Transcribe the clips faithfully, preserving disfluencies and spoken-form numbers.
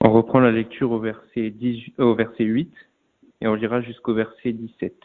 On reprend la lecture au verset, dix, euh, au verset huit et on lira jusqu'au verset dix-sept.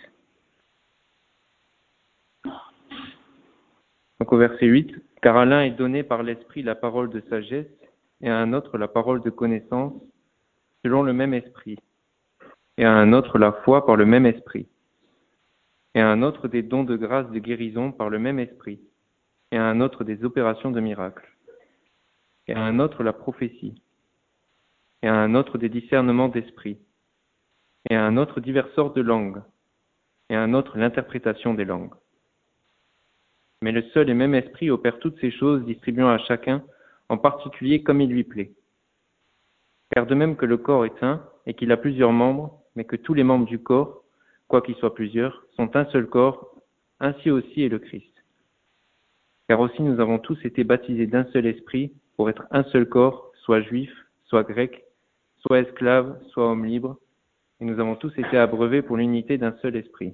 Donc au verset huit, « Car à l'un est donné par l'Esprit la parole de sagesse et à un autre la parole de connaissance selon le même Esprit, et à un autre la foi par le même Esprit, et à un autre des dons de grâce de guérison par le même Esprit, et à un autre des opérations de miracles, et à un autre la prophétie, et à un autre des discernements d'esprit, et à un autre diverses sortes de langues, et à un autre l'interprétation des langues. Mais le seul et même Esprit opère toutes ces choses, distribuant à chacun en particulier comme il lui plaît. Car de même que le corps est un, et qu'il a plusieurs membres, mais que tous les membres du corps, quoiqu'ils soient plusieurs, sont un seul corps, ainsi aussi est le Christ. Car aussi nous avons tous été baptisés d'un seul esprit, pour être un seul corps, soit juif, soit grec, soit esclave, soit homme libre, et nous avons tous été abreuvés pour l'unité d'un seul esprit.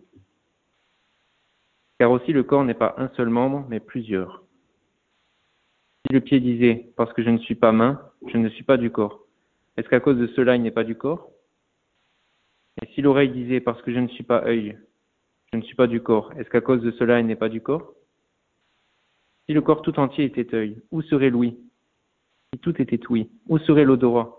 Car aussi le corps n'est pas un seul membre, mais plusieurs. Si le pied disait, parce que je ne suis pas main, je ne suis pas du corps, est-ce qu'à cause de cela il n'est pas du corps? Et si l'oreille disait, parce que je ne suis pas œil, je ne suis pas du corps, est-ce qu'à cause de cela il n'est pas du corps? Si le corps tout entier était œil, où serait l'ouïe? Si tout était ouïe, où serait l'odorat?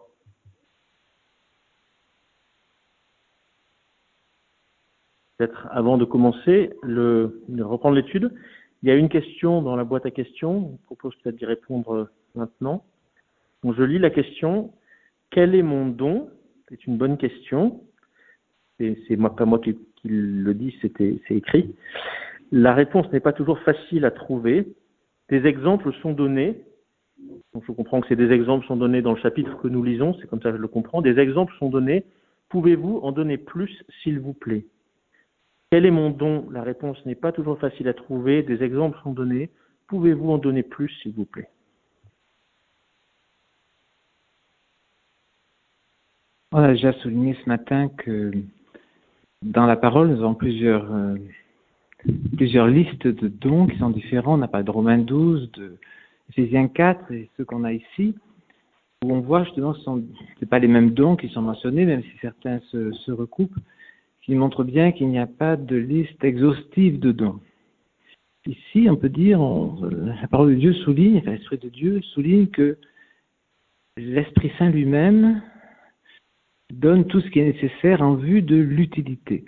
Peut-être avant de commencer, le, de reprendre l'étude, il y a une question dans la boîte à questions. Je propose peut-être d'y répondre maintenant. Donc, je lis la question. Quel est mon don? C'est une bonne question. Et c'est moi, pas moi qui, qui le dis, c'était, c'est écrit. La réponse n'est pas toujours facile à trouver. Des exemples sont donnés. Donc, je comprends que ces des exemples sont donnés dans le chapitre que nous lisons. C'est comme ça que je le comprends. Des exemples sont donnés. Pouvez-vous en donner plus, s'il vous plaît? Quel est mon don? La réponse n'est pas toujours facile à trouver. Des exemples sont donnés. Pouvez-vous en donner plus, s'il vous plaît? On a déjà souligné ce matin que dans la parole, nous avons plusieurs, euh, plusieurs listes de dons qui sont différents. On a parlé de Romains douze, de Éphésiens quatre et ceux qu'on a ici, où on voit justement que ce ne sont pas les mêmes dons qui sont mentionnés, même si certains se, se recoupent, qui montrent bien qu'il n'y a pas de liste exhaustive de dons. Ici, on peut dire, on, la parole de Dieu souligne, enfin, l'Esprit de Dieu souligne que l'Esprit Saint lui-même donne tout ce qui est nécessaire en vue de l'utilité.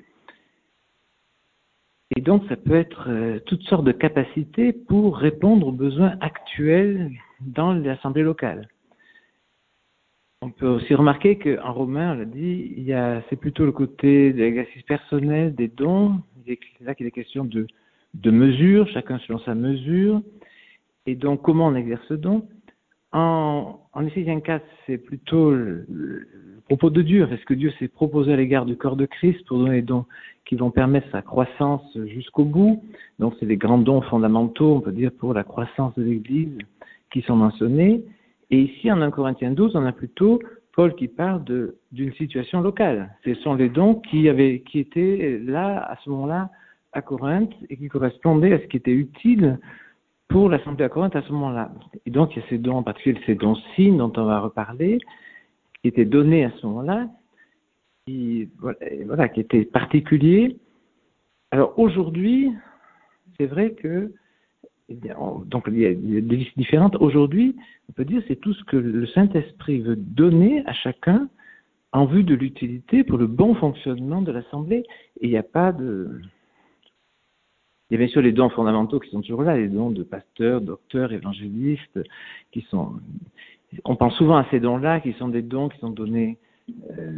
Et donc, ça peut être euh, toutes sortes de capacités pour répondre aux besoins actuels dans l'assemblée locale. On peut aussi remarquer qu'en Romains, on l'a dit, il y a, c'est plutôt le côté de l'exercice personnel, des dons. C'est là qu'il est question de, de mesure, chacun selon sa mesure. Et donc, comment on exerce ce don? En, en Éphésiens quatre, c'est plutôt le, le propos de Dieu, parce que Dieu s'est proposé à l'égard du corps de Christ pour donner des dons qui vont permettre sa croissance jusqu'au bout. Donc, c'est les grands dons fondamentaux, on peut dire, pour la croissance de l'Église qui sont mentionnés. Et ici, en un Corinthiens douze, on a plutôt Paul qui parle de, d'une situation locale. Ce sont les dons qui, avaient, qui étaient là, à ce moment-là, à Corinthe, et qui correspondaient à ce qui était utile pour l'Assemblée à Corinthe à ce moment-là. Et donc, il y a ces dons, en particulier ces dons signes dont on va reparler, qui étaient donnés à ce moment-là, qui, voilà, qui étaient particuliers. Alors, aujourd'hui, c'est vrai que Eh bien, on, donc il y a des listes différentes. Aujourd'hui, on peut dire que c'est tout ce que le Saint-Esprit veut donner à chacun en vue de l'utilité pour le bon fonctionnement de l'Assemblée. Et il n'y a pas de... Il y a bien sûr les dons fondamentaux qui sont toujours là, les dons de pasteurs, docteurs, évangélistes, qui sont... On pense souvent à ces dons-là, qui sont des dons qui sont donnés... Euh,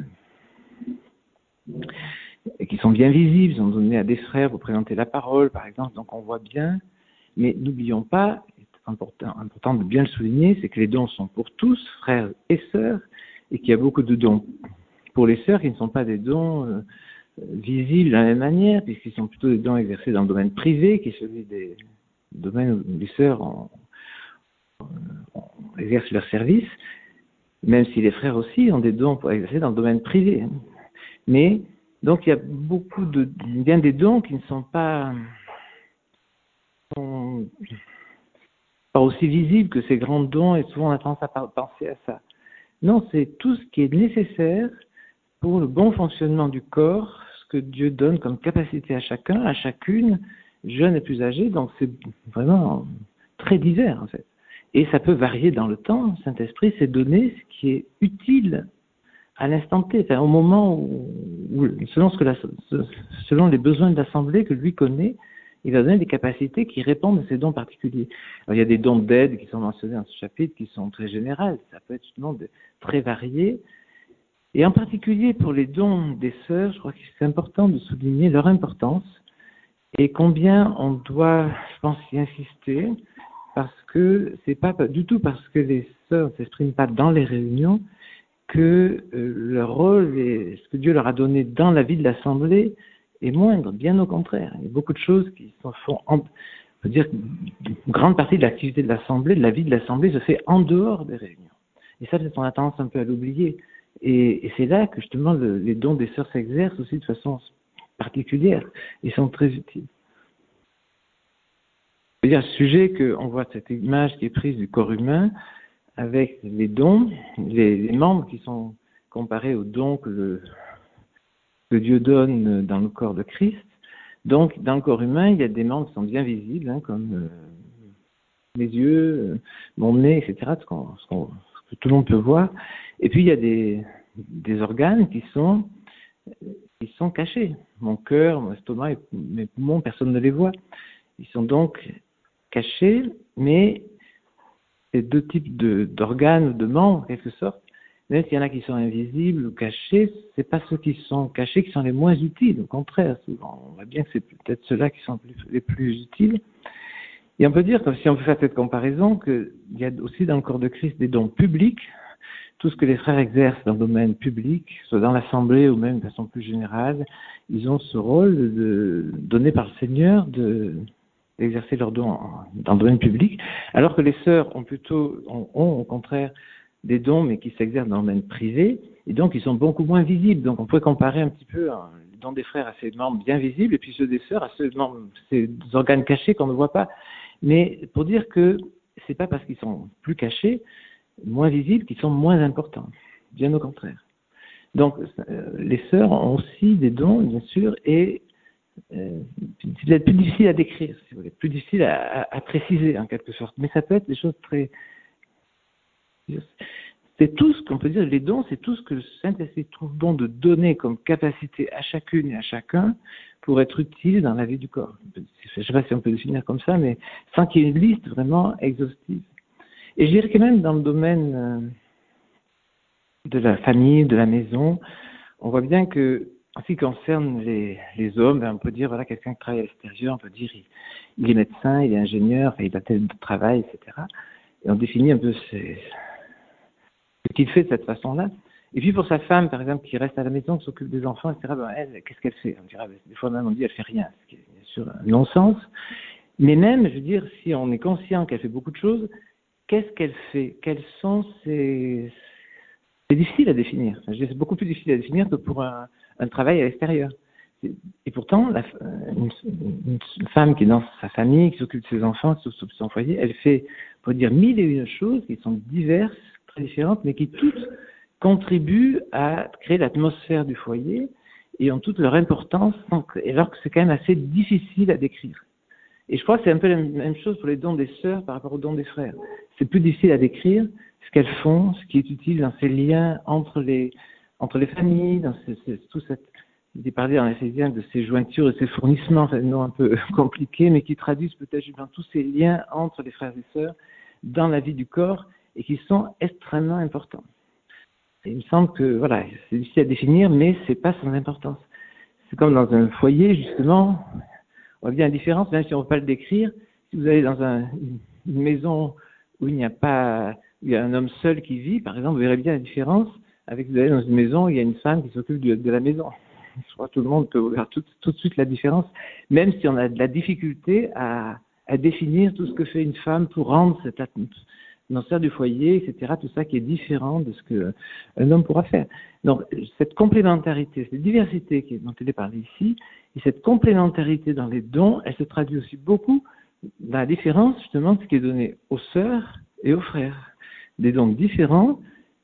qui sont bien visibles, ils sont donnés à des frères pour présenter la parole, par exemple. Donc on voit bien... Mais n'oublions pas, c'est important, important de bien le souligner, c'est que les dons sont pour tous, frères et sœurs, et qu'il y a beaucoup de dons pour les sœurs qui ne sont pas des dons euh, visibles de la même manière, puisqu'ils sont plutôt des dons exercés dans le domaine privé, qui est celui des domaines où les sœurs ont, ont, exercent leur service, même si les frères aussi ont des dons pour exercer dans le domaine privé. Mais, donc il y a beaucoup de, bien des dons qui ne sont pas... sont pas aussi visibles que ces grands dons, et souvent on a tendance à penser à ça. Non, c'est tout ce qui est nécessaire pour le bon fonctionnement du corps, ce que Dieu donne comme capacité à chacun, à chacune, jeune et plus âgé, donc c'est vraiment très divers en fait. Et ça peut varier dans le temps. Saint-Esprit s'est donné ce qui est utile à l'instant T, enfin, au moment où, où selon, ce que la, selon les besoins de l'Assemblée que lui connaît, il va donner des capacités qui répondent à ces dons particuliers. Alors, il y a des dons d'aide qui sont mentionnés dans ce chapitre, qui sont très généraux, ça peut être justement de, très variés. Et en particulier pour les dons des sœurs, je crois que c'est important de souligner leur importance et combien on doit, je pense, y insister, parce que c'est pas du tout parce que les sœurs ne s'expriment pas dans les réunions que euh, leur rôle et ce que Dieu leur a donné dans la vie de l'Assemblée est moindre, bien au contraire. Il y a beaucoup de choses qui se font, en, on peut dire une grande partie de l'activité de l'Assemblée, de la vie de l'Assemblée se fait en dehors des réunions. Et ça, on a tendance un peu à l'oublier. Et, et c'est là que justement le, les dons des sœurs s'exercent aussi de façon particulière et sont très utiles. Il y a ce sujet qu'on voit cette image qui est prise du corps humain avec les dons, les, les membres qui sont comparés aux dons que, le, que Dieu donne dans le corps de Christ. Donc, dans le corps humain, il y a des membres qui sont bien visibles, hein, comme euh, les yeux, euh, mon nez, et cetera, ce, qu'on, ce, qu'on, ce que tout le monde peut voir. Et puis, il y a des, des organes qui sont, qui sont cachés. Mon cœur, mon estomac, et mes poumons, personne ne les voit. Ils sont donc cachés, mais ces deux types de, d'organes ou de membres, en quelque sorte, même s'il y en a qui sont invisibles ou cachés, c'est pas ceux qui sont cachés qui sont les moins utiles. Au contraire, souvent, on voit bien que c'est peut-être ceux-là qui sont plus, les plus utiles. Et on peut dire, comme si on peut faire cette comparaison, qu'il y a aussi dans le corps de Christ des dons publics, tout ce que les frères exercent dans le domaine public, soit dans l'Assemblée ou même de façon plus générale, ils ont ce rôle de, donné par le Seigneur de d'exercer leurs dons dans le domaine public, alors que les sœurs ont plutôt, ont, ont au contraire des dons, mais qui s'exercent dans le domaine privé, et donc ils sont beaucoup moins visibles. Donc on pourrait comparer un petit peu hein, les dons des frères à ces membres bien visibles, et puis ceux des sœurs à ceux membres, ces organes cachés qu'on ne voit pas. Mais pour dire que c'est pas parce qu'ils sont plus cachés, moins visibles, qu'ils sont moins importants. Bien au contraire. Donc euh, les sœurs ont aussi des dons, bien sûr, et Euh, c'est peut-être plus difficile à décrire, si vous voulez, plus difficile à, à, à préciser en quelque sorte, mais ça peut être des choses très... C'est tout ce qu'on peut dire, les dons, c'est tout ce que le Saint-Esprit trouve bon de donner comme capacité à chacune et à chacun pour être utile dans la vie du corps. Je ne sais pas si on peut définir comme ça, mais sans qu'il y ait une liste vraiment exhaustive. Et je dirais que même dans le domaine de la famille, de la maison, on voit bien que en ce qui concerne les, les hommes, ben on peut dire, voilà, quelqu'un qui travaille à l'extérieur, on peut dire, il, il est médecin, il est ingénieur, enfin, il a tel travail, et cetera. Et on définit un peu ses, ce qu'il fait de cette façon-là. Et puis pour sa femme, par exemple, qui reste à la maison, qui s'occupe des enfants, et cetera, ben, elle, qu'est-ce qu'elle fait? On dira, ben, des fois même, on dit, elle fait rien, ce qui est bien sûr un non-sens. Mais même, je veux dire, si on est conscient qu'elle fait beaucoup de choses, qu'est-ce qu'elle fait? Quels sont ses... C'est difficile à définir. Enfin, je veux dire, c'est beaucoup plus difficile à définir que pour un un travail à l'extérieur. Et pourtant, la, une, une femme qui est dans sa famille, qui s'occupe de ses enfants, qui s'occupe de son foyer, elle fait, pour dire, mille et une choses qui sont diverses, très différentes, mais qui toutes contribuent à créer l'atmosphère du foyer et ont toute leur importance, alors que c'est quand même assez difficile à décrire. Et je crois que c'est un peu la même chose pour les dons des sœurs par rapport aux dons des frères. C'est plus difficile à décrire ce qu'elles font, ce qui est utile dans ces liens entre les entre les familles, dans ce, ce, tout cette, il est parlé dans l'Éphésiens de ces jointures et ces fournissements, enfin, non un peu compliqués, mais qui traduisent peut-être dans tous ces liens entre les frères et sœurs dans la vie du corps et qui sont extrêmement importants. Et il me semble que, voilà, c'est difficile à définir, mais c'est pas sans importance. C'est comme dans un foyer, justement, on voit bien la différence, même si on ne veut pas le décrire. Si vous allez dans un, une maison où il n'y a pas, où il y a un homme seul qui vit, par exemple, vous verrez bien la différence avec vous allez dans une maison où il y a une femme qui s'occupe de, de la maison. Je crois que tout le monde peut voir tout, tout de suite la différence, même si on a de la difficulté à, à définir tout ce que fait une femme pour rendre cette atmosphère du foyer, et cetera, tout ça qui est différent de ce qu'un homme pourra faire. Donc, cette complémentarité, cette diversité dont il est parlé ici, et cette complémentarité dans les dons, elle se traduit aussi beaucoup dans la différence, justement, de ce qui est donné aux sœurs et aux frères. Des dons différents,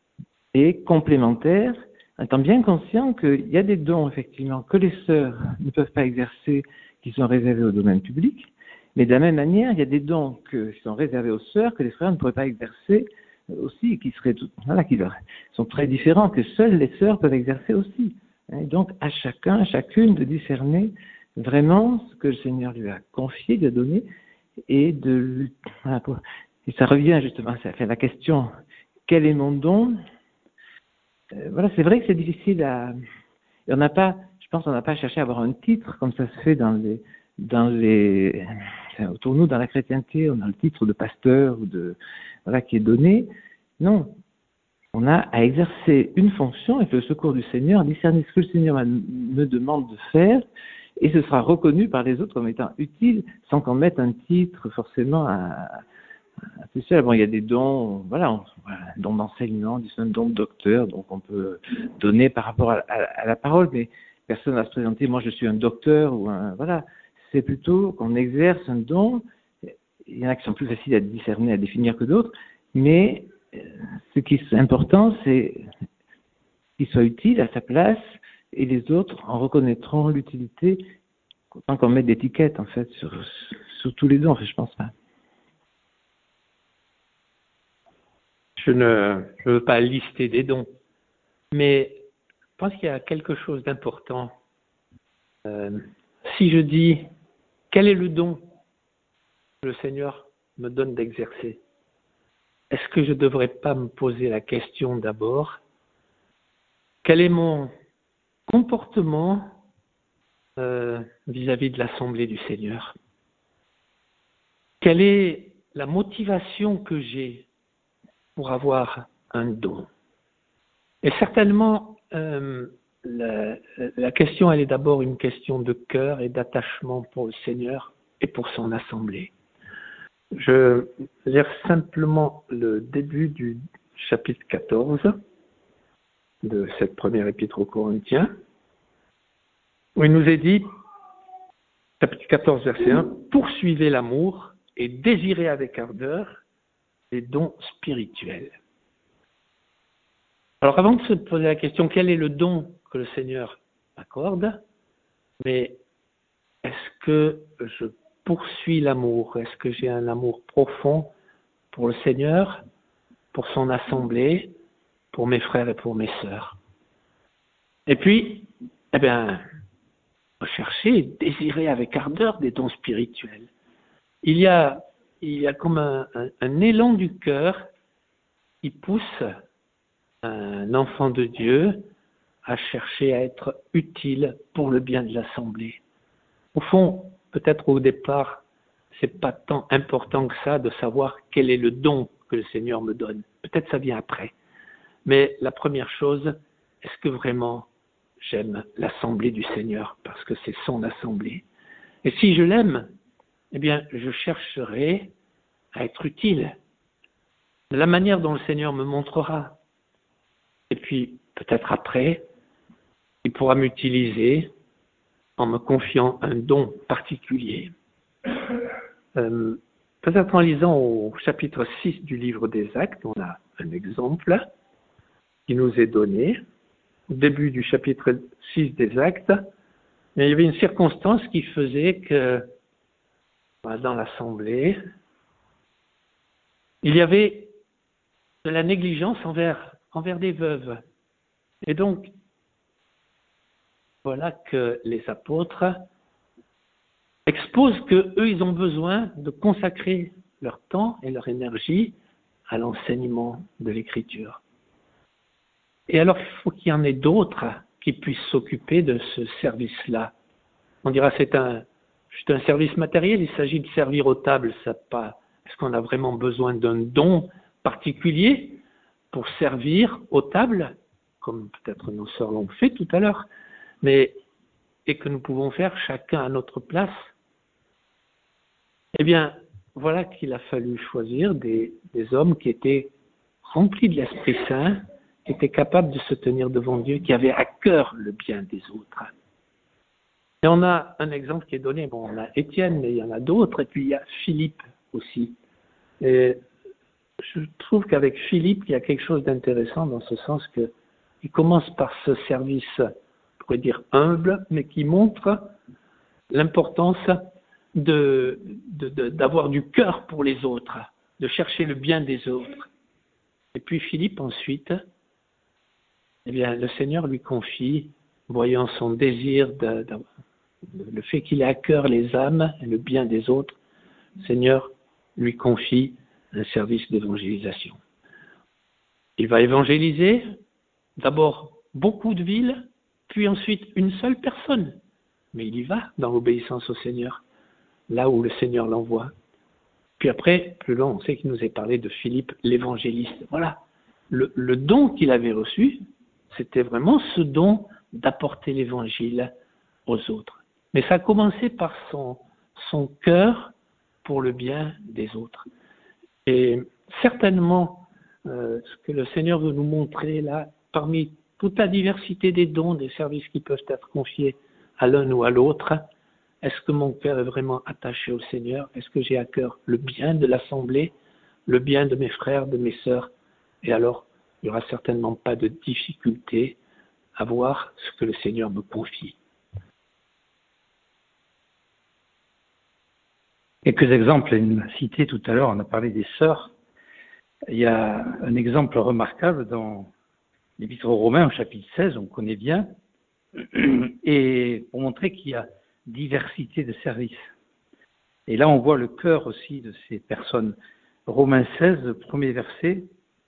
et complémentaire, étant bien conscient qu'il y a des dons, effectivement, que les sœurs ne peuvent pas exercer, qui sont réservés au domaine public, mais de la même manière, il y a des dons que, qui sont réservés aux sœurs que les frères ne pourraient pas exercer aussi, qui seraient tout, voilà, qui sont très différents, que seules les sœurs peuvent exercer aussi. Et donc, à chacun, à chacune de discerner vraiment ce que le Seigneur lui a confié, lui a donné, et de, voilà, pour, et ça revient justement, ça fait la question, quel est mon don? Euh, voilà, c'est vrai que c'est difficile à, on n'a pas, je pense, on n'a pas cherché à avoir un titre comme ça se fait dans les, dans les, enfin, autour de nous, dans la chrétienté, on a le titre de pasteur ou de, voilà, qui est donné. Non. On a à exercer une fonction avec le secours du Seigneur, discerner ce que le Seigneur me demande de faire, et ce sera reconnu par les autres comme étant utile, sans qu'on mette un titre forcément à, à tout ça. Bon, il y a des dons, voilà, on, voilà un don d'enseignement, un don de docteur, donc on peut donner par rapport à, à, à la parole, mais personne va se présenter, moi je suis un docteur, ou un, voilà, c'est plutôt qu'on exerce un don. Il y en a qui sont plus faciles à discerner, à définir que d'autres, mais ce qui est important, c'est qu'il soit utile à sa place, et les autres en reconnaîtront l'utilité, tant qu'on met d'étiquette, en fait, sur, sur tous les dons, en fait, je pense pas. Je ne je veux pas lister des dons, mais je pense qu'il y a quelque chose d'important. Euh, si je dis, quel est le don que le Seigneur me donne d'exercer? Est-ce que je ne devrais pas me poser la question d'abord, quel est mon comportement euh, vis-à-vis de l'Assemblée du Seigneur? Quelle est la motivation que j'ai pour avoir un don? Et certainement, euh, la, la question, elle est d'abord une question de cœur et d'attachement pour le Seigneur et pour son Assemblée. Je vais lire simplement le début du chapitre quatorze de cette première épître aux Corinthiens, où il nous est dit, chapitre quatorze, verset un, « Poursuivez l'amour et désirez avec ardeur les dons spirituels. » Alors avant de se poser la question, quel est le don que le Seigneur accorde, mais est-ce que je poursuis l'amour? Est-ce que j'ai un amour profond pour le Seigneur, pour son assemblée, pour mes frères et pour mes sœurs? Et puis, eh bien, rechercher et désirer avec ardeur des dons spirituels. Il y a, il y a comme un, un, un élan du cœur qui pousse un enfant de Dieu à chercher à être utile pour le bien de l'assemblée. Au fond, peut-être au départ, c'est pas tant important que ça de savoir quel est le don que le Seigneur me donne. Peut-être ça vient après. Mais la première chose, est-ce que vraiment j'aime l'assemblée du Seigneur parce que c'est son assemblée? Et si je l'aime, eh bien, je chercherai à être utile de la manière dont le Seigneur me montrera. Et puis, peut-être après, il pourra m'utiliser en me confiant un don particulier. Euh, peut-être en lisant au chapitre six du livre des Actes, on a un exemple qui nous est donné. Au début du chapitre six des Actes, il y avait une circonstance qui faisait que dans l'assemblée, il y avait de la négligence envers, envers des veuves. Et donc, voilà que les apôtres exposent qu'eux, ils ont besoin de consacrer leur temps et leur énergie à l'enseignement de l'Écriture. Et alors, il faut qu'il y en ait d'autres qui puissent s'occuper de ce service-là. On dira c'est un, c'est un service matériel, il s'agit de servir aux tables. Ça pas, est-ce qu'on a vraiment besoin d'un don particulier pour servir aux tables, comme peut-être nos sœurs l'ont fait tout à l'heure, mais et que nous pouvons faire chacun à notre place? Eh bien, voilà qu'il a fallu choisir des, des hommes qui étaient remplis de l'Esprit Saint, qui étaient capables de se tenir devant Dieu, qui avaient à cœur le bien des autres. Et on a un exemple qui est donné, bon, on a Étienne, mais il y en a d'autres, et puis il y a Philippe aussi. Et je trouve qu'avec Philippe, il y a quelque chose d'intéressant dans ce sens que il commence par ce service, on pourrait dire humble, mais qui montre l'importance de, de, de, d'avoir du cœur pour les autres, de chercher le bien des autres. Et puis Philippe, ensuite, eh bien, le Seigneur lui confie, voyant son désir, de, de, le fait qu'il ait à cœur les âmes et le bien des autres, le Seigneur lui confie un service d'évangélisation. Il va évangéliser d'abord beaucoup de villes, puis ensuite une seule personne. Mais il y va dans l'obéissance au Seigneur, là où le Seigneur l'envoie. Puis après, plus loin, on sait qu'il nous est parlé de Philippe l'évangéliste. Voilà, le, le don qu'il avait reçu, c'était vraiment ce don d'apporter l'évangile aux autres. Mais ça a commencé par son, son cœur pour le bien des autres. Et certainement, euh, ce que le Seigneur veut nous montrer là, parmi toute la diversité des dons, des services qui peuvent être confiés à l'un ou à l'autre, est-ce que mon cœur est vraiment attaché au Seigneur? Est-ce que j'ai à cœur le bien de l'Assemblée, le bien de mes frères, de mes sœurs? Et alors, il n'y aura certainement pas de difficulté à voir ce que le Seigneur me confie. Quelques exemples, il m'a cité tout à l'heure, on a parlé des sœurs. Il y a un exemple remarquable dans l'Épître aux Romains, au chapitre seize, on connaît bien, et pour montrer qu'il y a diversité de services. Et là, on voit le cœur aussi de ces personnes. Romains seize, le premier verset,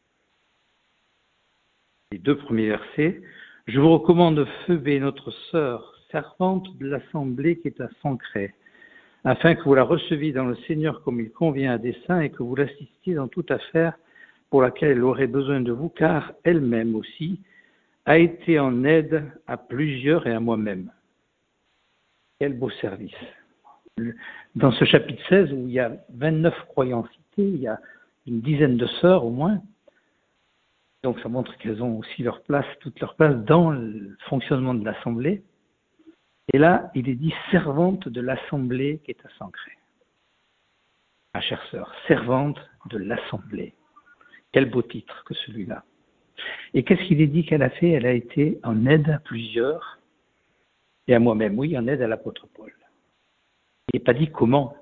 les deux premiers versets. « Je vous recommande Phoebé, notre sœur, servante de l'assemblée qui est à Sancrée, afin que vous la receviez dans le Seigneur comme il convient à des saints et que vous l'assistiez dans toute affaire pour laquelle elle aurait besoin de vous, car elle-même aussi a été en aide à plusieurs et à moi-même. » Quel beau service. Dans ce chapitre seize, où il y a vingt-neuf croyants cités, il y a une dizaine de sœurs au moins, donc ça montre qu'elles ont aussi leur place, toute leur place dans le fonctionnement de l'Assemblée. Et là, il est dit servante de l'Assemblée qui est à Sancrée. Ma chère sœur, servante de l'Assemblée. Quel beau titre que celui-là. Et qu'est-ce qu'il est dit qu'elle a fait? Elle a été en aide à plusieurs et à moi-même. Oui, en aide à l'apôtre Paul. Il n'est pas dit comment.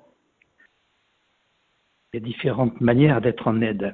Il y a différentes manières d'être en aide.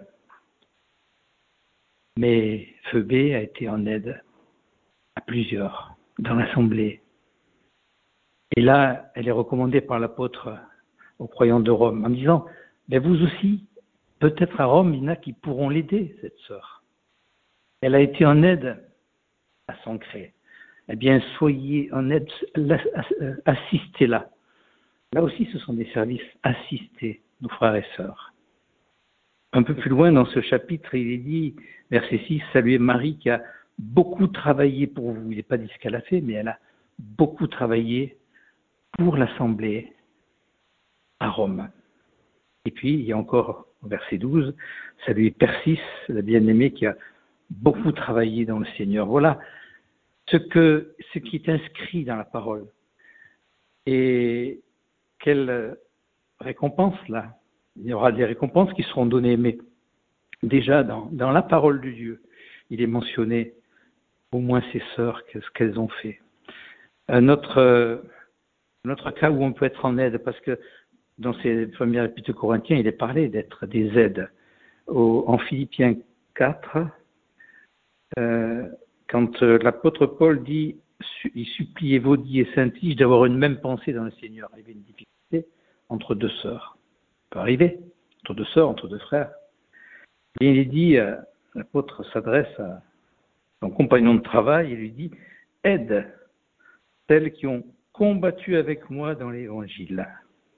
Mais Phoebé a été en aide à plusieurs dans l'Assemblée. Et là, elle est recommandée par l'apôtre aux croyants de Rome en disant, mais vous aussi, peut-être à Rome, il y en a qui pourront l'aider, cette sœur. Elle a été en aide à Sancrée. Eh bien, soyez en aide, assistez-la. Là aussi, ce sont des services assistés, nos frères et sœurs. Un peu plus loin dans ce chapitre, il est dit, verset six, « Saluez Marie qui a beaucoup travaillé pour vous. » Il n'est pas dit ce qu'elle a fait, mais elle a beaucoup travaillé pour l'Assemblée à Rome. Et puis, il y a encore, au verset douze, « Saluez Persis, la bien-aimée qui a beaucoup travaillé dans le Seigneur. » Voilà ce, que, ce qui est inscrit dans la parole. Et quelle récompense là? Il y aura des récompenses qui seront données, mais déjà dans, dans la parole de Dieu, il est mentionné au moins ces sœurs, ce qu'elles ont fait. Un autre, euh, un autre cas où on peut être en aide, parce que dans ces premiers épîtres Corinthiens, il est parlé d'être des aides. Au, en Philippiens quatre, euh, quand euh, l'apôtre Paul dit « Il supplie Évodie et Syntyche d'avoir une même pensée dans le Seigneur », il y avait une difficulté entre deux sœurs. Ça peut arriver, entre deux sœurs, entre deux frères. Et il est dit, euh, l'apôtre s'adresse à son compagnon de travail et lui dit « Aide celles qui ont combattu avec moi dans l'Évangile. »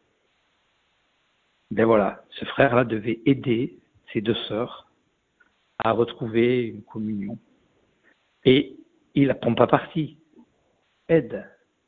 Ben voilà, ce frère-là devait aider ses deux sœurs à retrouver une communion. Et il ne prend pas parti. Aide.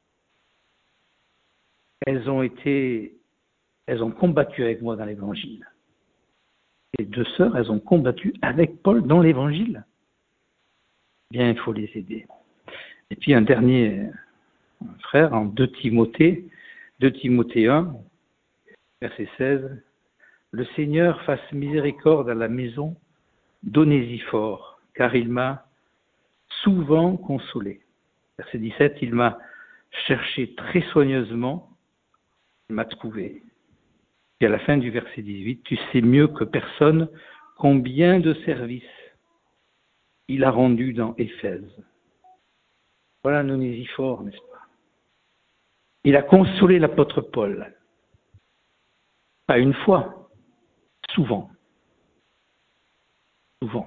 Elles ont été, elles ont combattu avec moi dans l'Évangile. Les deux sœurs, elles ont combattu avec Paul dans l'Évangile. Bien, il faut les aider. Et puis un dernier frère, en deux Timothée, deux Timothée un, verset seize, le Seigneur fasse miséricorde à la maison d'Onésifore, car il m'a souvent consolé. Verset dix-sept, il m'a cherché très soigneusement, il m'a trouvé. Et à la fin du verset dix-huit, tu sais mieux que personne combien de services il a rendu dans Éphèse. Voilà un Onésifore, n'est-ce pas? Il a consolé l'apôtre Paul. Pas une fois, souvent. Souvent.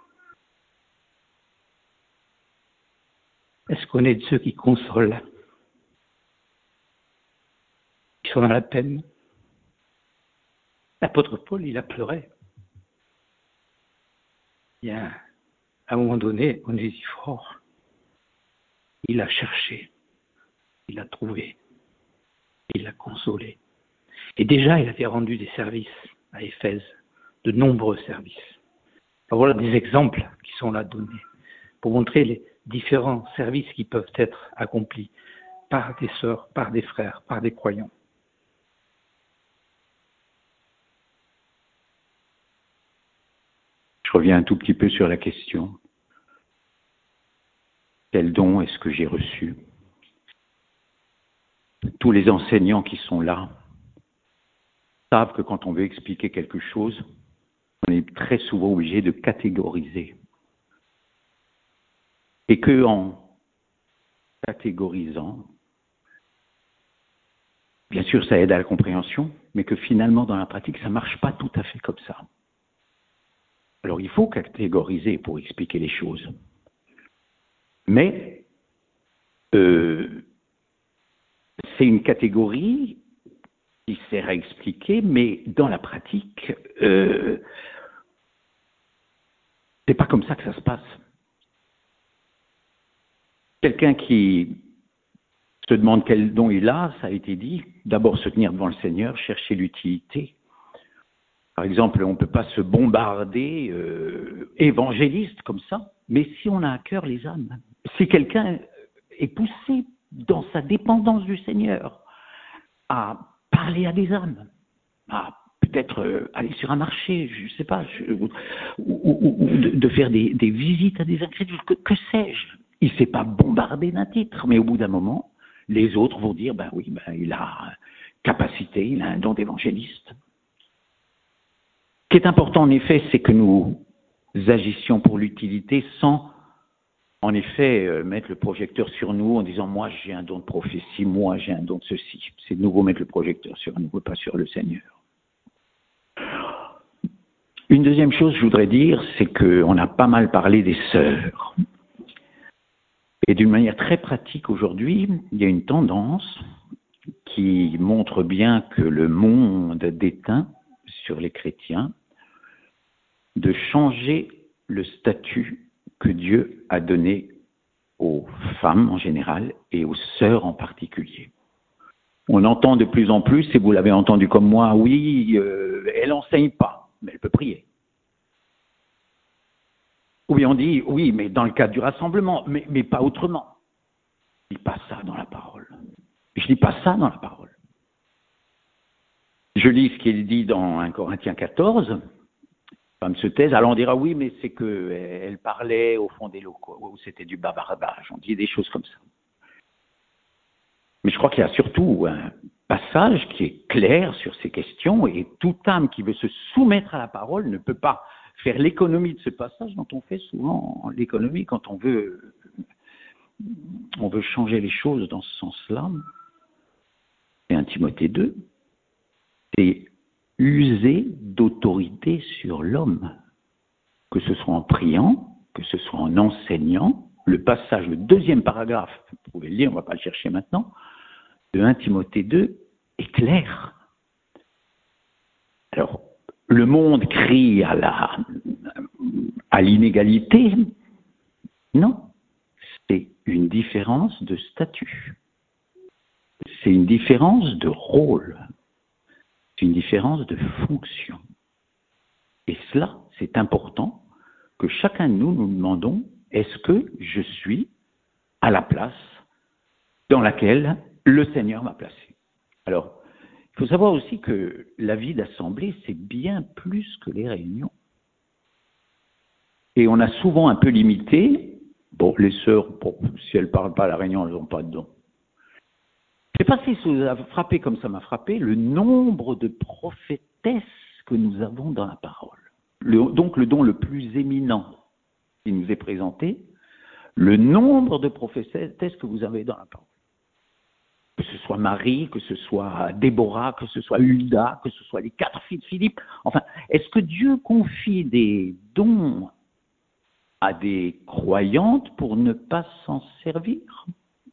Est-ce qu'on est de ceux qui consolent, qui sont dans la peine? L'apôtre Paul, il a pleuré. Il y a, à un moment donné, Onésifore, il a cherché, il a trouvé, il l'a consolé. Et déjà, il avait rendu des services à Éphèse, de nombreux services. Alors voilà des exemples qui sont là donnés pour montrer les différents services qui peuvent être accomplis par des sœurs, par des frères, par des croyants. Je reviens un tout petit peu sur la question. Quel don est-ce que j'ai reçu? Tous les enseignants qui sont là savent que quand on veut expliquer quelque chose, on est très souvent obligé de catégoriser. Et que en catégorisant, bien sûr ça aide à la compréhension, mais que finalement dans la pratique ça ne marche pas tout à fait comme ça. Alors il faut catégoriser pour expliquer les choses. Mais euh, c'est une catégorie qui sert à expliquer, mais dans la pratique, euh, c'est pas comme ça que ça se passe. Quelqu'un qui se demande quel don il a, ça a été dit, d'abord se tenir devant le Seigneur, chercher l'utilité. Par exemple, on ne peut pas se bombarder euh, évangéliste comme ça, mais si on a à cœur les âmes, si quelqu'un est poussé dans sa dépendance du Seigneur à parler à des âmes, à peut-être euh, aller sur un marché, je ne sais pas, je, ou, ou, ou de, de faire des, des visites à des incrédules, que, que sais-je? Il ne s'est pas bombardé d'un titre, mais au bout d'un moment, les autres vont dire, ben oui, ben, il a capacité, il a un don d'évangéliste. Ce qui est important en effet, c'est que nous agissions pour l'utilité sans en effet euh, mettre le projecteur sur nous en disant moi j'ai un don de prophétie, moi j'ai un don de ceci. C'est de nouveau mettre le projecteur sur nous, pas sur le Seigneur. Une deuxième chose, je voudrais dire, c'est qu'on a pas mal parlé des sœurs. Et d'une manière très pratique aujourd'hui, il y a une tendance qui montre bien que le monde déteint sur les chrétiens de changer le statut que Dieu a donné aux femmes en général et aux sœurs en particulier. On entend de plus en plus, et vous l'avez entendu comme moi, oui, euh, elle n'enseigne pas, mais elle peut prier. Ou bien on dit, oui, mais dans le cadre du rassemblement, mais, mais pas autrement. Je ne dis pas ça dans la parole. Je ne dis pas ça dans la parole. Je lis ce qui est dit dans un Corinthiens quatorze, la femme se taise, alors on dira, oui, mais c'est qu'elle parlait au fond des locaux, où c'était du bavardage, on dit des choses comme ça. Mais je crois qu'il y a surtout un passage qui est clair sur ces questions, et toute âme qui veut se soumettre à la parole ne peut pas faire l'économie de ce passage dont on fait souvent l'économie quand on veut, on veut changer les choses dans ce sens-là. Et un Timothée deux, c'est user d'autorité sur l'homme, que ce soit en priant, que ce soit en enseignant. Le passage, le deuxième paragraphe, vous pouvez le lire, on ne va pas le chercher maintenant, de un Timothée deux est clair. Alors, le monde crie à la, à l'inégalité. Non, c'est une différence de statut. C'est une différence de rôle. C'est une différence de fonction. Et cela, c'est important que chacun de nous nous demandons, est-ce que je suis à la place dans laquelle le Seigneur m'a placé? Alors, Il faut savoir aussi que la vie d'assemblée, c'est bien plus que les réunions. Et on a souvent un peu limité, bon, les sœurs, bon, si elles ne parlent pas à la réunion, elles n'ont pas de don. Je ne sais pas si ça vous a frappé comme ça m'a frappé, le nombre de prophétesses que nous avons dans la parole. Le, donc le don le plus éminent qui nous est présenté, le nombre de prophétesses que vous avez dans la parole. Que ce soit Marie, que ce soit Déborah, que ce soit Hulda, que ce soit les quatre filles de Philippe. Enfin, est-ce que Dieu confie des dons à des croyantes pour ne pas s'en servir?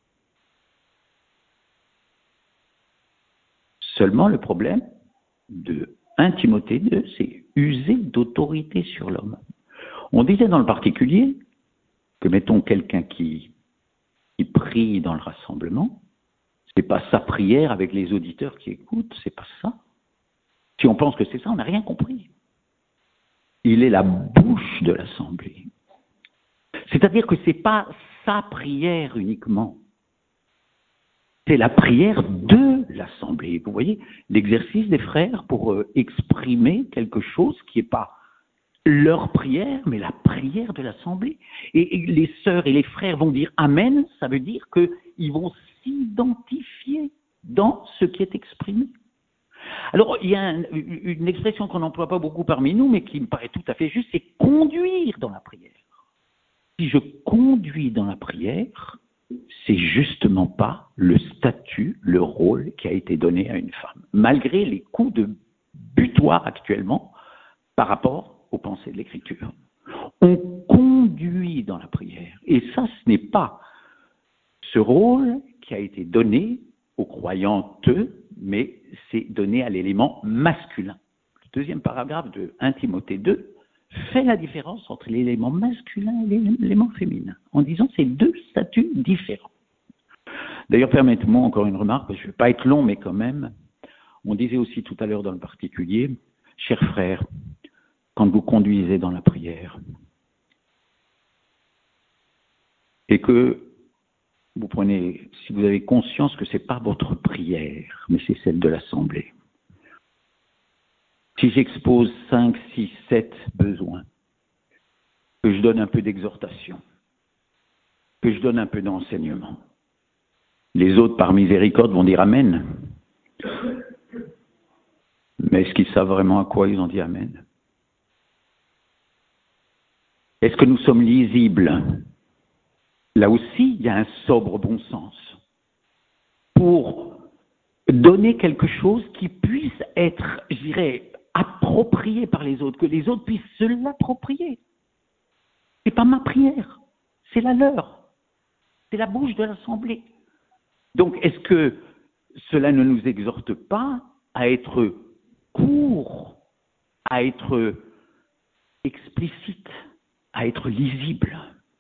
Seulement le problème de un Timothée deux, c'est user d'autorité sur l'homme. On disait dans le particulier que, mettons, quelqu'un qui, qui prie dans le rassemblement, c'est pas sa prière avec les auditeurs qui écoutent, c'est pas ça. Si on pense que c'est ça, on n'a rien compris. Il est la bouche de l'assemblée. C'est-à-dire que c'est pas sa prière uniquement. C'est la prière de l'assemblée. Vous voyez, l'exercice des frères pour euh, exprimer quelque chose qui n'est pas leur prière, mais la prière de l'assemblée. Et, et les sœurs et les frères vont dire Amen, ça veut dire qu'ils vont s'identifier dans ce qui est exprimé. Alors, il y a un, une expression qu'on n'emploie pas beaucoup parmi nous, mais qui me paraît tout à fait juste, c'est conduire dans la prière. Si je conduis dans la prière, c'est justement pas le statut, le rôle qui a été donné à une femme, malgré les coups de butoir actuellement par rapport aux pensées de l'Écriture. On conduit dans la prière, et ça, ce n'est pas ce rôle qui a été donné aux croyantes, mais c'est donné à l'élément masculin. Le deuxième paragraphe de un Timothée deux fait la différence entre l'élément masculin et l'élément féminin, en disant que c'est deux statuts différents. D'ailleurs, permettez-moi encore une remarque, parce que je ne vais pas être long, mais quand même, on disait aussi tout à l'heure dans le particulier, chers frères, quand vous conduisez dans la prière, et que vous prenez, si vous avez conscience que ce n'est pas votre prière, mais c'est celle de l'assemblée. Si j'expose cinq, six, sept besoins, que je donne un peu d'exhortation, que je donne un peu d'enseignement, les autres, par miséricorde, vont dire Amen. Mais est-ce qu'ils savent vraiment à quoi ils ont dit Amen? Est-ce que nous sommes lisibles? Là aussi, il y a un sobre bon sens pour donner quelque chose qui puisse être, je dirais, approprié par les autres, que les autres puissent se l'approprier. C'est pas ma prière, c'est la leur. C'est la bouche de l'assemblée. Donc, est-ce que cela ne nous exhorte pas à être court, à être explicite, à être lisible?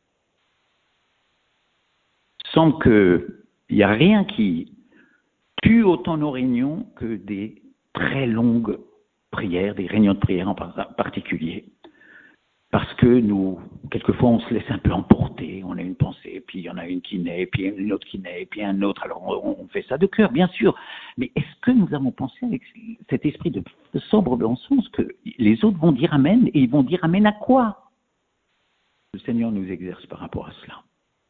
Il semble qu'il n'y a rien qui tue autant nos réunions que des très longues prières, des réunions de prière en particulier. Parce que nous, quelquefois, on se laisse un peu emporter, on a une pensée, puis il y en a une qui naît, puis une autre qui naît, puis un autre, alors on, on fait ça de cœur, bien sûr. Mais est-ce que nous avons pensé avec cet esprit de, de sobre bon sens que les autres vont dire Amen, et ils vont dire Amen à quoi? Le Seigneur nous exerce par rapport à cela.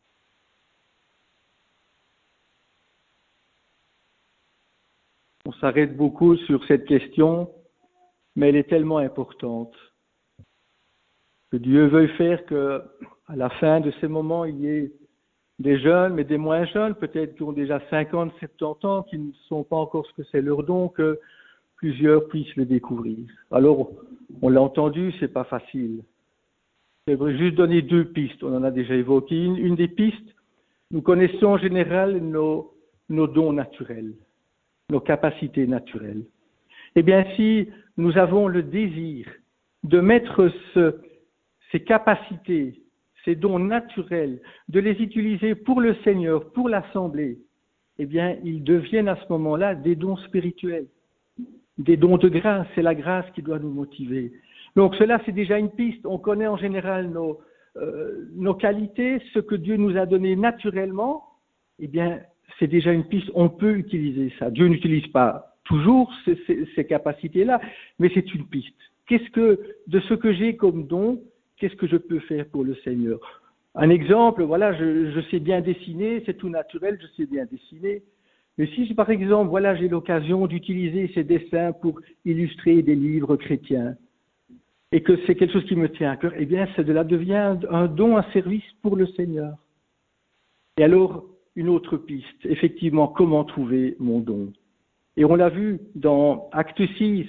On s'arrête beaucoup sur cette question, mais elle est tellement importante. Que Dieu veuille faire que, à la fin de ces moments, il y ait des jeunes, mais des moins jeunes, peut-être qui ont déjà cinquante, soixante-dix ans, qui ne sont pas encore ce que c'est leur don, que plusieurs puissent le découvrir. Alors, on l'a entendu, c'est pas facile. Je vais juste donner deux pistes, on en a déjà évoqué. Une, une des pistes, nous connaissons en général nos, nos dons naturels, nos capacités naturelles. Eh bien, si nous avons le désir de mettre ce ces capacités, ces dons naturels, de les utiliser pour le Seigneur, pour l'Assemblée, eh bien, ils deviennent à ce moment-là des dons spirituels, des dons de grâce. C'est la grâce qui doit nous motiver. Donc cela, c'est déjà une piste. On connaît en général nos, euh, nos qualités, ce que Dieu nous a donné naturellement. Eh bien, c'est déjà une piste. On peut utiliser ça. Dieu n'utilise pas toujours ces, ces, ces capacités-là, mais c'est une piste. Qu'est-ce que, de ce que j'ai comme don, qu'est-ce que je peux faire pour le Seigneur? Un exemple, voilà, je, je sais bien dessiner, c'est tout naturel, je sais bien dessiner. Mais si, par exemple, voilà, j'ai l'occasion d'utiliser ces dessins pour illustrer des livres chrétiens, et que c'est quelque chose qui me tient à cœur, eh bien, cela devient un don, un service pour le Seigneur. Et alors, une autre piste, effectivement, comment trouver mon don? Et on l'a vu dans Acte six,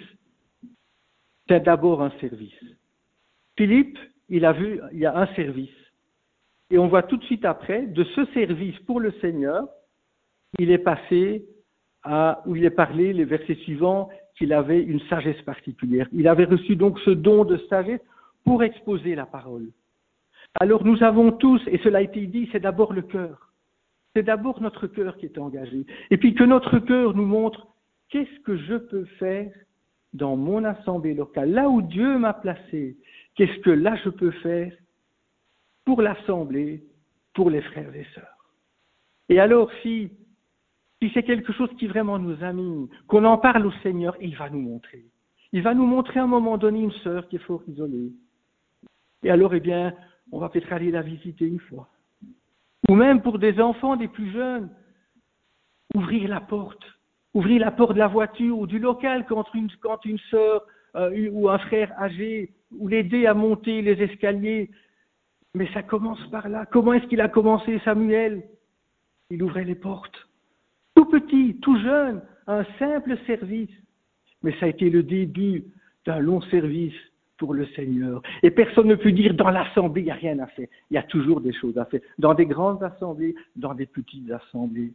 c'est d'abord un service. Philippe, il a vu, il y a un service. Et on voit tout de suite après, de ce service pour le Seigneur, il est passé à, où il est parlé, les versets suivants, qu'il avait une sagesse particulière. Il avait reçu donc ce don de sagesse pour exposer la parole. Alors nous avons tous, et cela a été dit, c'est d'abord le cœur. C'est d'abord notre cœur qui est engagé. Et puis que notre cœur nous montre qu'est-ce que je peux faire dans mon assemblée locale, là où Dieu m'a placé, qu'est-ce que là je peux faire pour l'assemblée, pour les frères et sœurs. Et alors si, si c'est quelque chose qui vraiment nous amène, qu'on en parle au Seigneur, il va nous montrer. Il va nous montrer à un moment donné une sœur qui est fort isolée. Et alors, eh bien, on va peut-être aller la visiter une fois. Ou même pour des enfants, des plus jeunes, ouvrir la porte. Ouvrir la porte de la voiture ou du local quand une, quand une sœur euh, ou un frère âgé, ou l'aider à monter les escaliers. Mais ça commence par là. Comment est-ce qu'il a commencé, Samuel? Il ouvrait les portes. Tout petit, tout jeune, un simple service. Mais ça a été le début d'un long service pour le Seigneur. Et personne ne peut dire dans l'assemblée, il n'y a rien à faire. Il y a toujours des choses à faire. Dans des grandes assemblées, dans des petites assemblées.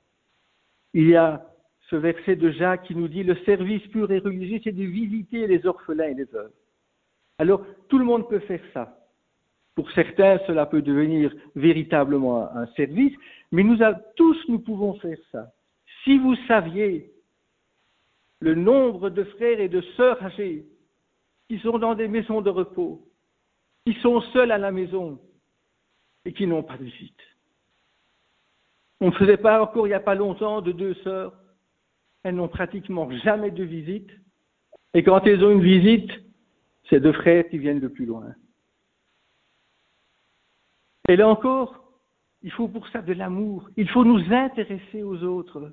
Il y a ce verset de Jacques qui nous dit « Le service pur et religieux, c'est de visiter les orphelins et les veuves. » Alors, tout le monde peut faire ça. Pour certains, cela peut devenir véritablement un service, mais nous tous, nous pouvons faire ça. Si vous saviez le nombre de frères et de sœurs âgés qui sont dans des maisons de repos, qui sont seuls à la maison et qui n'ont pas de visite. On ne faisait pas encore il n'y a pas longtemps de deux sœurs, elles n'ont pratiquement jamais de visite, et quand elles ont une visite, c'est deux frères qui viennent de plus loin. Et là encore, il faut pour ça de l'amour, il faut nous intéresser aux autres.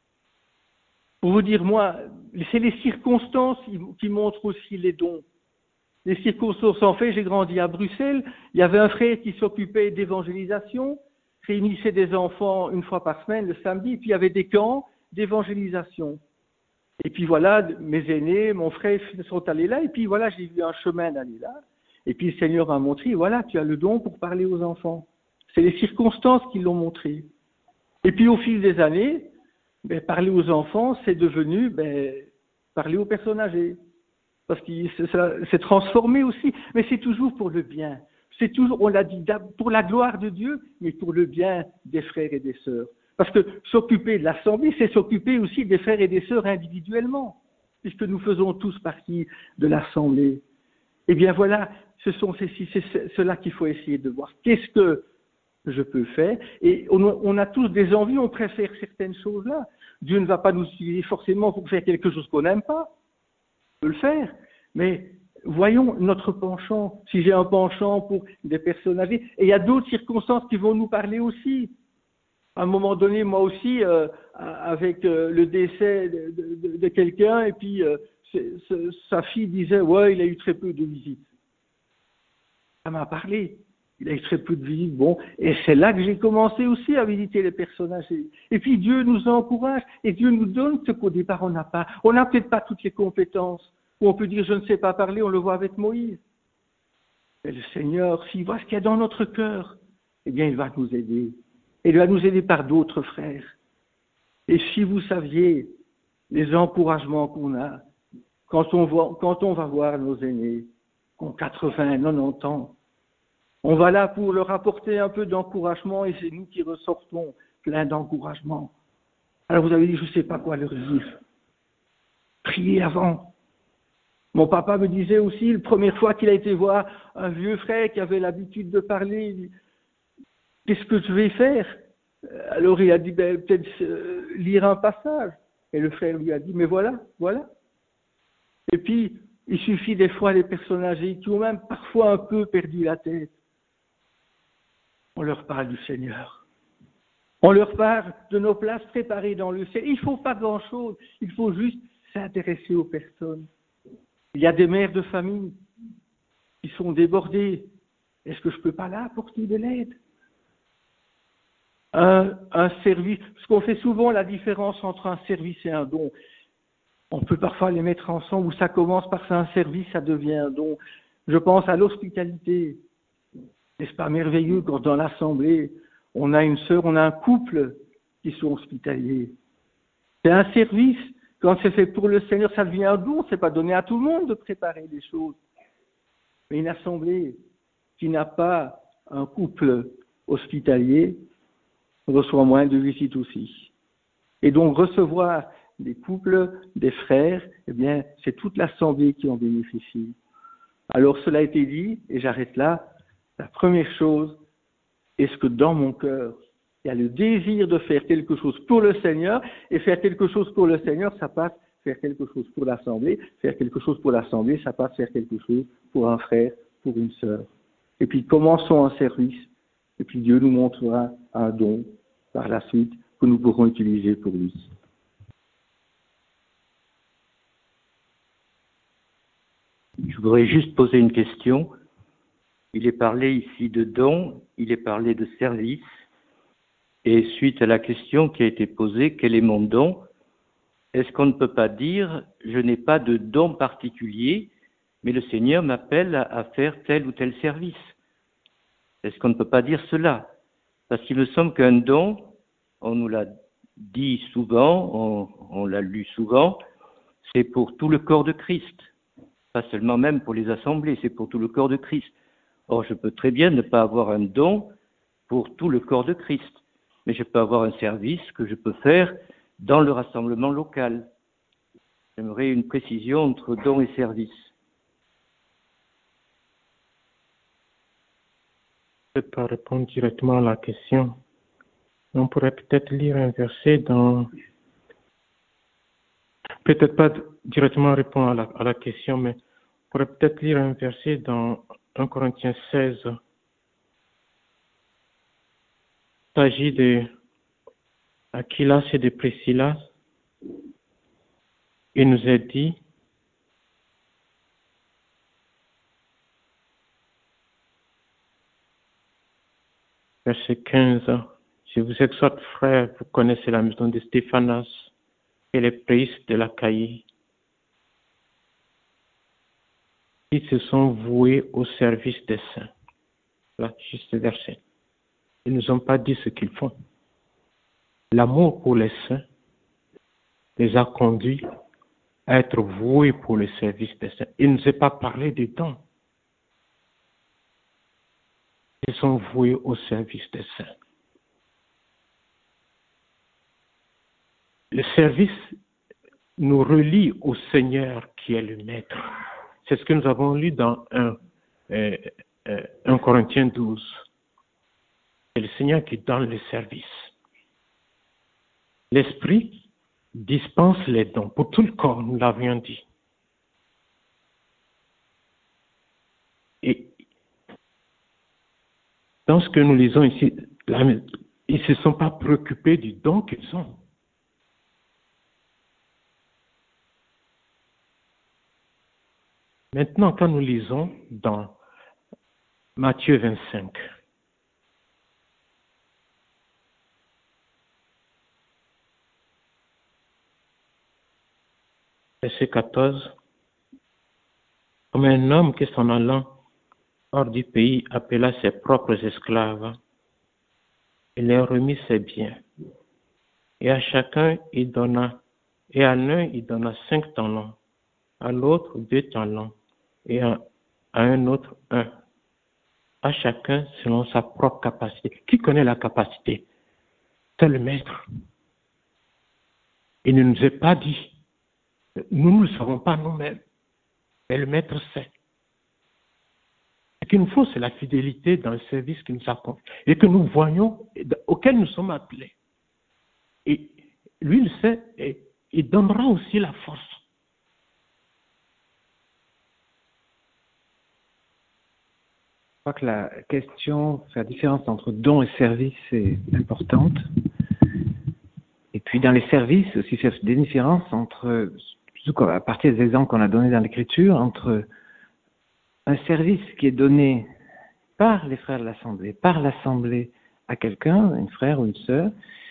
Pour vous dire, moi, c'est les circonstances qui montrent aussi les dons. Les circonstances, en fait, j'ai grandi à Bruxelles, il y avait un frère qui s'occupait d'évangélisation, réunissait des enfants une fois par semaine, le samedi, puis il y avait des camps d'évangélisation. Et puis voilà, mes aînés, mon frère sont allés là, et puis voilà, j'ai vu un chemin d'aller là. Et puis le Seigneur m'a montré, voilà, tu as le don pour parler aux enfants. C'est les circonstances qui l'ont montré. Et puis au fil des années, ben, parler aux enfants, c'est devenu ben, parler aux personnes âgées. Parce que ça s'est transformé aussi, mais c'est toujours pour le bien. C'est toujours, on l'a dit, pour la gloire de Dieu, mais pour le bien des frères et des sœurs. Parce que s'occuper de l'assemblée, c'est s'occuper aussi des frères et des sœurs individuellement, puisque nous faisons tous partie de l'assemblée. Eh bien voilà, ce sont ces, c'est cela qu'il faut essayer de voir. Qu'est-ce que je peux faire? Et on, on a tous des envies, on préfère certaines choses-là. Dieu ne va pas nous utiliser forcément pour faire quelque chose qu'on n'aime pas. On peut le faire, mais voyons notre penchant. Si j'ai un penchant pour des personnes âgées, et il y a d'autres circonstances qui vont nous parler aussi. À un moment donné, moi aussi, euh, avec euh, le décès de, de, de quelqu'un, et puis euh, c'est, c'est, sa fille disait, ouais, il a eu très peu de visites. Ça m'a parlé. Il a eu très peu de visites. Bon, et c'est là que j'ai commencé aussi à visiter les personnes âgées. Et puis Dieu nous encourage, et Dieu nous donne ce qu'au départ on n'a pas. On n'a peut-être pas toutes les compétences. Ou on peut dire, je ne sais pas parler, on le voit avec Moïse. Mais le Seigneur, s'il voit ce qu'il y a dans notre cœur, eh bien, il va nous aider. Et il va nous aider par d'autres frères. Et si vous saviez les encouragements qu'on a quand on, voit, quand on va voir nos aînés, qui ont quatre-vingts, quatre-vingt-dix ans, on va là pour leur apporter un peu d'encouragement et c'est nous qui ressortons plein d'encouragement. Alors vous avez dit, je ne sais pas quoi leur dire. Priez avant. Mon papa me disait aussi, la première fois qu'il a été voir un vieux frère qui avait l'habitude de parler, il dit, qu'est-ce que je vais faire? Alors il a dit, ben, peut-être euh, lire un passage. Et le frère lui a dit, mais voilà, voilà. Et puis, il suffit des fois les personnes âgées qui ont même parfois un peu perdu la tête. On leur parle du Seigneur. On leur parle de nos places préparées dans le ciel. Il ne faut pas grand-chose. Il faut juste s'intéresser aux personnes. Il y a des mères de famille qui sont débordées. Est-ce que je ne peux pas là apporter de l'aide ? Un, un service, parce qu'on fait souvent la différence entre un service et un don. On peut parfois les mettre ensemble, où ça commence par un service, ça devient un don. Je pense à l'hospitalité. N'est-ce pas merveilleux quand dans l'assemblée, on a une sœur, on a un couple qui sont hospitaliers. C'est un service. Quand c'est fait pour le Seigneur, ça devient un don. C'est pas donné à tout le monde de préparer des choses. Mais une assemblée qui n'a pas un couple hospitalier reçoit moins de visites aussi. Et donc recevoir des couples, des frères, eh bien, c'est toute l'assemblée qui en bénéficie. Alors cela a été dit, et j'arrête là. La première chose, est-ce que dans mon cœur, il y a le désir de faire quelque chose pour le Seigneur, et faire quelque chose pour le Seigneur, ça passe faire quelque chose pour l'assemblée, faire quelque chose pour l'assemblée, ça passe faire quelque chose pour un frère, pour une sœur. Et puis commençons un service, et puis Dieu nous montrera un don par la suite que nous pourrons utiliser pour lui. Je voudrais juste poser une question. Il est parlé ici de don, il est parlé de service, et suite à la question qui a été posée, quel est mon don ? Est-ce qu'on ne peut pas dire, je n'ai pas de don particulier, mais le Seigneur m'appelle à, à faire tel ou tel service ? Est-ce qu'on ne peut pas dire cela ? Parce qu'il me semble qu'un don, on nous l'a dit souvent, on, on l'a lu souvent, c'est pour tout le corps de Christ. Pas seulement même pour les assemblées, c'est pour tout le corps de Christ. Or, je peux très bien ne pas avoir un don pour tout le corps de Christ, mais je peux avoir un service que je peux faire dans le rassemblement local. J'aimerais une précision entre don et service. Je ne peux pas répondre directement à la question. On pourrait peut-être lire un verset dans... Peut-être pas directement répondre à la, à la question, mais on pourrait peut-être lire un verset dans un Corinthiens seize. Il s'agit de Aquilas et de Priscilla. Il nous est dit, verset quinze, je vous exhorte, frères, vous connaissez la maison de Stéphanas et les priestes de l'Achaïe, qui se sont voués au service des saints. Là, juste le verset. Ils ne nous ont pas dit ce qu'ils font. L'amour pour les saints les a conduits à être voués pour le service des saints. Il ne nous a pas parlé des dons. Ils sont voués au service des saints. Le service nous relie au Seigneur qui est le Maître. C'est ce que nous avons lu dans un, euh, euh, un Corinthiens douze. C'est le Seigneur qui donne le service. L'Esprit dispense les dons pour tout le corps, nous l'avions dit. Et dans ce que nous lisons ici, la, ils ne se sont pas préoccupés du don qu'ils ont. Maintenant, quand nous lisons dans Matthieu vingt-cinq, verset quatorze, comme un homme qui s'en allant hors du pays appela ses propres esclaves, il leur remit ses biens, et à chacun il donna, et à l'un il donna cinq talents, à l'autre deux talents, et à, à un autre un, à chacun selon sa propre capacité. Qui connaît la capacité? C'est le maître. Il ne nous a pas dit. Nous ne le savons pas nous-mêmes, mais le maître sait. Ce qu'il nous faut, c'est la fidélité dans le service qu'il nous a confié et que nous voyons, auquel nous sommes appelés. Et lui, il sait, et il donnera aussi la force. Je crois que la question, la différence entre don et service est importante. Et puis dans les services, aussi faire des différences entre, surtout à partir des exemples qu'on a donnés dans l'Écriture, entre un service qui est donné par les frères de l'Assemblée, par l'Assemblée à quelqu'un, un frère ou une sœur,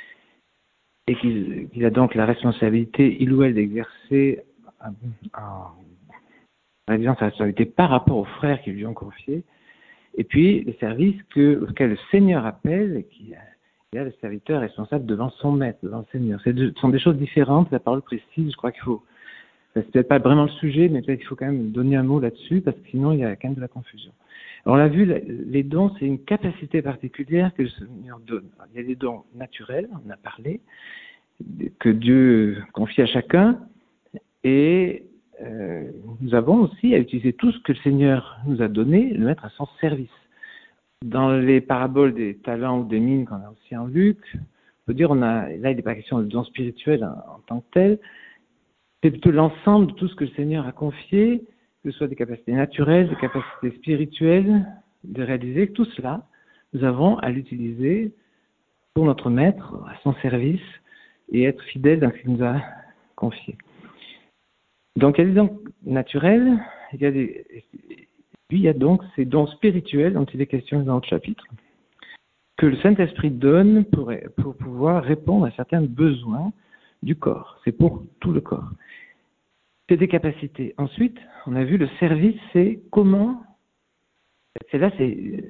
et qu'il, qu'il a donc la responsabilité, il ou elle, d'exercer en réalisant sa responsabilité par rapport aux frères qui lui ont confié, et puis les services que, auxquels le Seigneur appelle, et qui a le serviteur responsable devant son maître, devant le Seigneur. Ce sont des choses différentes, la parole précise, je crois qu'il faut, c'est peut-être pas vraiment le sujet, mais peut-être qu'il faut quand même donner un mot là-dessus, parce que sinon il y a quand même de la confusion. Alors on l'a vu, les dons, c'est une capacité particulière que le Seigneur donne. Alors, il y a des dons naturels, on en a parlé, que Dieu confie à chacun, et euh, nous avons aussi à utiliser tout ce que le Seigneur nous a donné, le mettre à son service. Dans les paraboles des talents ou des mines qu'on a aussi en Luc, on peut dire, on a, là il n'est pas question de dons spirituels en, en tant que tel, c'est plutôt l'ensemble de tout ce que le Seigneur a confié, que ce soit des capacités naturelles, des capacités spirituelles, de réaliser que tout cela, nous avons à l'utiliser pour notre maître, à son service, et être fidèle dans ce qu'il nous a confié. Donc il y a des dons naturels, il y a des, puis il y a donc ces dons spirituels dont il est question dans notre chapitre, que le Saint-Esprit donne pour, pour pouvoir répondre à certains besoins du corps. C'est pour tout le corps. C'est des capacités. Ensuite, on a vu le service, c'est comment. C'est là, c'est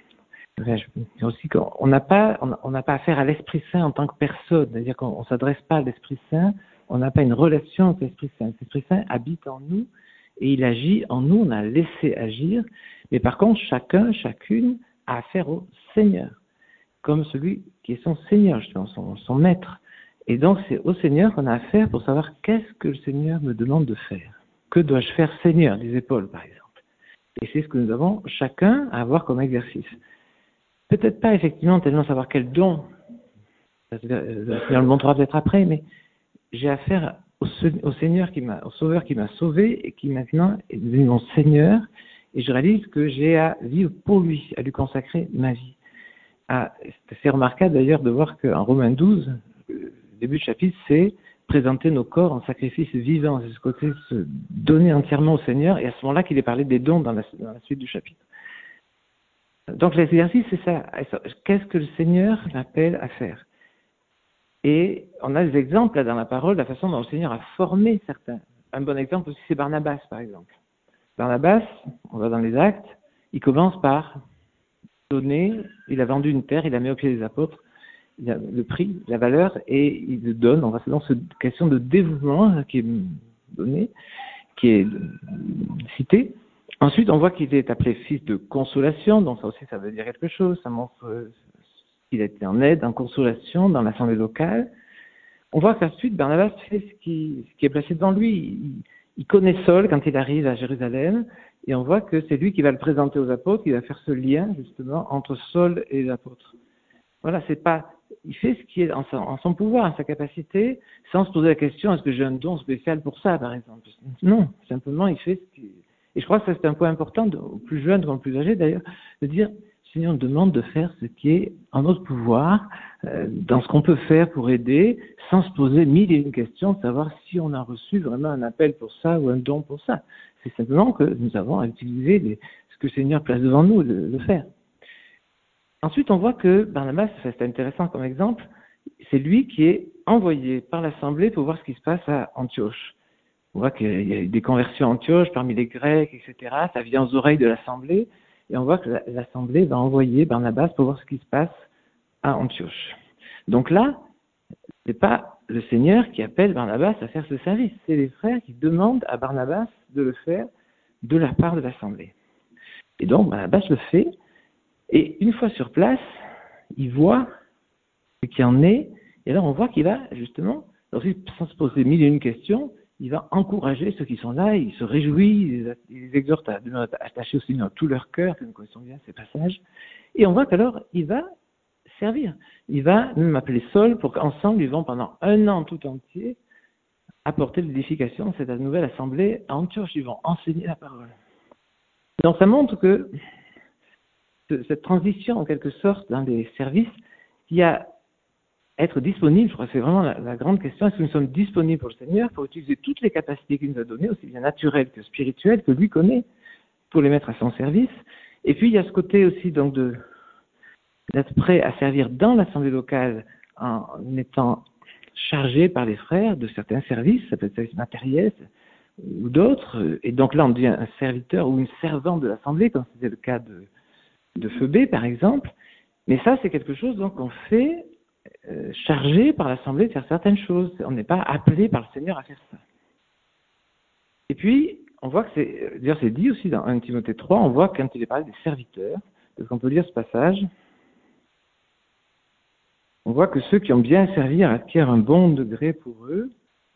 aussi qu'on n'a pas, on n'a pas affaire à l'Esprit Saint en tant que personne, c'est-à-dire qu'on ne s'adresse pas à l'Esprit Saint, on n'a pas une relation avec l'Esprit Saint. L'Esprit Saint habite en nous et il agit en nous, on a laissé agir, mais par contre, chacun, chacune a affaire au Seigneur, comme celui qui est son Seigneur, justement, son, son maître. Et donc, c'est au Seigneur qu'on a affaire pour savoir qu'est-ce que le Seigneur me demande de faire. Que dois-je faire, Seigneur, disait Paul, par exemple. Et c'est ce que nous avons chacun à avoir comme exercice. Peut-être pas effectivement tellement savoir quel don, le Seigneur le montrera peut-être après, mais j'ai affaire au, au Seigneur qui m'a, au Sauveur qui m'a sauvé et qui maintenant est devenu mon Seigneur, et je réalise que j'ai à vivre pour lui, à lui consacrer ma vie. Ah, c'est assez remarquable d'ailleurs de voir qu'en Romains douze, le début du chapitre, c'est présenter nos corps en sacrifice vivant, c'est ce côté se donner entièrement au Seigneur, et à ce moment-là qu'il est parlé des dons dans la, dans la suite du chapitre. Donc l'exercice, c'est ça. Qu'est-ce que le Seigneur m'appelle à faire? Et on a des exemples là dans la parole, de la façon dont le Seigneur a formé certains. Un bon exemple aussi, c'est Barnabas, par exemple. Barnabas, on va dans les Actes, il commence par donner, il a vendu une terre, il la met au pied des apôtres, il a le prix, la valeur, et il le donne. On va dans cette question de dévouement qui est donnée, qui est citée. Ensuite, on voit qu'il est appelé fils de consolation, donc ça aussi, ça veut dire quelque chose. Ça montre qu'il a été en aide, en consolation dans l'assemblée locale. On voit qu'ensuite, Barnabas fait ce qui, ce qui est placé devant lui. Il, il connaît Saul quand il arrive à Jérusalem, et on voit que c'est lui qui va le présenter aux apôtres, qui va faire ce lien, justement, entre Saul et les apôtres. Voilà, c'est pas... Il fait ce qui est en son, en son pouvoir, en sa capacité, sans se poser la question, est-ce que j'ai un don spécial pour ça, par exemple? Non, simplement, il fait ce qui... Et je crois que ça, c'est un point important, de, aux plus jeunes comme aux plus âgés d'ailleurs, de dire, Seigneur, on demande de faire ce qui est en notre pouvoir, euh, dans ce qu'on peut faire pour aider, sans se poser mille et une questions, de savoir si on a reçu vraiment un appel pour ça ou un don pour ça. C'est simplement que nous avons à utiliser les, ce que le Seigneur place devant nous, le, le faire. Ensuite, on voit que Barnabas, c'est intéressant comme exemple, c'est lui qui est envoyé par l'Assemblée pour voir ce qui se passe à Antioche. On voit qu'il y a eu des conversions à Antioche parmi les Grecs, et cetera. Ça vient aux oreilles de l'Assemblée. Et on voit que l'Assemblée va envoyer Barnabas pour voir ce qui se passe à Antioche. Donc là, ce n'est pas le Seigneur qui appelle Barnabas à faire ce service. C'est les frères qui demandent à Barnabas de le faire de la part de l'Assemblée. Et donc, Barnabas le fait. Et une fois sur place, il voit ce qu'il en est. Et là, on voit qu'il va, justement, sans se poser mille et une questions, il va encourager ceux qui sont là, il se réjouit, il les exhorte à demeurer attachés au Seigneur tout leur cœur, que nous connaissons bien ces passages. Et on voit qu'alors, il va servir. Il va même appeler Saul pour qu'ensemble, ils vont pendant un an tout entier apporter l'édification, c'est la nouvelle assemblée à Antioche, ils vont enseigner la parole. Donc ça montre que cette transition, en quelque sorte, dans les services, qui a être disponible, je crois que c'est vraiment la, la grande question, est-ce que nous sommes disponibles pour le Seigneur, pour utiliser toutes les capacités qu'il nous a données, aussi bien naturelles que spirituelles, que lui connaît, pour les mettre à son service. Et puis il y a ce côté aussi donc de d'être prêt à servir dans l'assemblée locale en étant chargé par les frères de certains services, ça peut être services matériels ou d'autres, et donc là on devient un serviteur ou une servante de l'assemblée, comme c'était le cas de, de Phoebé par exemple, mais ça c'est quelque chose donc qu'on fait euh, chargé par l'assemblée de faire certaines choses, on n'est pas appelé par le Seigneur à faire ça. Et puis on voit que c'est, d'ailleurs c'est dit aussi dans un Timothée trois, on voit quand il est parlé des serviteurs, parce qu'on peut lire ce passage, on voit que ceux qui ont bien servi acquièrent un bon degré pour eux.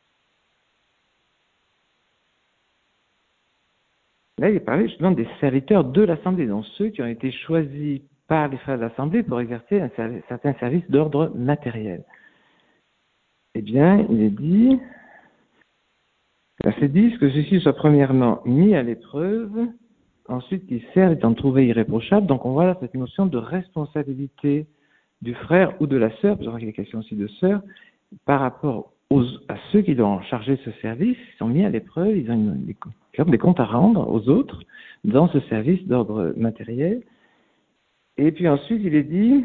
Là, il est parlé justement des serviteurs de l'Assemblée, donc ceux qui ont été choisis par les frères de l'Assemblée pour exercer un service, certains services d'ordre matériel. Eh bien, il est dit, verset dix, que ceux-ci soient premièrement mis à l'épreuve, ensuite qu'ils servent étant trouvés irréprochables. Donc on voit là cette notion de responsabilité du frère ou de la sœur, parce qu'il y a question aussi de sœur, par rapport aux, à ceux qui l'ont chargé de ce service, ils sont mis à l'épreuve, ils ont une, des, des comptes à rendre aux autres dans ce service d'ordre matériel. Et puis ensuite, il est dit,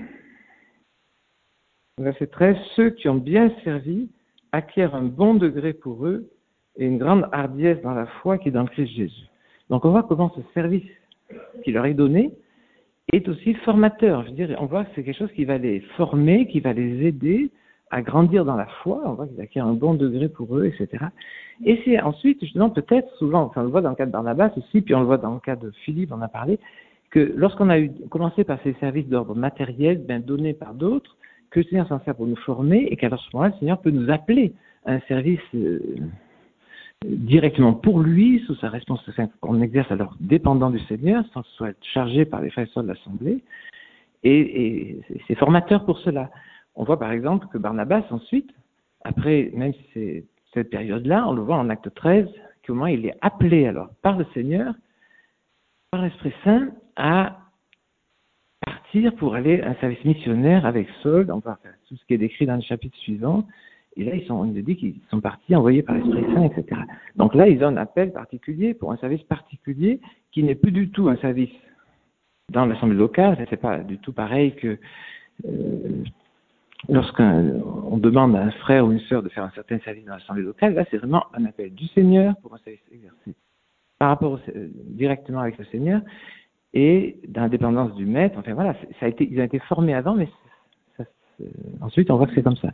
verset treize, ceux qui ont bien servi acquièrent un bon degré pour eux et une grande hardiesse dans la foi qui est dans le Christ Jésus. Donc on voit comment ce service qui leur est donné est aussi formateur. Je veux dire, on voit que c'est quelque chose qui va les former, qui va les aider à grandir dans la foi. On voit qu'ils acquièrent un bon degré pour eux, et cetera. Et c'est ensuite, justement, peut-être, souvent, enfin, on le voit dans le cas de Barnabas aussi, puis on le voit dans le cas de Philippe, on a parlé, que lorsqu'on a eu, commencé par ces services d'ordre matériel, ben, donnés par d'autres, que le Seigneur s'en sert pour nous former, et qu'à ce moment-là, le Seigneur peut nous appeler à un service euh, directement pour lui, sous sa responsabilité, qu'on exerce alors dépendant du Seigneur, sans que ce soit chargé par les frères et sœurs de l'Assemblée, et, et c'est formateur pour cela. On voit par exemple que Barnabas ensuite, après même si c'est cette période-là, on le voit en acte treize, qu'au moment il est appelé alors par le Seigneur, par l'Esprit Saint, à partir pour aller à un service missionnaire avec Saul, on va faire tout ce qui est décrit dans le chapitre suivant. Et là, ils sont, on nous dit qu'ils sont partis, envoyés par l'Esprit Saint, et cetera. Donc là, ils ont un appel particulier pour un service particulier qui n'est plus du tout un service dans l'assemblée locale. C'est pas du tout pareil que euh, lorsqu'on demande à un frère ou une sœur de faire un certain service dans l'assemblée locale. Là, c'est vraiment un appel du Seigneur pour un service exercé par rapport au, euh, directement avec le Seigneur et dans la dépendance du maître. Enfin voilà, ça a été, ils ont été formés avant, mais ça, ensuite, on voit que c'est comme ça.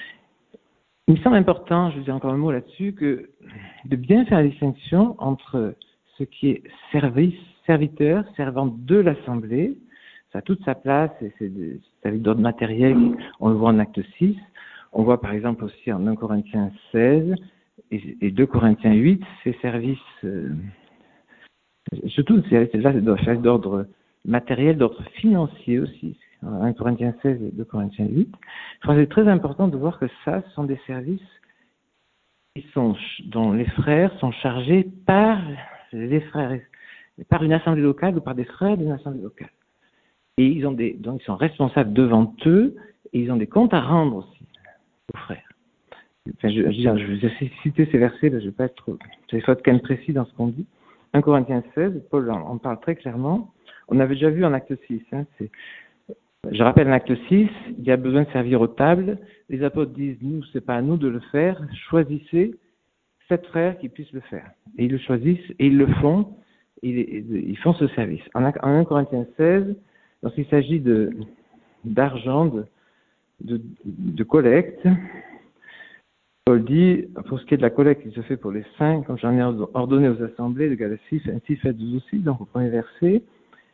Il me semble important, je vous dis encore un mot là-dessus, que de bien faire la distinction entre ce qui est service, serviteur, servant de l'Assemblée, ça a toute sa place, et c'est des services d'ordre matériel, on le voit en acte six, on voit par exemple aussi en un Corinthiens seize et, et deux Corinthiens huit, ces services, euh, surtout ces services-là, c'est d'ordre matériel, d'ordre financier aussi, un Corinthiens seize et deux Corinthiens huit. Je crois que c'est très important de voir que ça, ce sont des services qui sont, dont les frères sont chargés par les frères, par une assemblée locale ou par des frères d'une assemblée locale. Et ils ont des, donc ils sont responsables devant eux et ils ont des comptes à rendre aussi aux frères. Enfin, je, je, je vous ai cité ces versets, là, je ne vais pas être trop, je vais être quand même précis dans ce qu'on dit. un Corinthiens seize, Paul en, en parle très clairement. On avait déjà vu en acte six, hein, c'est Je rappelle en acte six, il y a besoin de servir aux tables. Les apôtres disent, nous, c'est pas à nous de le faire. Choisissez sept frères qui puissent le faire. Et ils le choisissent et ils le font. Ils, ils font ce service. En un Corinthiens seize, lorsqu'il s'agit de, d'argent, de, de, de collecte, Paul dit, pour ce qui est de la collecte qui se fait pour les saints, comme j'en ai ordonné aux assemblées de Galatie, ainsi faites-vous aussi, donc au premier verset.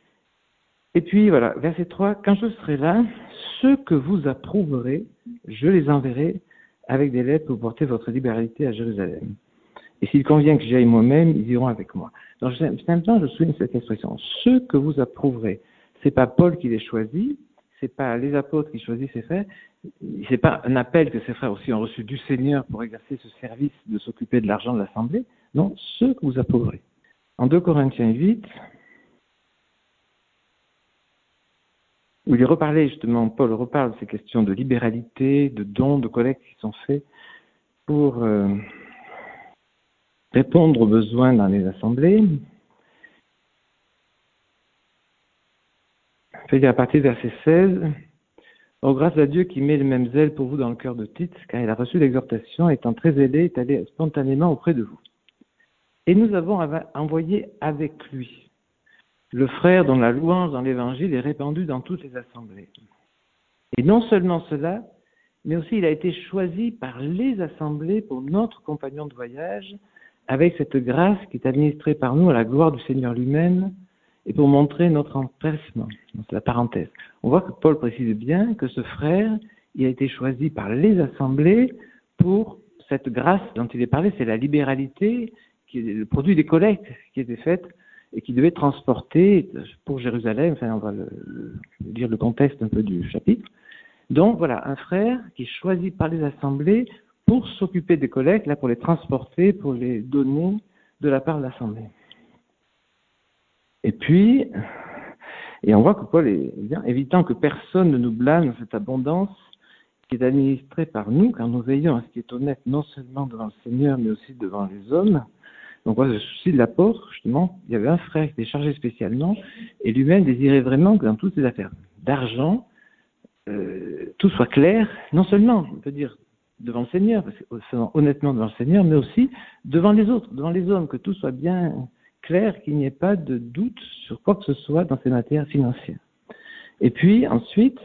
Et puis voilà, verset trois, quand je serai là, ceux que vous approuverez, je les enverrai avec des lettres pour porter votre libéralité à Jérusalem. Et s'il convient que j'aille moi-même, ils iront avec moi. Donc simplement, je souligne cette expression. Ceux que vous approuverez, c'est pas Paul qui les choisit, c'est pas les apôtres qui choisissent ces frères, c'est pas un appel que ces frères aussi ont reçu du Seigneur pour exercer ce service de s'occuper de l'argent de l'Assemblée. Non, ceux que vous appauvrez. En deux Corinthiens huit, où il est reparlé justement, Paul reparle de ces questions de libéralité, de dons, de collectes qui sont faits pour euh, répondre aux besoins dans les assemblées. Je vais dire à partir du verset seize, « Oh, grâce à Dieu qui met le même zèle pour vous dans le cœur de Tite, car il a reçu l'exhortation, étant très zélé, est allé spontanément auprès de vous. Et nous avons envoyé avec lui le frère dont la louange dans l'Évangile est répandue dans toutes les assemblées. Et non seulement cela, mais aussi il a été choisi par les assemblées pour notre compagnon de voyage, avec cette grâce qui est administrée par nous à la gloire du Seigneur lui-même, et pour montrer notre empressement. » C'est la parenthèse. On voit que Paul précise bien que ce frère, il a été choisi par les assemblées pour cette grâce dont il est parlé, c'est la libéralité, qui est le produit des collectes qui étaient faites et qui devait transporter pour Jérusalem, enfin on va le, le, lire le contexte un peu du chapitre. Donc voilà, un frère qui est choisi par les assemblées pour s'occuper des collectes, là pour les transporter, pour les donner de la part de l'assemblée. Et puis, et on voit que Paul est bien, évitant que personne ne nous blâme dans cette abondance qui est administrée par nous, car nous veillons à ce qui est honnête non seulement devant le Seigneur, mais aussi devant les hommes. Donc voilà, le souci de l'apôtre, justement, il y avait un frère qui était chargé spécialement, et lui-même désirait vraiment que dans toutes ces affaires d'argent, euh, tout soit clair, non seulement, on peut dire, devant le Seigneur, honnêtement devant le Seigneur, mais aussi devant les autres, devant les hommes, que tout soit bien clair, qu'il n'y ait pas de doute sur quoi que ce soit dans ces matières financières. Et puis, ensuite,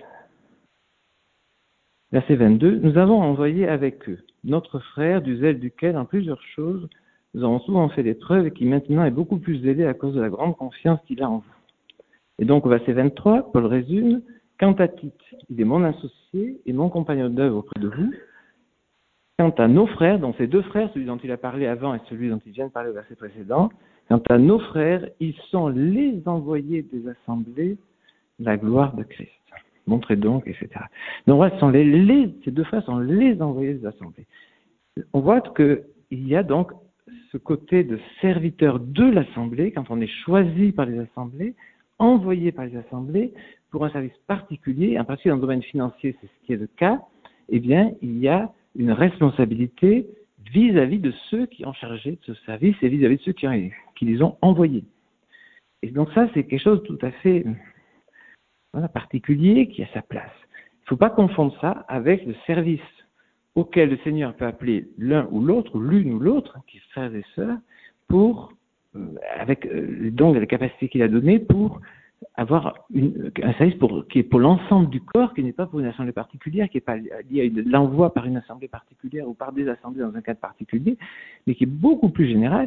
verset vingt-deux, « Nous avons envoyé avec eux notre frère, du zèle duquel, en plusieurs choses, nous avons souvent fait des preuves et qui maintenant est beaucoup plus zélé à cause de la grande confiance qu'il a en vous. » Et donc, au verset vingt-trois, Paul résume, « Quant à Tite, il est mon associé et mon compagnon d'œuvre auprès de vous. Quant à nos frères, dont ces deux frères, celui dont il a parlé avant et celui dont il vient de parler au verset précédent, quant à nos frères, ils sont les envoyés des assemblées, la gloire de Christ. » Montrez donc, et cetera. Donc voilà, ce sont les, les, ces deux frères sont les envoyés des assemblées. On voit qu'il y a donc ce côté de serviteur de l'assemblée, quand on est choisi par les assemblées, envoyé par les assemblées, pour un service particulier, en particulier dans le domaine financier, c'est ce qui est le cas, eh bien, il y a une responsabilité vis-à-vis de ceux qui ont chargé de ce service et vis-à-vis de ceux qui, ont, qui les ont envoyés. Et donc ça, c'est quelque chose de tout à fait voilà, particulier qui a sa place. Il ne faut pas confondre ça avec le service auquel le Seigneur peut appeler l'un ou l'autre, ou l'une ou l'autre, qui sont frères et sœurs, pour, euh, avec euh, les dons et les capacités qu'il a données, pour avoir une, un service pour, qui est pour l'ensemble du corps, qui n'est pas pour une assemblée particulière, qui n'est pas lié à l'envoi par une assemblée particulière ou par des assemblées dans un cadre particulier, mais qui est beaucoup plus général,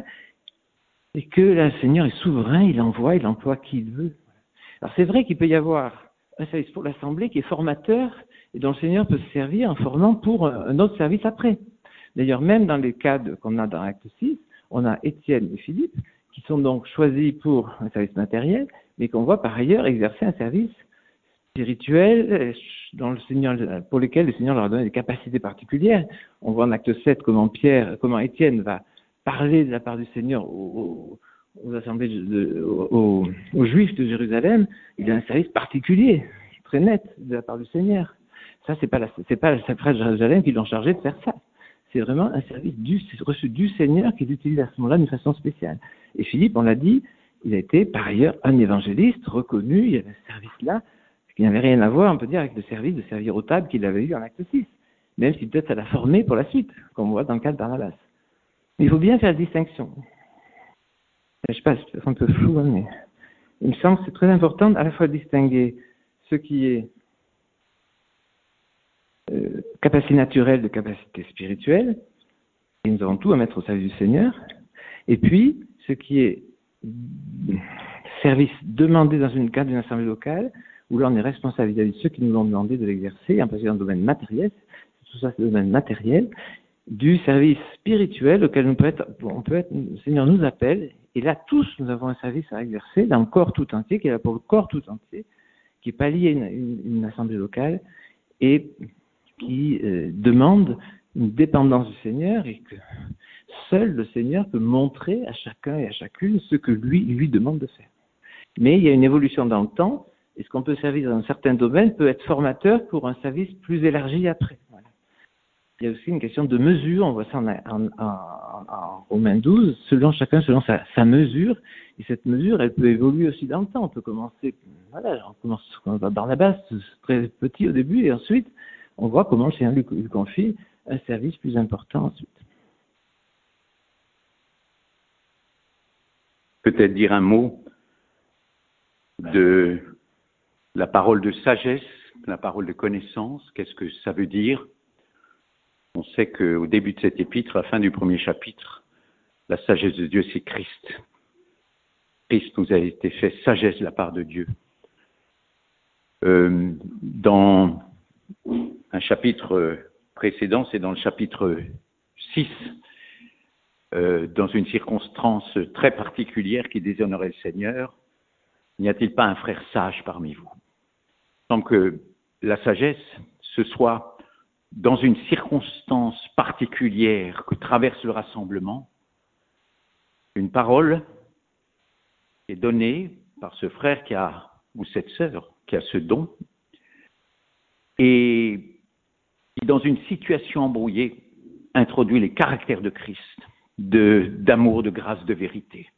et que là, le Seigneur est souverain, il envoie, il emploie qui il veut. Alors c'est vrai qu'il peut y avoir un service pour l'assemblée qui est formateur, et dont le Seigneur peut se servir en formant pour un autre service après. D'ailleurs, même dans les cas de, qu'on a dans Acte six, on a Étienne et Philippe, qui sont donc choisis pour un service matériel, mais qu'on voit par ailleurs exercer un service spirituel dans le Seigneur, pour lesquels le Seigneur leur a donné des capacités particulières. On voit en Acte sept comment Pierre, comment Étienne va parler de la part du Seigneur aux, aux assemblées, de, de, aux, aux Juifs de Jérusalem. Il a un service particulier, très net, de la part du Seigneur. Ça, c'est pas la, c'est pas le frère de Jérusalem qui l'ont chargé de faire ça. C'est vraiment un service du, reçu du Seigneur qu'il utilise à ce moment-là d'une façon spéciale. Et Philippe, on l'a dit, il a été par ailleurs un évangéliste reconnu, il y avait ce service-là, qui n'avait rien à voir, on peut dire, avec le service de servir aux tables qu'il avait eu en acte six. Même si peut-être ça l'a formé pour la suite, comme on voit dans le cas de Barnabas. Mais il faut bien faire la distinction. Je ne sais pas, c'est un peu flou, hein, mais il me semble que c'est très important à la fois de distinguer ce qui est euh, capacité naturelle de capacité spirituelle, et nous avons tout à mettre au service du Seigneur, et puis ce qui est service demandé dans une cadre d'une assemblée locale, où là on est responsable vis-à-vis de ceux qui nous l'ont demandé de l'exercer, en particulier dans le domaine matériel, tout ça c'est le domaine matériel, du service spirituel auquel on peut être, on peut être, le Seigneur nous appelle, et là tous nous avons un service à exercer dans le corps tout entier, qui est là pour le corps tout entier, qui n'est pas lié à une, une, une assemblée locale, et qui euh, demande une dépendance du Seigneur et que seul le Seigneur peut montrer à chacun et à chacune ce que lui lui demande de faire. Mais il y a une évolution dans le temps, et ce qu'on peut servir dans un certain domaine peut être formateur pour un service plus élargi après. Voilà. Il y a aussi une question de mesure, on voit ça en, en, en, en Romains douze, selon chacun, selon sa, sa mesure, et cette mesure, elle peut évoluer aussi dans le temps. On peut commencer, voilà, on commence par Barnabas, très petit au début, et ensuite, on voit comment le Seigneur lui, lui confie un service plus important ensuite. Peut-être dire un mot de la parole de sagesse, la parole de connaissance, qu'est-ce que ça veut dire? On sait qu'au début de cet épître, à la fin du premier chapitre, la sagesse de Dieu, c'est Christ. Christ nous a été fait sagesse de la part de Dieu. Euh, dans un chapitre précédent, c'est dans le chapitre six, euh, dans une circonstance très particulière qui déshonorait le Seigneur, n'y a-t-il pas un frère sage parmi vous? Il semble que la sagesse, ce soit dans une circonstance particulière que traverse le rassemblement, une parole est donnée par ce frère qui a, ou cette sœur qui a ce don, et qui, dans une situation embrouillée, introduit les caractères de Christ, de, d'amour, de grâce, de vérité.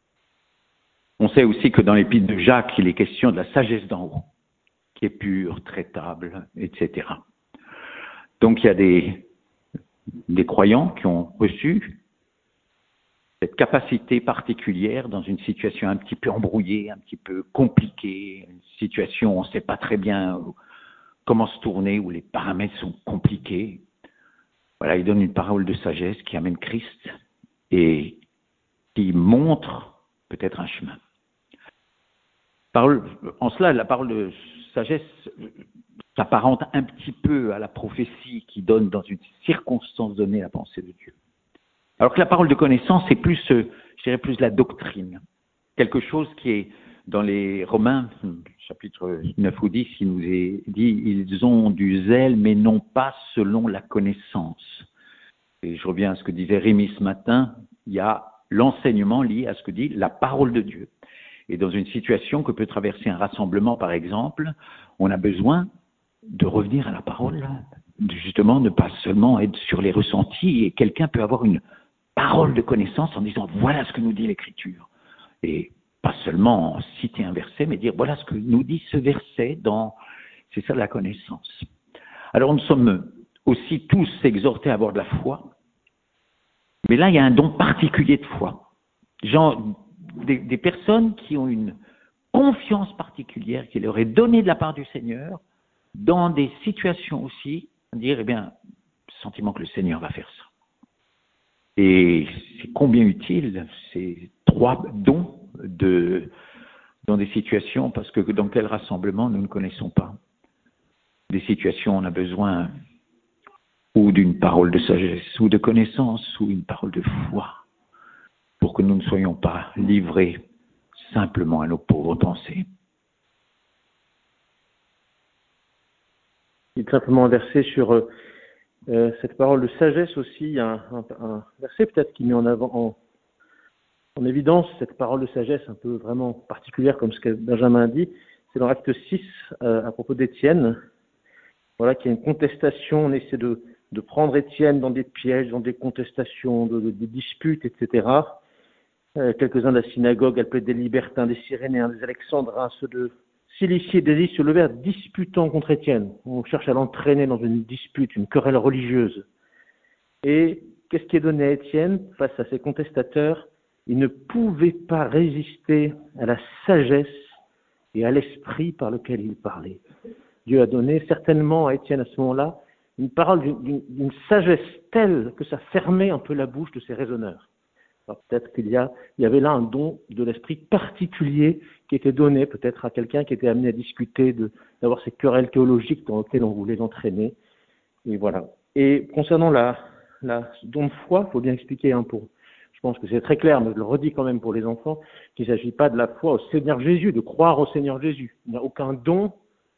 On sait aussi que dans l'épître de Jacques, il est question de la sagesse d'en haut, qui est pure, traitable, et cetera. Donc il y a des, des croyants qui ont reçu cette capacité particulière dans une situation un petit peu embrouillée, un petit peu compliquée, une situation où on ne sait pas très bien comment se tourner, où les paramètres sont compliqués. Voilà, il donne une parole de sagesse qui amène Christ et qui montre peut-être un chemin. Parole, en cela, la parole de sagesse s'apparente un petit peu à la prophétie qui donne dans une circonstance donnée la pensée de Dieu. Alors que la parole de connaissance, c'est plus, je dirais, plus la doctrine. Quelque chose qui est dans les Romains, chapitre neuf ou dix, il nous est dit, ils ont du zèle, mais non pas selon la connaissance. Et je reviens à ce que disait Rémi ce matin, il y a l'enseignement lié à ce que dit la parole de Dieu. Et dans une situation que peut traverser un rassemblement, par exemple, on a besoin de revenir à la parole, justement, ne pas seulement être sur les ressentis, et quelqu'un peut avoir une parole de connaissance en disant « voilà ce que nous dit l'Écriture ». Et pas seulement citer un verset, mais dire « voilà ce que nous dit ce verset dans… » C'est ça la connaissance. Alors nous sommes aussi tous exhortés à avoir de la foi, mais là il y a un don particulier de foi. Genre, des, des personnes qui ont une confiance particulière qui leur est donnée de la part du Seigneur, dans des situations aussi, dire, eh bien, sentiment que le Seigneur va faire ça. Et c'est combien utile ces trois dons de, dans des situations, parce que dans quel rassemblement nous ne connaissons pas. Des situations, on a besoin ou d'une parole de sagesse, ou de connaissance, ou une parole de foi, pour que nous ne soyons pas livrés simplement à nos pauvres pensées. Il est simplement un verset sur euh, euh, cette parole de sagesse aussi. Il y a un, un, un verset peut-être qui met en avant, en, en évidence cette parole de sagesse un peu vraiment particulière, comme ce que Benjamin dit. C'est dans Acte six, euh, à propos d'Étienne. Voilà, qu'il y a une contestation. On essaie de, de prendre Étienne dans des pièges, dans des contestations, de, de, des disputes, et cetera. Euh, quelques-uns de la synagogue appelaient des libertins, des Cyrénéens, des Alexandrins, ceux de Cilicie et d'Asie se levèrent disputant contre Étienne. On cherche à l'entraîner dans une dispute, une querelle religieuse. Et qu'est-ce qui est donné à Étienne face à ces contestateurs? Il ne pouvait pas résister à la sagesse et à l'esprit par lequel il parlait. Dieu a donné certainement à Étienne à ce moment-là une parole d'une, d'une sagesse telle que ça fermait un peu la bouche de ses raisonneurs. Alors peut-être qu'il y, a, il y avait là un don de l'esprit particulier qui était donné peut-être à quelqu'un qui était amené à discuter, de, d'avoir ces querelles théologiques dans lesquelles on voulait l'entraîner. Et voilà. Et concernant la, la don de foi, il faut bien expliquer, hein, pour, je pense que c'est très clair, mais je le redis quand même pour les enfants, qu'il ne s'agit pas de la foi au Seigneur Jésus, de croire au Seigneur Jésus. Il n'y a aucun don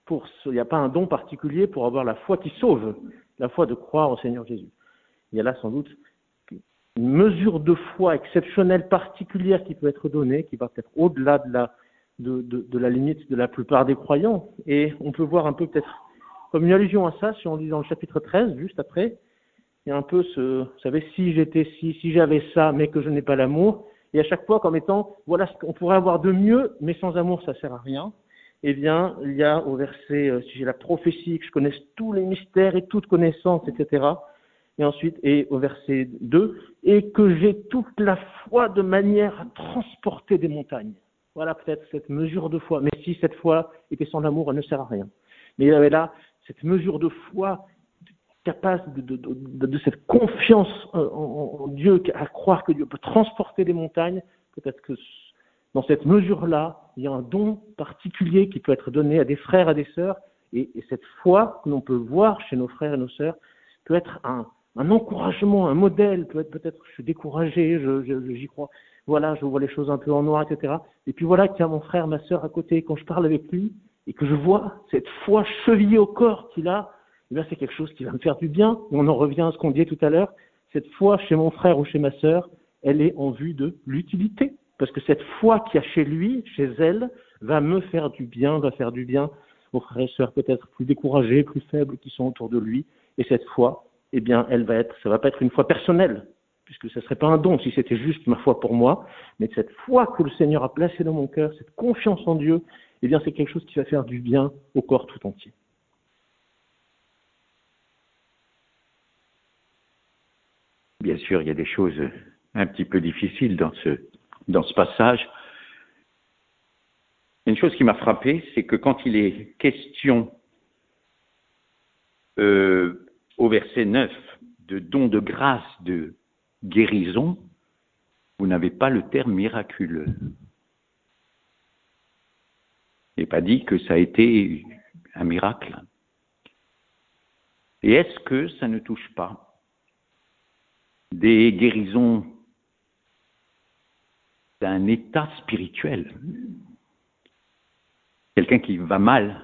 pour ce, il n'y a pas un don particulier pour avoir la foi qui sauve, la foi de croire au Seigneur Jésus. Il y a là sans doute une mesure de foi exceptionnelle, particulière qui peut être donnée, qui va peut-être au-delà de la, de, de, de la limite de la plupart des croyants. Et on peut voir un peu peut-être comme une allusion à ça, si on lit dans le chapitre treize, juste après, il y a un peu ce, vous savez, si j'étais ci, si j'avais ça, mais que je n'ai pas l'amour, et à chaque fois comme étant, voilà ce qu'on pourrait avoir de mieux, mais sans amour, ça sert à rien. Eh bien, il y a au verset, euh, si j'ai la prophétie, que je connaisse tous les mystères et toute connaissance, et cetera. Et ensuite, et au verset deux, et que j'ai toute la foi de manière à transporter des montagnes. Voilà peut-être cette mesure de foi. Mais si cette foi était sans amour, elle ne sert à rien. Mais il y avait là cette mesure de foi capable de, de, de, de cette confiance en, en, en Dieu, à croire que Dieu peut transporter des montagnes. Peut-être que dans cette mesure-là, il y a un don particulier qui peut être donné à des frères, à des sœurs. Et, et cette foi que l'on peut voir chez nos frères et nos sœurs peut être un, un encouragement, un modèle. Peut être peut-être je suis découragé, je, je, j'y crois. Voilà, je vois les choses un peu en noir, et cetera. Et puis voilà qu'il y a mon frère, ma sœur à côté. Quand je parle avec lui et que je vois cette foi chevillée au corps qu'il a, eh bien c'est quelque chose qui va me faire du bien. Et on en revient à ce qu'on disait tout à l'heure. Cette foi chez mon frère ou chez ma sœur, elle est en vue de l'utilité. Parce que cette foi qu'il y a chez lui, chez elle, va me faire du bien, va faire du bien aux frères et sœurs peut-être plus découragés, plus faibles qui sont autour de lui. Et cette foi, eh bien, elle va être, ça va pas être une foi personnelle, puisque ce serait pas un don si c'était juste ma foi pour moi, mais cette foi que le Seigneur a placée dans mon cœur, cette confiance en Dieu, eh bien, c'est quelque chose qui va faire du bien au corps tout entier. Bien sûr, il y a des choses un petit peu difficiles dans ce, dans ce passage. Une chose qui m'a frappé, c'est que quand il est question euh, au verset neuf de don de grâce, de guérison, vous n'avez pas le terme miraculeux. Il n'est pas dit que ça a été un miracle. Et est-ce que ça ne touche pas des guérisons d'un état spirituel? Quelqu'un qui va mal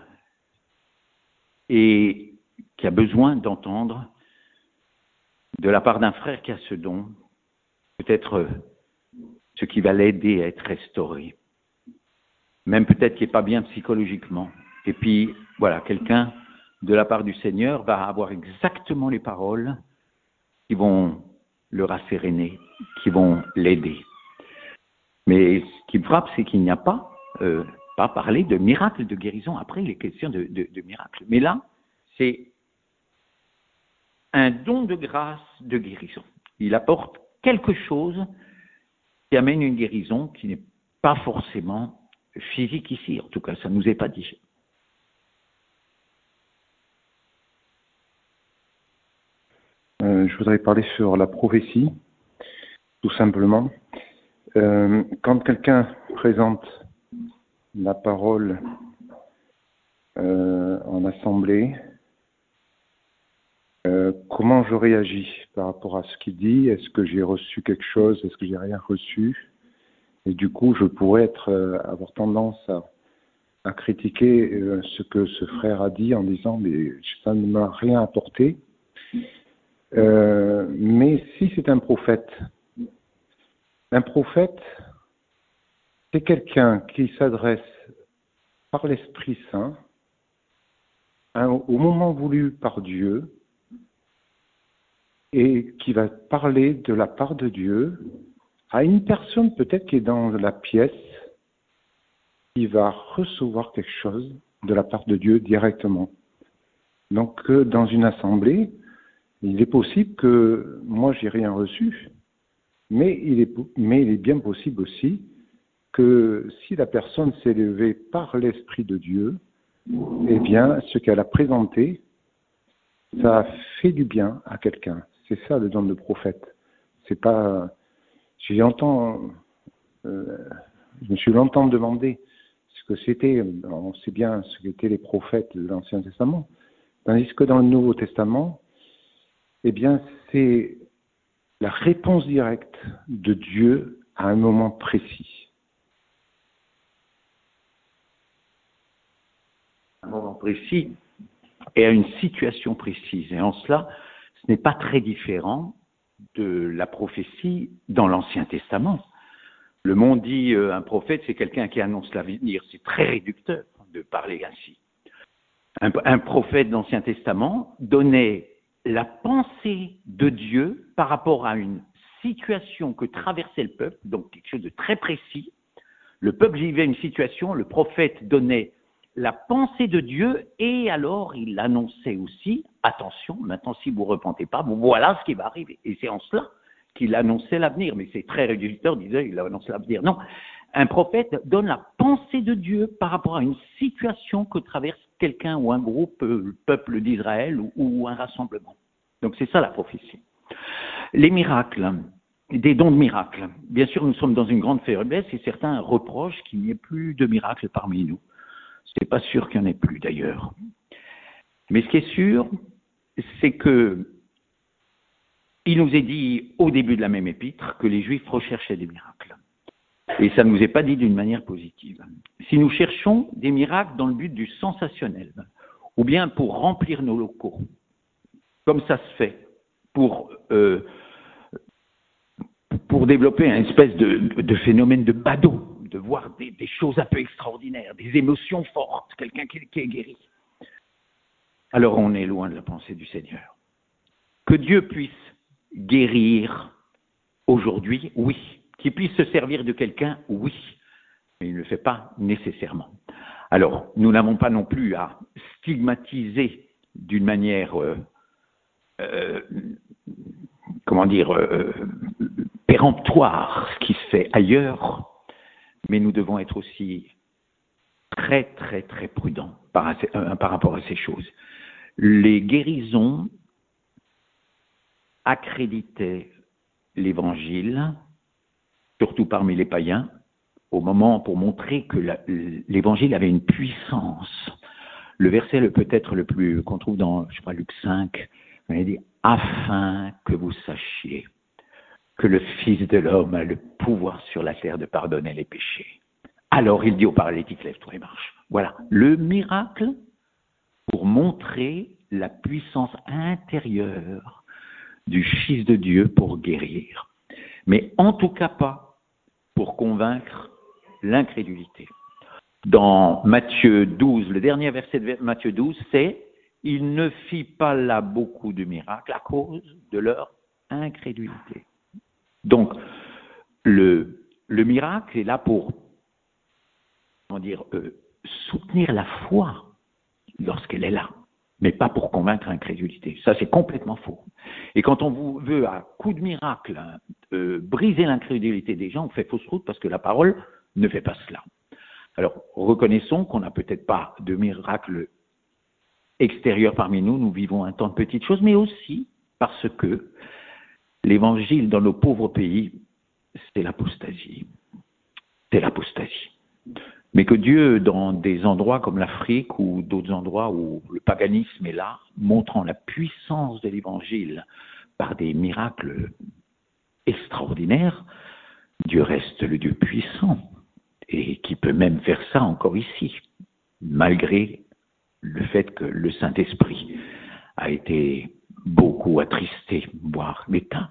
et qui a besoin d'entendre de la part d'un frère qui a ce don, peut-être ce qui va l'aider à être restauré. Même peut-être qu'il n'est pas bien psychologiquement. Et puis, voilà, quelqu'un de la part du Seigneur va avoir exactement les paroles qui vont le rasséréner, qui vont l'aider. Mais ce qui me frappe, c'est qu'il n'y a pas, euh, pas parlé de miracle de guérison. Après, il est question de, de, de miracle. Mais là, c'est un don de grâce de guérison. Il apporte quelque chose qui amène une guérison qui n'est pas forcément physique ici. En tout cas, ça ne nous est pas dit. Euh, je voudrais parler sur la prophétie, tout simplement. Euh, quand quelqu'un présente la parole euh, en assemblée, euh, comment je réagis par rapport à ce qu'il dit? Est-ce que j'ai reçu quelque chose? Est-ce que j'ai rien reçu? Et du coup, je pourrais être, euh, avoir tendance à, à critiquer euh, ce que ce frère a dit en disant mais ça ne m'a rien apporté. Euh, mais si c'est un prophète, un prophète, c'est quelqu'un qui s'adresse par l'Esprit Saint hein, au moment voulu par Dieu et qui va parler de la part de Dieu à une personne peut-être qui est dans la pièce, qui va recevoir quelque chose de la part de Dieu directement. Donc euh, dans une assemblée, il est possible que moi j'ai rien reçu, mais il est, mais il est bien possible aussi que si la personne s'est levée par l'Esprit de Dieu, eh bien, ce qu'elle a présenté, ça a fait du bien à quelqu'un. C'est ça le don de prophète. C'est pas. J'ai longtemps, euh, je me suis longtemps demandé ce que c'était. On sait bien ce qu'étaient les prophètes de l'Ancien Testament, tandis que dans le Nouveau Testament, eh bien, c'est la réponse directe de Dieu à un moment précis. moment précis et à une situation précise. Et en cela, ce n'est pas très différent de la prophétie dans l'Ancien Testament. Le monde dit euh, un prophète, c'est quelqu'un qui annonce l'avenir. C'est très réducteur de parler ainsi. Un, un prophète d'Ancien Testament donnait la pensée de Dieu par rapport à une situation que traversait le peuple, donc quelque chose de très précis. Le peuple vivait une situation, le prophète donnait la pensée de Dieu et alors il annonçait aussi, attention, maintenant si vous ne repentez pas, bon, voilà ce qui va arriver. Et c'est en cela qu'il annonçait l'avenir, mais c'est très réducteur, disait, il annonce l'avenir. Non, un prophète donne la pensée de Dieu par rapport à une situation que traverse quelqu'un ou un groupe, le peuple d'Israël ou, ou un rassemblement. Donc c'est ça la prophétie. Les miracles, des dons de miracles. Bien sûr, nous sommes dans une grande faiblesse et certains reprochent qu'il n'y ait plus de miracles parmi nous. C'est pas sûr qu'il n'y en ait plus d'ailleurs. Mais ce qui est sûr, c'est que il nous est dit au début de la même épître que les Juifs recherchaient des miracles. Et ça ne nous est pas dit d'une manière positive. Si nous cherchons des miracles dans le but du sensationnel, ou bien pour remplir nos locaux, comme ça se fait, pour, euh, pour développer une espèce de, de, de phénomène de badaud, de voir des, des choses un peu extraordinaires, des émotions fortes, quelqu'un qui, qui est guéri, alors on est loin de la pensée du Seigneur. Que Dieu puisse guérir aujourd'hui, oui. Qu'il puisse se servir de quelqu'un, oui. Mais il ne le fait pas nécessairement. Alors, nous n'avons pas non plus à stigmatiser d'une manière, euh, euh, comment dire, euh, péremptoire ce qui se fait ailleurs, mais nous devons être aussi très, très, très prudents par, euh, par rapport à ces choses. Les guérisons accréditaient l'Évangile, surtout parmi les païens, au moment pour montrer que la, l'Évangile avait une puissance. Le verset le, peut-être le plus qu'on trouve dans, je sais pas, Luc cinq, il dit « Afin que vous sachiez que le Fils de l'homme a le pouvoir sur la terre de pardonner les péchés. » Alors il dit au paralytique « Lève-toi et marche. » Voilà, le miracle pour montrer la puissance intérieure du Fils de Dieu pour guérir. Mais en tout cas pas pour convaincre l'incrédulité. Dans Matthieu douze, le dernier verset de Matthieu douze, c'est « Il ne fit pas là beaucoup de miracles à cause de leur incrédulité. » Donc, le, le miracle est là pour, comment dire, euh, soutenir la foi lorsqu'elle est là, mais pas pour convaincre l'incrédulité. Ça, c'est complètement faux. Et quand on vous veut, à coup de miracle, euh, briser l'incrédulité des gens, on fait fausse route parce que la parole ne fait pas cela. Alors, reconnaissons qu'on n'a peut-être pas de miracle extérieur parmi nous, nous vivons un temps de petites choses, mais aussi parce que l'évangile dans nos pauvres pays, c'est l'apostasie. C'est l'apostasie. Mais que Dieu, dans des endroits comme l'Afrique ou d'autres endroits où le paganisme est là, montrant la puissance de l'évangile par des miracles extraordinaires, Dieu reste le Dieu puissant et qui peut même faire ça encore ici, malgré le fait que le Saint-Esprit a été beaucoup attristé, voire éteint.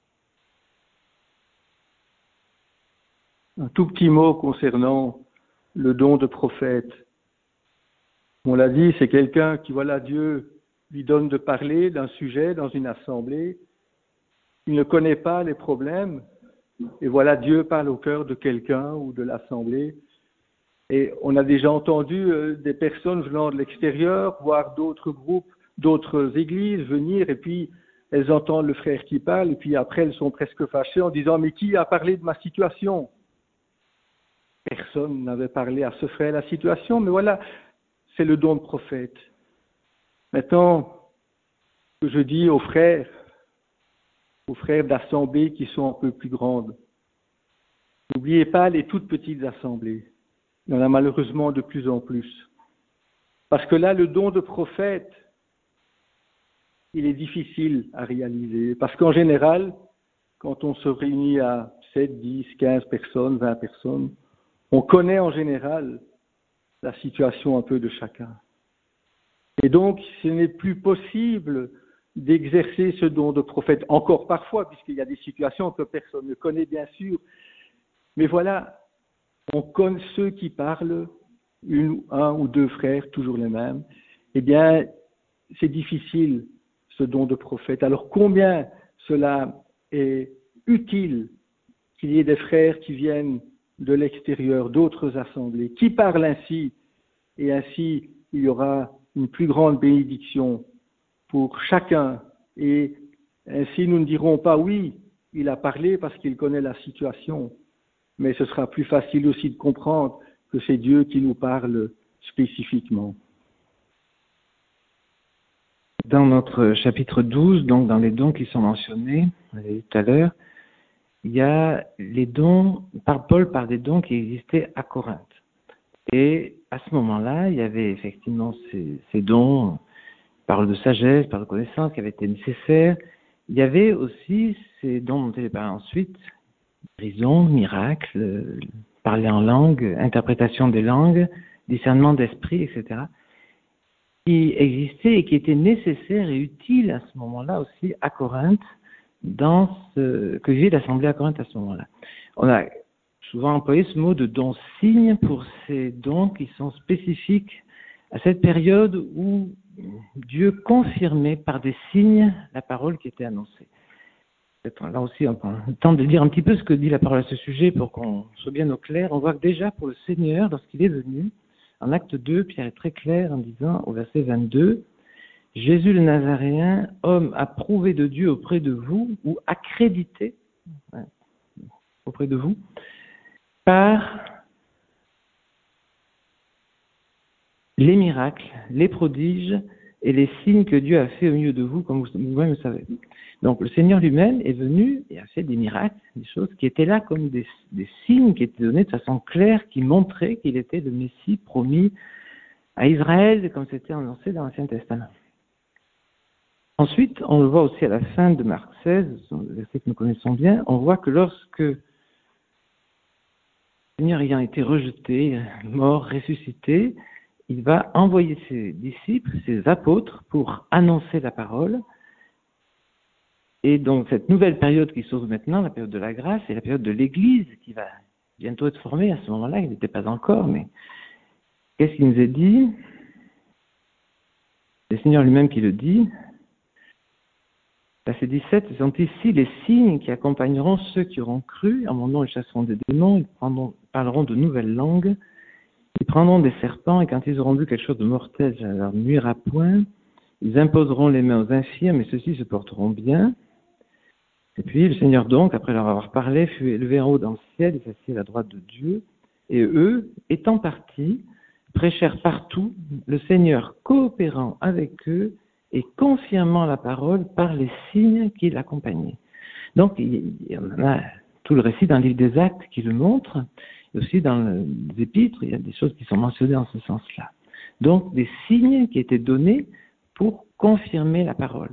Un tout petit mot concernant le don de prophète. On l'a dit, c'est quelqu'un qui, voilà, Dieu lui donne de parler d'un sujet dans une assemblée. Il ne connaît pas les problèmes. Et voilà, Dieu parle au cœur de quelqu'un ou de l'assemblée. Et on a déjà entendu euh, des personnes venant de l'extérieur, voire d'autres groupes, d'autres églises venir, et puis elles entendent le frère qui parle, et puis après elles sont presque fâchées en disant « Mais qui a parlé de ma situation ?» Personne n'avait parlé à ce frère la situation, mais voilà, c'est le don de prophète. Maintenant, ce que je dis aux frères, aux frères d'assemblées qui sont un peu plus grandes, n'oubliez pas les toutes petites assemblées. Il y en a malheureusement de plus en plus. Parce que là, le don de prophète, il est difficile à réaliser. Parce qu'en général, quand on se réunit à sept, dix, quinze personnes, vingt personnes, on connaît en général la situation un peu de chacun. Et donc, ce n'est plus possible d'exercer ce don de prophète, encore parfois, puisqu'il y a des situations que personne ne connaît, bien sûr. Mais voilà, on connaît ceux qui parlent, une, un ou deux frères, toujours les mêmes. Eh bien, c'est difficile, ce don de prophète. Alors, combien cela est utile qu'il y ait des frères qui viennent de l'extérieur, d'autres assemblées, qui parlent ainsi, et ainsi, il y aura une plus grande bénédiction pour chacun. Et ainsi, nous ne dirons pas, oui, il a parlé parce qu'il connaît la situation, mais ce sera plus facile aussi de comprendre que c'est Dieu qui nous parle spécifiquement. Dans notre chapitre douze, donc dans les dons qui sont mentionnés, on l'a dit tout à l'heure, il y a les dons, par Paul par des dons qui existaient à Corinthe. Et à ce moment-là, il y avait effectivement ces, ces dons, parole de sagesse, parole de connaissance, qui avaient été nécessaires. Il y avait aussi ces dons dont il parle ensuite, guérison, miracle, parler en langue, interprétation des langues, discernement d'esprit, et cetera, qui existaient et qui étaient nécessaires et utiles à ce moment-là aussi à Corinthe, dans ce que vit l'Assemblée à Corinthe à ce moment-là. On a souvent employé ce mot de don signe pour ces dons qui sont spécifiques à cette période où Dieu confirmait par des signes la parole qui était annoncée. Là aussi, on prend le temps de lire un petit peu ce que dit la parole à ce sujet pour qu'on soit bien au clair. On voit que déjà pour le Seigneur, lorsqu'il est venu, en acte deux, Pierre est très clair en disant au verset vingt-deux, « Jésus le Nazaréen, homme approuvé de Dieu auprès de vous, ou accrédité ouais, auprès de vous, par les miracles, les prodiges et les signes que Dieu a fait au milieu de vous, comme vous-même le savez. » Donc le Seigneur lui-même est venu et a fait des miracles, des choses qui étaient là comme des, des signes qui étaient donnés de façon claire, qui montraient qu'il était le Messie promis à Israël, comme c'était annoncé dans l'Ancien Testament. Ensuite, on le voit aussi à la fin de Marc seize, le verset que nous connaissons bien, on voit que lorsque le Seigneur ayant été rejeté, mort, ressuscité, il va envoyer ses disciples, ses apôtres, pour annoncer la parole. Et donc cette nouvelle période qui s'ouvre maintenant, la période de la grâce, c'est la période de l'Église qui va bientôt être formée. À ce moment-là, il n'était pas encore, mais qu'est-ce qu'il nous est dit? C'est le Seigneur lui-même qui le dit. Verset dix-sept, ce sont ici les signes qui accompagneront ceux qui auront cru. En mon nom, ils chasseront des démons, ils prendront, parleront de nouvelles langues, ils prendront des serpents, et quand ils auront vu quelque chose de mortel, ça ne leur nuira point. Ils imposeront les mains aux infirmes, et ceux-ci se porteront bien. Et puis, le Seigneur donc, après leur avoir parlé, fut élevé en haut dans le ciel, et s'assit à la droite de Dieu. Et eux, étant partis, prêchèrent partout, le Seigneur coopérant avec eux, et confirmant la parole par les signes qui l'accompagnaient. Donc, il y en a tout le récit dans le livre des Actes qui le montre, et aussi dans les Épîtres, il y a des choses qui sont mentionnées en ce sens-là. Donc, des signes qui étaient donnés pour confirmer la parole.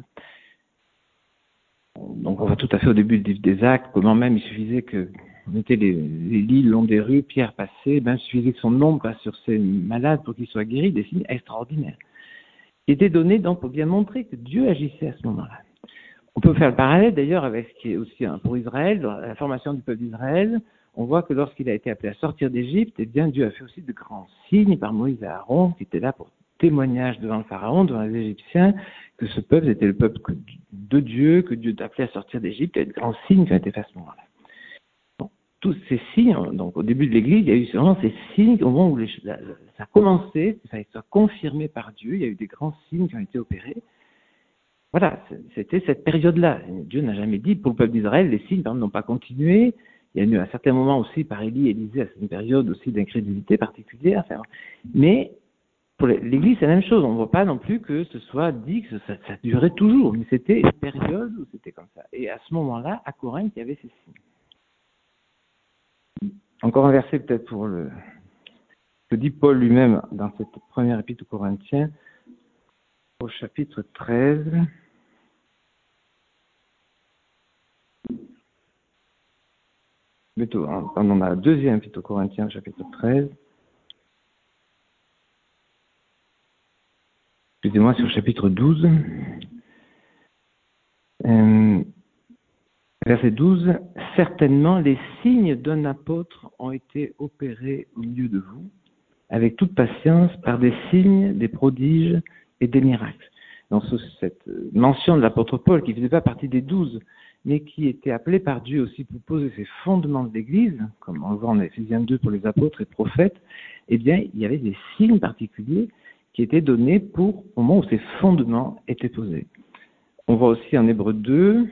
Donc, on voit tout à fait au début du livre des Actes, comment même il suffisait que on mettait les, les lits le long des rues, Pierre passait, ben, il suffisait que son nom passe sur ces malades pour qu'ils soient guéris, des signes extraordinaires. Qui était donné donc pour bien montrer que Dieu agissait à ce moment-là. On peut faire le parallèle d'ailleurs avec ce qui est aussi hein, pour Israël, la formation du peuple d'Israël. On voit que lorsqu'il a été appelé à sortir d'Égypte, eh bien Dieu a fait aussi de grands signes par Moïse et Aaron, qui étaient là pour témoignage devant le Pharaon, devant les Égyptiens, que ce peuple était le peuple de Dieu, que Dieu appelait à sortir d'Égypte. Il y a de grands signes qui ont été faits à ce moment-là. Bon, tous ces signes, donc au début de l'Église, il y a eu vraiment ces signes au moment où les, la, ça a commencé, il fallait que ça soit confirmé par Dieu, il y a eu des grands signes qui ont été opérés. Voilà, c'était cette période-là. Dieu n'a jamais dit, pour le peuple d'Israël, les signes n'ont pas continué. Il y a eu à certains moments aussi, par Élie et Élisée, à cette période aussi d'incrédulité particulière. Enfin, mais pour l'Église, c'est la même chose. On ne voit pas non plus que ce soit dit que ça, ça durait toujours. Mais c'était une période où c'était comme ça. Et à ce moment-là, à Corinthe, il y avait ces signes. Encore un verset peut-être pour le... que dit Paul lui-même dans cette première épître aux Corinthiens, au chapitre treize. Plutôt, hein, pardon, dans la deuxième épître aux Corinthiens, chapitre treize. excusez-moi, sur le chapitre douze. Euh, verset douze. Certainement, les signes d'un apôtre ont été opérés au milieu de vous, avec toute patience, par des signes, des prodiges et des miracles. Dans ce, cette mention de l'apôtre Paul, qui ne faisait pas partie des douze, mais qui était appelé par Dieu aussi pour poser ses fondements de l'Église, comme on le voit en Éphésiens deux pour les apôtres et prophètes, eh bien, il y avait des signes particuliers qui étaient donnés pour au moment où ces fondements étaient posés. On voit aussi en Hébreux deux,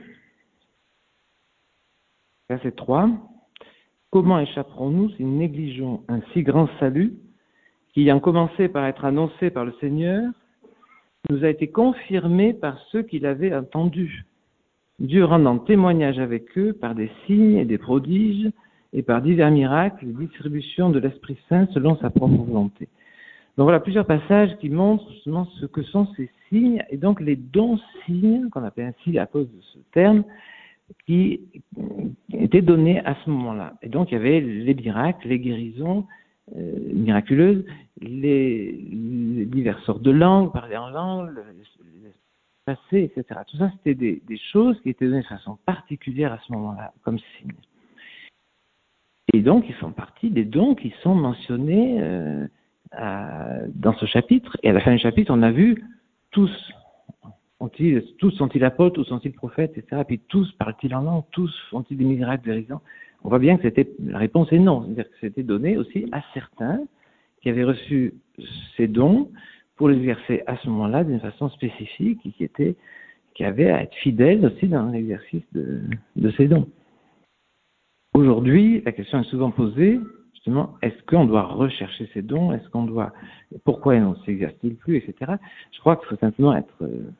verset trois, « Comment échapperons-nous si nous négligeons un si grand salut qui, ayant commencé par être annoncé par le Seigneur, nous a été confirmé par ceux qui l'avaient entendu, Dieu rendant témoignage avec eux par des signes et des prodiges et par divers miracles et distribution de l'Esprit Saint selon sa propre volonté. » Donc voilà plusieurs passages qui montrent justement ce que sont ces signes et donc les dons signes, qu'on appelle ainsi à cause de ce terme, qui étaient donnés à ce moment-là. Et donc il y avait les miracles, les guérisons euh, miraculeuses, les, les diverses sortes de langues, parler en langue, le, le passé, et cetera. Tout ça, c'était des, des choses qui étaient données de façon particulière à ce moment-là, comme signes. Et donc, ils font partie des dons qui sont mentionnés euh, à, dans ce chapitre. Et à la fin du chapitre, on a vu tous Sont-ils, tous sont-ils apôtres, tous sont-ils prophètes, et cetera. Puis tous parlent-ils en langue, tous font-ils des miracles guérisants. On voit bien que c'était, la réponse est non. C'est-à-dire que c'était donné aussi à certains qui avaient reçu ces dons pour les exercer à ce moment-là d'une façon spécifique et qui étaient, qui avaient à être fidèles aussi dans l'exercice de, de ces dons. Aujourd'hui, la question est souvent posée, justement, est-ce qu'on doit rechercher ces dons? Est-ce qu'on doit, pourquoi on ne s'exerce-t-il plus, et cetera. Je crois qu'il faut simplement être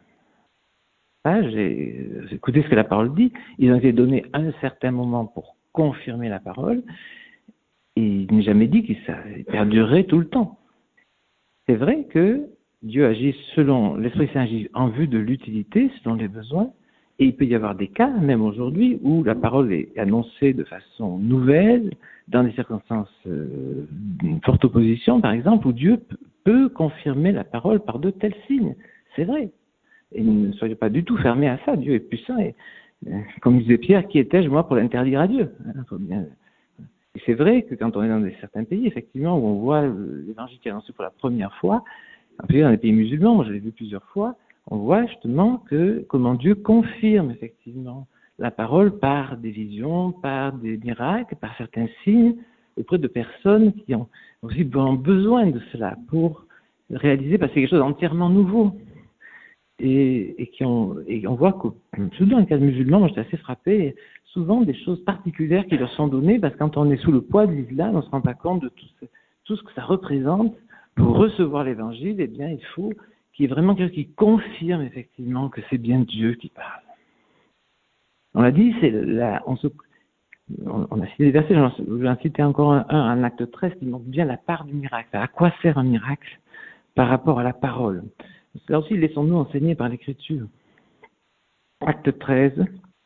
J'ai écouté ce que la parole dit. Ils ont été donnés à un certain moment pour confirmer la parole, et il n'est jamais dit que ça perdurerait tout le temps. C'est vrai que Dieu agit selon, l'Esprit Saint agit en vue de l'utilité, selon les besoins, et il peut y avoir des cas, même aujourd'hui, où la parole est annoncée de façon nouvelle, dans des circonstances euh, d'une forte opposition, par exemple, où Dieu peut confirmer la parole par de tels signes. C'est vrai. Et ne soyez pas du tout fermés à ça. Dieu est puissant. Et, comme disait Pierre, qui étais-je moi pour l'interdire à Dieu? Et c'est vrai que quand on est dans des, certains pays, effectivement, où on voit l'évangile qui est annoncé pour la première fois, en plus dans les pays musulmans, moi je l'ai vu plusieurs fois, on voit justement que comment Dieu confirme effectivement la parole par des visions, par des miracles, par certains signes, auprès de personnes qui ont aussi besoin de cela pour réaliser, parce que c'est quelque chose d'entièrement nouveau. Et, et, qui ont, et on voit que, surtout dans le cas musulman, moi j'étais assez frappé, souvent des choses particulières qui leur sont données, parce que quand on est sous le poids de l'islam, on ne se rend pas compte de tout ce, tout ce que ça représente. Pour recevoir l'évangile, eh bien, il faut qu'il y ait vraiment quelqu'un qui confirme effectivement que c'est bien Dieu qui parle. On l'a dit, c'est la, on, se, on, on a cité des versets, j'en, je vais en citer encore un, un, un acte treize qui montre bien la part du miracle. À quoi sert un miracle par rapport à la parole? Là aussi, laissons-nous enseigner par l'Écriture. Acte treize.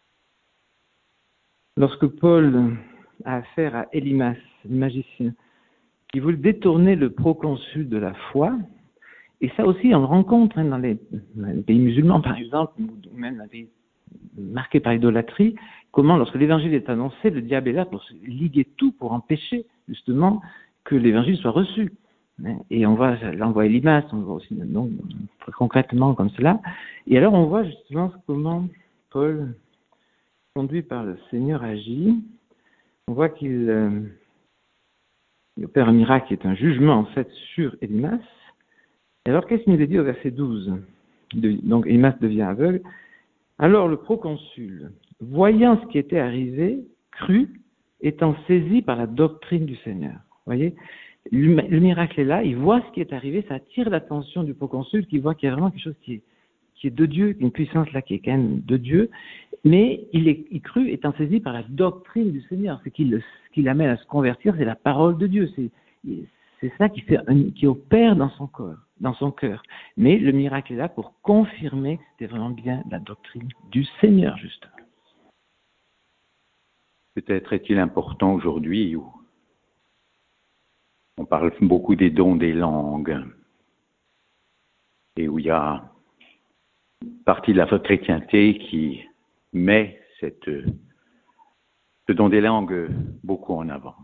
Lorsque Paul a affaire à Élymas, le magicien, qui voulait détourner le proconsul de la foi, et ça aussi, on le rencontre hein, dans, les, dans les pays musulmans, par exemple, ou même dans les pays marqués par l'idolâtrie, comment, lorsque l'évangile est annoncé, le diable est là pour liguer tout, pour empêcher, justement, que l'évangile soit reçu. Et on voit, là on voit Élymas, on voit aussi donc, très concrètement comme cela. Et alors on voit justement comment Paul, conduit par le Seigneur, agit. On voit qu'il euh, il opère un miracle qui est un jugement en fait sur Élymas. Et alors qu'est-ce qu'il nous est dit au verset douze? Donc Élymas devient aveugle. Alors le proconsul, voyant ce qui était arrivé, crut, étant saisi par la doctrine du Seigneur. Vous voyez? Le miracle est là, il voit ce qui est arrivé, ça attire l'attention du proconsul qui voit qu'il y a vraiment quelque chose qui est, qui est de Dieu, une puissance là qui est quand même de Dieu, mais il est il crut étant saisi par la doctrine du Seigneur. Ce qui, le, ce qui l'amène à se convertir, c'est la parole de Dieu, c'est, c'est ça qui, fait, qui opère dans son corps, dans son cœur. Mais le miracle est là pour confirmer que c'était vraiment bien la doctrine du Seigneur, justement. Peut-être est-il important aujourd'hui où on parle beaucoup des dons des langues. et où il y a une partie de la chrétienté qui met cette, ce don des langues beaucoup en avant.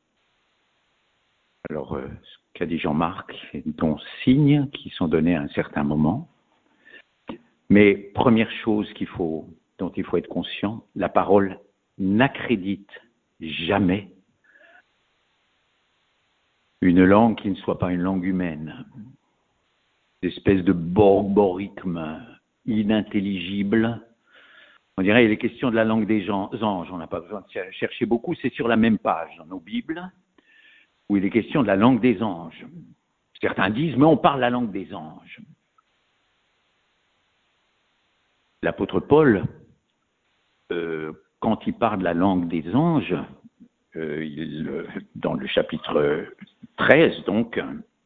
Alors, euh, ce qu'a dit Jean-Marc, c'est dons signes qui sont donnés à un certain moment. Mais première chose qu'il faut, dont il faut être conscient, la parole n'accrédite jamais une langue qui ne soit pas une langue humaine. Une espèce de borboricme inintelligible. On dirait qu'il est question de la langue des anges, on n'a pas besoin de chercher beaucoup, c'est sur la même page dans nos Bibles, où il est question de la langue des anges. Certains disent, mais on parle la langue des anges. L'apôtre Paul, euh, quand il parle de la langue des anges, euh, il, euh, dans le chapitre treize, donc,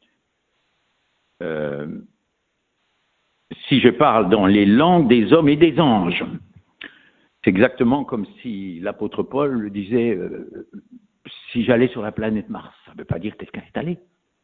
euh, si je parle dans les langues des hommes et des anges, c'est exactement comme si l'apôtre Paul disait, euh, si j'allais sur la planète Mars, ça ne veut pas dire que quelqu'un est allé.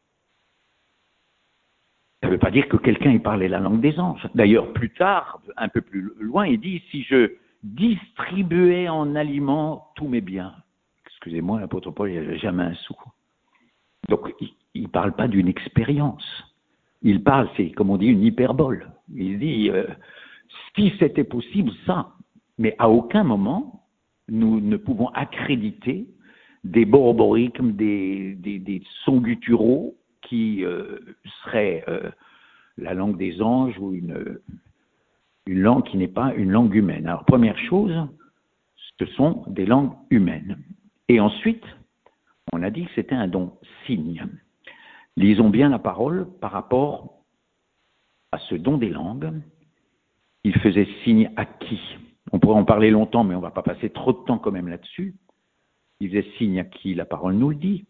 Ça ne veut pas dire que quelqu'un ait parlé la langue des anges. D'ailleurs, plus tard, un peu plus loin, il dit, si je distribuais en aliments tous mes biens. Excusez-moi, l'apôtre Paul, il n'avait jamais un sou. Donc, il ne parle pas d'une expérience. Il parle, c'est comme on dit, une hyperbole. Il dit, euh, si c'était possible, ça. Mais à aucun moment, nous ne pouvons accréditer des borboricmes, des, des, des sons gutturaux qui euh, seraient euh, la langue des anges ou une, une langue qui n'est pas une langue humaine. Alors, première chose, ce sont des langues humaines. Et ensuite, on a dit que c'était un don signe. Lisons bien la parole par rapport à ce don des langues. Il faisait signe à qui? On pourrait en parler longtemps, mais on ne va pas passer trop de temps quand même là-dessus. Il faisait signe à qui? La parole nous le dit.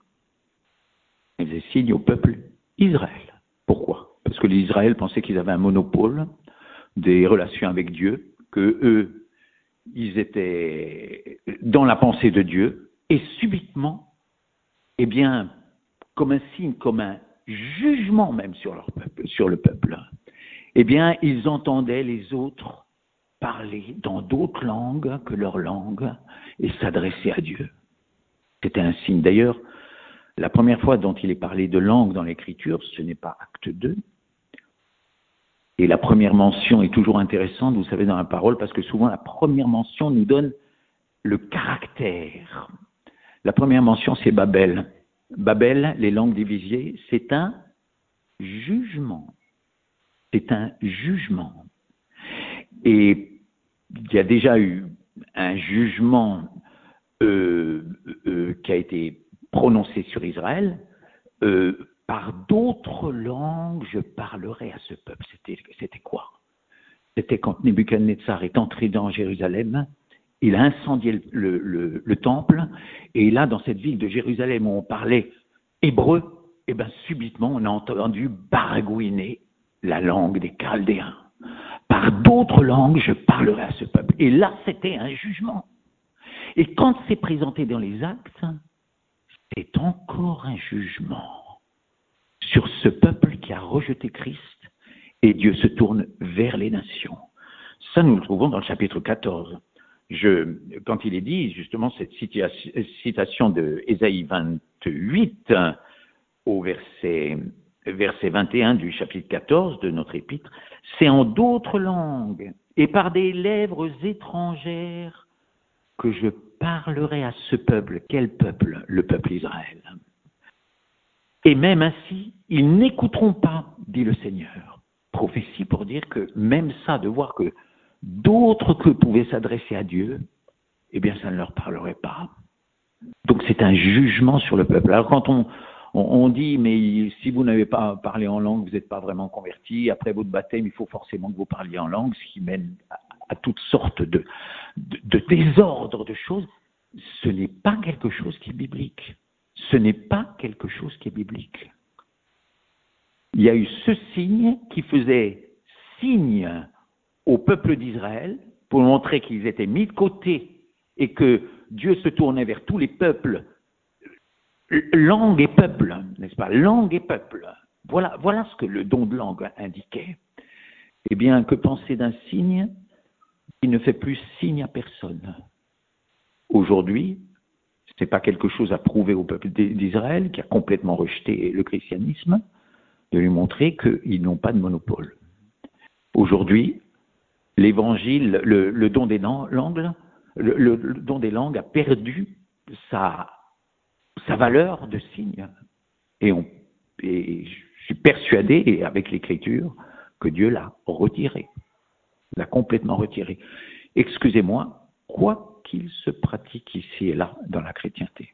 Il faisait signe au peuple Israël. Pourquoi? Parce que les Israël pensaient qu'ils avaient un monopole des relations avec Dieu, que eux, ils étaient dans la pensée de Dieu, et subitement, eh bien, comme un signe, comme un jugement même sur leur peuple, sur le peuple, eh bien, ils entendaient les autres parler dans d'autres langues que leur langue et s'adresser à Dieu. C'était un signe. D'ailleurs, la première fois dont il est parlé de langue dans l'Écriture, ce n'est pas Acte deux. Et la première mention est toujours intéressante, vous savez, dans la parole, parce que souvent la première mention nous donne le caractère. La première mention, c'est Babel. Babel, les langues divisées, c'est un jugement. C'est un jugement. Et il y a déjà eu un jugement euh, euh, qui a été prononcé sur Israël. Euh, par d'autres langues, je parlerai à ce peuple. C'était, c'était quoi? C'était quand Nebuchadnezzar est entré dans Jérusalem, il a incendié le, le, le, le temple, et là, dans cette ville de Jérusalem où on parlait hébreu, et bien subitement, on a entendu baragouiner la langue des Chaldéens. Par d'autres langues, je parlerai à ce peuple. Et là, c'était un jugement. Et quand c'est présenté dans les actes, c'est encore un jugement sur ce peuple qui a rejeté Christ, et Dieu se tourne vers les nations. Ça, nous le trouvons dans le chapitre quatorze. Je, quand il est dit, justement, cette citation de Ésaïe vingt-huit, au verset, verset vingt et un du chapitre quatorze de notre épître, c'est en d'autres langues et par des lèvres étrangères que je parlerai à ce peuple. Quel peuple? Le peuple Israël. Et même ainsi, ils n'écouteront pas, dit le Seigneur. Prophétie pour dire que même ça, de voir que d'autres que pouvaient s'adresser à Dieu, eh bien, ça ne leur parlerait pas. Donc, c'est un jugement sur le peuple. Alors, quand on, on, on dit, mais si vous n'avez pas parlé en langue, vous n'êtes pas vraiment converti, après votre baptême, il faut forcément que vous parliez en langue, ce qui mène à, à toutes sortes de, de, de désordres, de choses, ce n'est pas quelque chose qui est biblique. Ce n'est pas quelque chose qui est biblique. Il y a eu ce signe qui faisait signe au peuple d'Israël pour montrer qu'ils étaient mis de côté et que Dieu se tournait vers tous les peuples, langue et peuple, n'est-ce pas? Langue et peuple. Voilà, voilà ce que le don de langue indiquait. Eh bien, que penser d'un signe qui ne fait plus signe à personne? Aujourd'hui, ce n'est pas quelque chose à prouver au peuple d'Israël, qui a complètement rejeté le christianisme, de lui montrer qu'ils n'ont pas de monopole. Aujourd'hui, l'évangile, le, le don des langues, le, le, le don des langues a perdu sa, sa valeur de signe. Et, on, et je suis persuadé, avec l'écriture, que Dieu l'a retiré, l'a complètement retiré. Excusez-moi, quoi qu'il se pratique ici et là dans la chrétienté.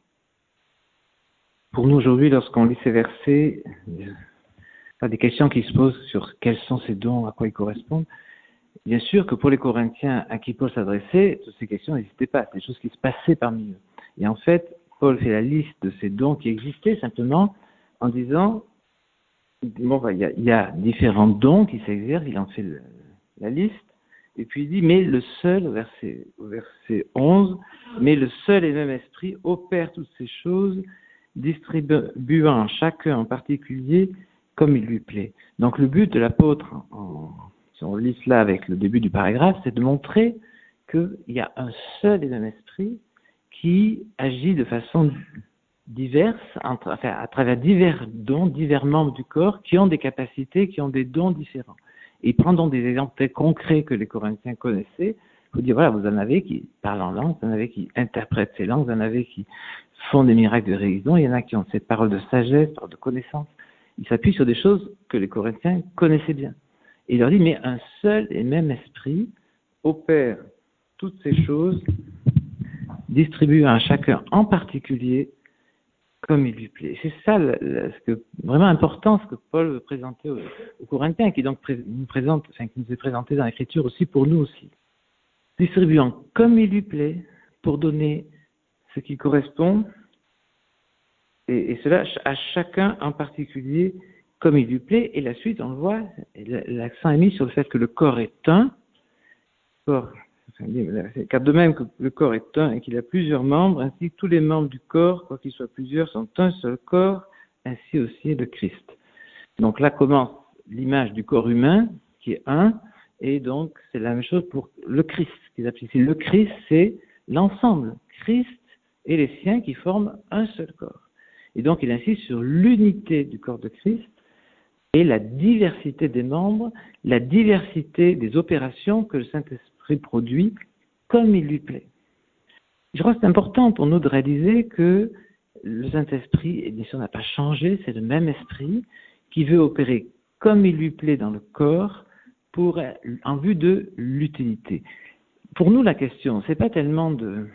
Pour nous aujourd'hui, lorsqu'on lit ces versets, il y a des questions qui se posent sur quels sont ces dons, à quoi ils correspondent. Bien sûr que pour les Corinthiens à qui Paul s'adressait, toutes ces questions n'existaient pas, c'est des choses qui se passaient parmi eux. Et en fait, Paul fait la liste de ces dons qui existaient simplement en disant, bon, bah, il y a, il y a différents dons qui s'exercent, il en fait le, la liste, et puis il dit, mais le seul, au verset, au verset onze, mais le seul et même esprit opère toutes ces choses, distribuant chacun en particulier comme il lui plaît. Donc le but de l'apôtre, en, si on lit cela avec le début du paragraphe, c'est de montrer qu'il y a un seul et même esprit qui agit de façon diverse, entre, enfin, à travers divers dons, divers membres du corps, qui ont des capacités, qui ont des dons différents. Et prenons des exemples très concrets que les Corinthiens connaissaient. Il faut dire, voilà, vous en avez qui parlent en langue, vous en avez qui interprètent ces langues, vous en avez qui font des miracles de guérison, il y en a qui ont cette parole de sagesse, parole de connaissance. Il s'appuie sur des choses que les Corinthiens connaissaient bien. Et il leur dit, mais un seul et même esprit opère toutes ces choses, distribue à chacun en particulier comme il lui plaît. C'est ça le, le, ce que, vraiment important, ce que Paul veut présenter aux, aux Corinthiens, qui donc pré, nous présente, enfin, qui nous est présenté dans l'Écriture aussi pour nous aussi. Distribuant comme il lui plaît pour donner ce qui correspond, et, et cela à chacun en particulier comme il lui plaît. Et la suite, on le voit, l'accent est mis sur le fait que le corps est un, corps, car de même que le corps est un et qu'il a plusieurs membres, ainsi que tous les membres du corps, quoiqu'ils soient plusieurs, sont un seul corps, ainsi aussi est le Christ. Donc là commence l'image du corps humain, qui est un, et donc c'est la même chose pour le Christ. Qu'ils appellent ici. Le Christ, c'est l'ensemble, Christ et les siens qui forment un seul corps. Et donc il insiste sur l'unité du corps de Christ et la diversité des membres, la diversité des opérations que le Saint-Esprit produit comme il lui plaît. Je crois que c'est important pour nous de réaliser que le Saint-Esprit, bien sûr, n'a pas changé, c'est le même esprit qui veut opérer comme il lui plaît dans le corps pour, en vue de l'utilité. Pour nous, la question, c'est pas tellement de,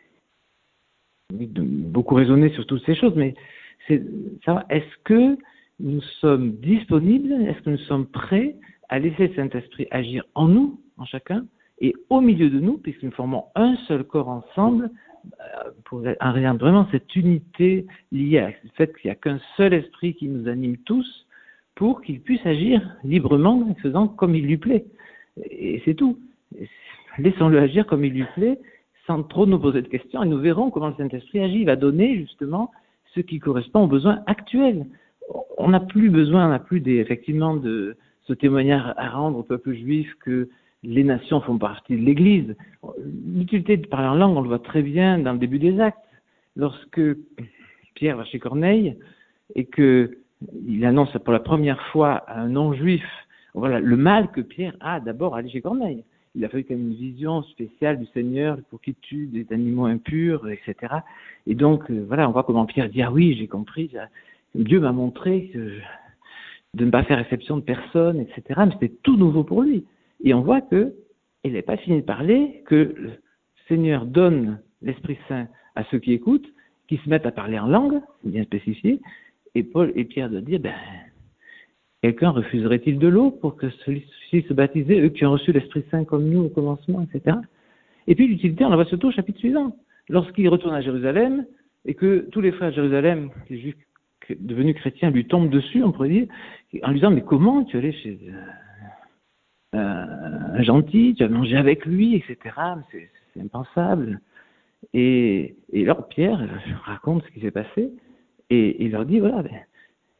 de beaucoup raisonner sur toutes ces choses, mais c'est savoir, est-ce que nous sommes disponibles, est-ce que nous sommes prêts à laisser le Saint-Esprit agir en nous, en chacun, et au milieu de nous, puisque nous formons un seul corps ensemble, pour en vraiment cette unité liée à le fait qu'il n'y a qu'un seul esprit qui nous anime tous, pour qu'il puisse agir librement, en faisant comme il lui plaît. Et c'est tout. Laissons-le agir comme il lui plaît, sans trop nous poser de questions, et nous verrons comment le Saint-Esprit agit. Il va donner justement ce qui correspond aux besoins actuels. On n'a plus besoin, on n'a plus des, effectivement de ce témoignage à rendre au peuple juif que les nations font partie de l'Église. L'utilité de parler en langue, on le voit très bien dans le début des Actes. Lorsque Pierre va chez Corneille et qu'il annonce pour la première fois à un non-juif, voilà, le mal que Pierre a d'abord à aller chez Corneille. Il a fallu comme une vision spéciale du Seigneur pour qu'il tue des animaux impurs, et cetera. Et donc, voilà, on voit comment Pierre dit, ah oui, j'ai compris, Dieu m'a montré que je, de ne pas faire exception de personne, et cetera. Mais c'était tout nouveau pour lui. Et on voit que il n'est pas fini de parler, que le Seigneur donne l'Esprit Saint à ceux qui écoutent, qui se mettent à parler en langue, c'est bien spécifié, et Paul et Pierre doivent dire, ben, quelqu'un refuserait-il de l'eau pour que celui-ci se baptisait, eux qui ont reçu l'Esprit Saint comme nous au commencement, et cetera. Et puis l'utilité, on la voit surtout au chapitre suivant. Lorsqu'il retourne à Jérusalem, et que tous les frères à Jérusalem, les juifs devenus chrétiens, lui tombent dessus, on pourrait dire, en lui disant, mais comment tu allais chez euh, un gentil, tu as mangé avec lui, et cetera. C'est, c'est impensable. Et, et alors Pierre raconte ce qui s'est passé, et il leur dit, voilà, ben,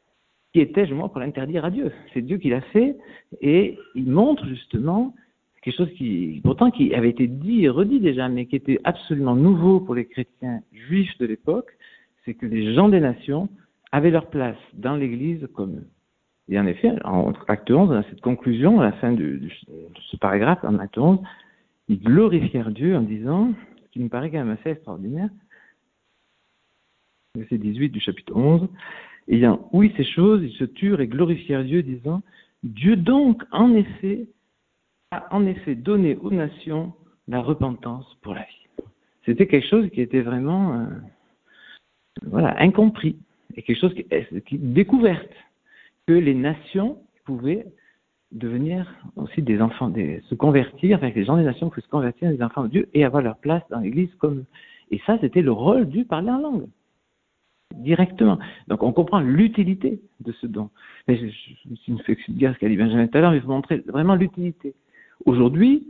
qui étais-je moi pour l'interdire à Dieu? C'est Dieu qui l'a fait, et il montre justement quelque chose qui, pourtant, qui avait été dit et redit déjà, mais qui était absolument nouveau pour les chrétiens juifs de l'époque, c'est que les gens des nations avaient leur place dans l'Église comme eux. Et en effet, en acte onze, dans cette conclusion, à la fin de, de, de ce paragraphe, en acte onze, ils glorifièrent Dieu en disant, ce qui nous paraît quand même assez extraordinaire, verset dix-huit du chapitre onze, ayant ouï ces choses, ils se turent et glorifièrent Dieu, disant, Dieu donc, en effet, a en effet donné aux nations la repentance pour la vie. C'était quelque chose qui était vraiment euh, voilà, incompris, et quelque chose qui, qui découverte, que les nations pouvaient devenir aussi des enfants, des, se convertir, enfin que les gens des nations pouvaient se convertir des enfants de Dieu et avoir leur place dans l'Église comme eux. Et ça, c'était le rôle du parler en langue, directement. Donc on comprend l'utilité de ce don. Mais je, je, je me fais dire ce qu'a dit Benjamin tout à l'heure, mais il faut montrer vraiment l'utilité. Aujourd'hui,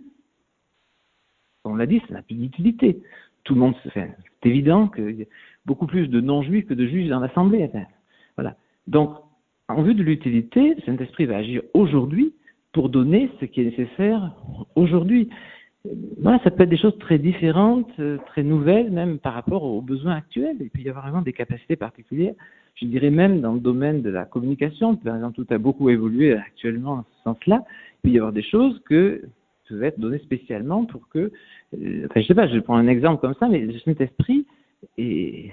on l'a dit, ça n'a plus d'utilité. Tout le monde se fait. C'est évident qu'il y a beaucoup plus de non-juifs que de juifs dans l'Assemblée. Enfin, voilà. Donc, en vue de l'utilité, le Saint-Esprit va agir aujourd'hui pour donner ce qui est nécessaire aujourd'hui. Voilà, ça peut être des choses très différentes, très nouvelles, même par rapport aux besoins actuels. Il peut y avoir vraiment des capacités particulières. Je dirais même dans le domaine de la communication, par exemple, tout a beaucoup évolué actuellement en ce sens-là. Il peut y avoir des choses que peuvent être données spécialement pour que, euh, enfin, je sais pas, je prends un exemple comme ça, mais le Saint-Esprit est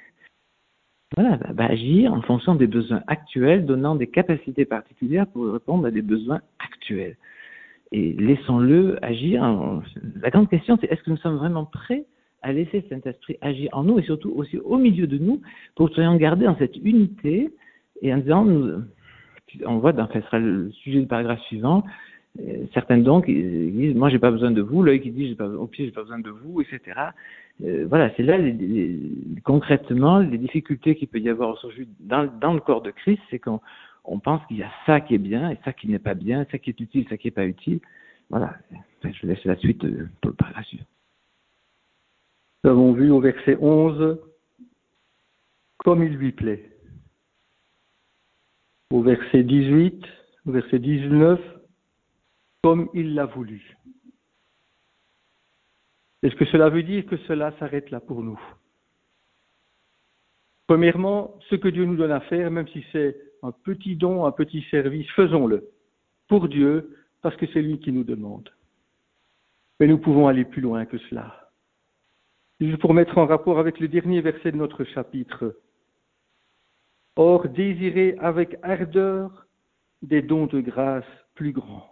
Voilà, va, va agir en fonction des besoins actuels, donnant des capacités particulières pour répondre à des besoins actuels. Et laissons-le agir. La grande question, c'est est-ce que nous sommes vraiment prêts à laisser Saint-Esprit agir en nous et surtout aussi au milieu de nous pour que nous soyons gardés dans cette unité et en disant, nous, on voit, dans, ce sera le sujet du paragraphe suivant, euh, certains donc ils disent, moi j'ai pas besoin de vous, l'œil qui dit, j'ai pas, au pied j'ai pas besoin de vous, et cetera. Euh, voilà, c'est là les, les, concrètement les difficultés qu'il peut y avoir aujourd'hui dans, dans le corps de Christ, c'est qu'on on pense qu'il y a ça qui est bien et ça qui n'est pas bien, ça qui est utile, ça qui n'est pas utile. Voilà, enfin, je laisse la suite pour le paragraphe suivant. Nous avons vu au verset onze, comme il lui plaît. Au verset dix-huit, au verset dix-neuf, comme il l'a voulu. Est-ce que cela veut dire que cela s'arrête là pour nous? Premièrement, ce que Dieu nous donne à faire, même si c'est un petit don, un petit service, faisons-le pour Dieu, parce que c'est lui qui nous demande. Mais nous pouvons aller plus loin que cela. Juste pour mettre en rapport avec le dernier verset de notre chapitre. Or, désirez avec ardeur des dons de grâce plus grands.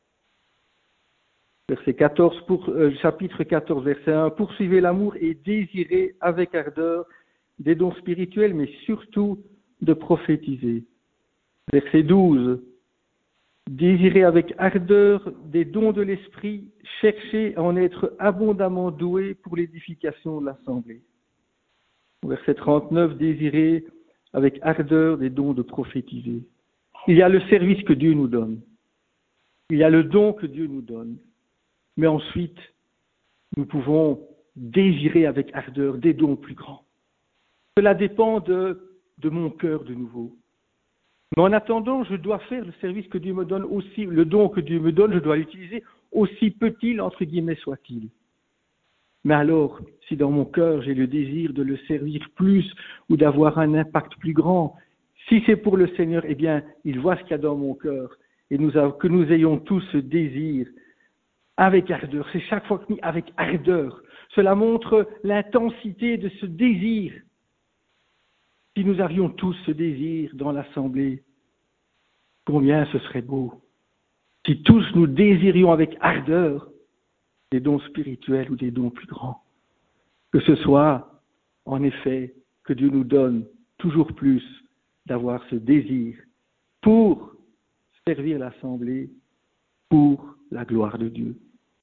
Verset quatorze, pour, euh, chapitre quatorze, verset un, poursuivez l'amour et désirez avec ardeur des dons spirituels, mais surtout de prophétiser. Verset douze, désirez avec ardeur des dons de l'esprit, cherchez à en être abondamment doués pour l'édification de l'assemblée. Verset trente-neuf, désirez avec ardeur des dons de prophétiser. Il y a le service que Dieu nous donne. Il y a le don que Dieu nous donne. Mais ensuite, nous pouvons désirer avec ardeur des dons plus grands. Cela dépend de, de mon cœur de nouveau. Mais en attendant, je dois faire le service que Dieu me donne aussi, le don que Dieu me donne, je dois l'utiliser, aussi petit, entre guillemets, soit-il. Mais alors, si dans mon cœur j'ai le désir de le servir plus ou d'avoir un impact plus grand, si c'est pour le Seigneur, eh bien, il voit ce qu'il y a dans mon cœur et nous a, que nous ayons tous ce désir avec ardeur. C'est chaque fois que nous, avec ardeur. Cela montre l'intensité de ce désir. Si nous avions tous ce désir dans l'assemblée, combien ce serait beau. Si tous nous désirions avec ardeur des dons spirituels ou des dons plus grands. Que ce soit, en effet, que Dieu nous donne toujours plus d'avoir ce désir pour servir l'assemblée, pour la gloire de Dieu.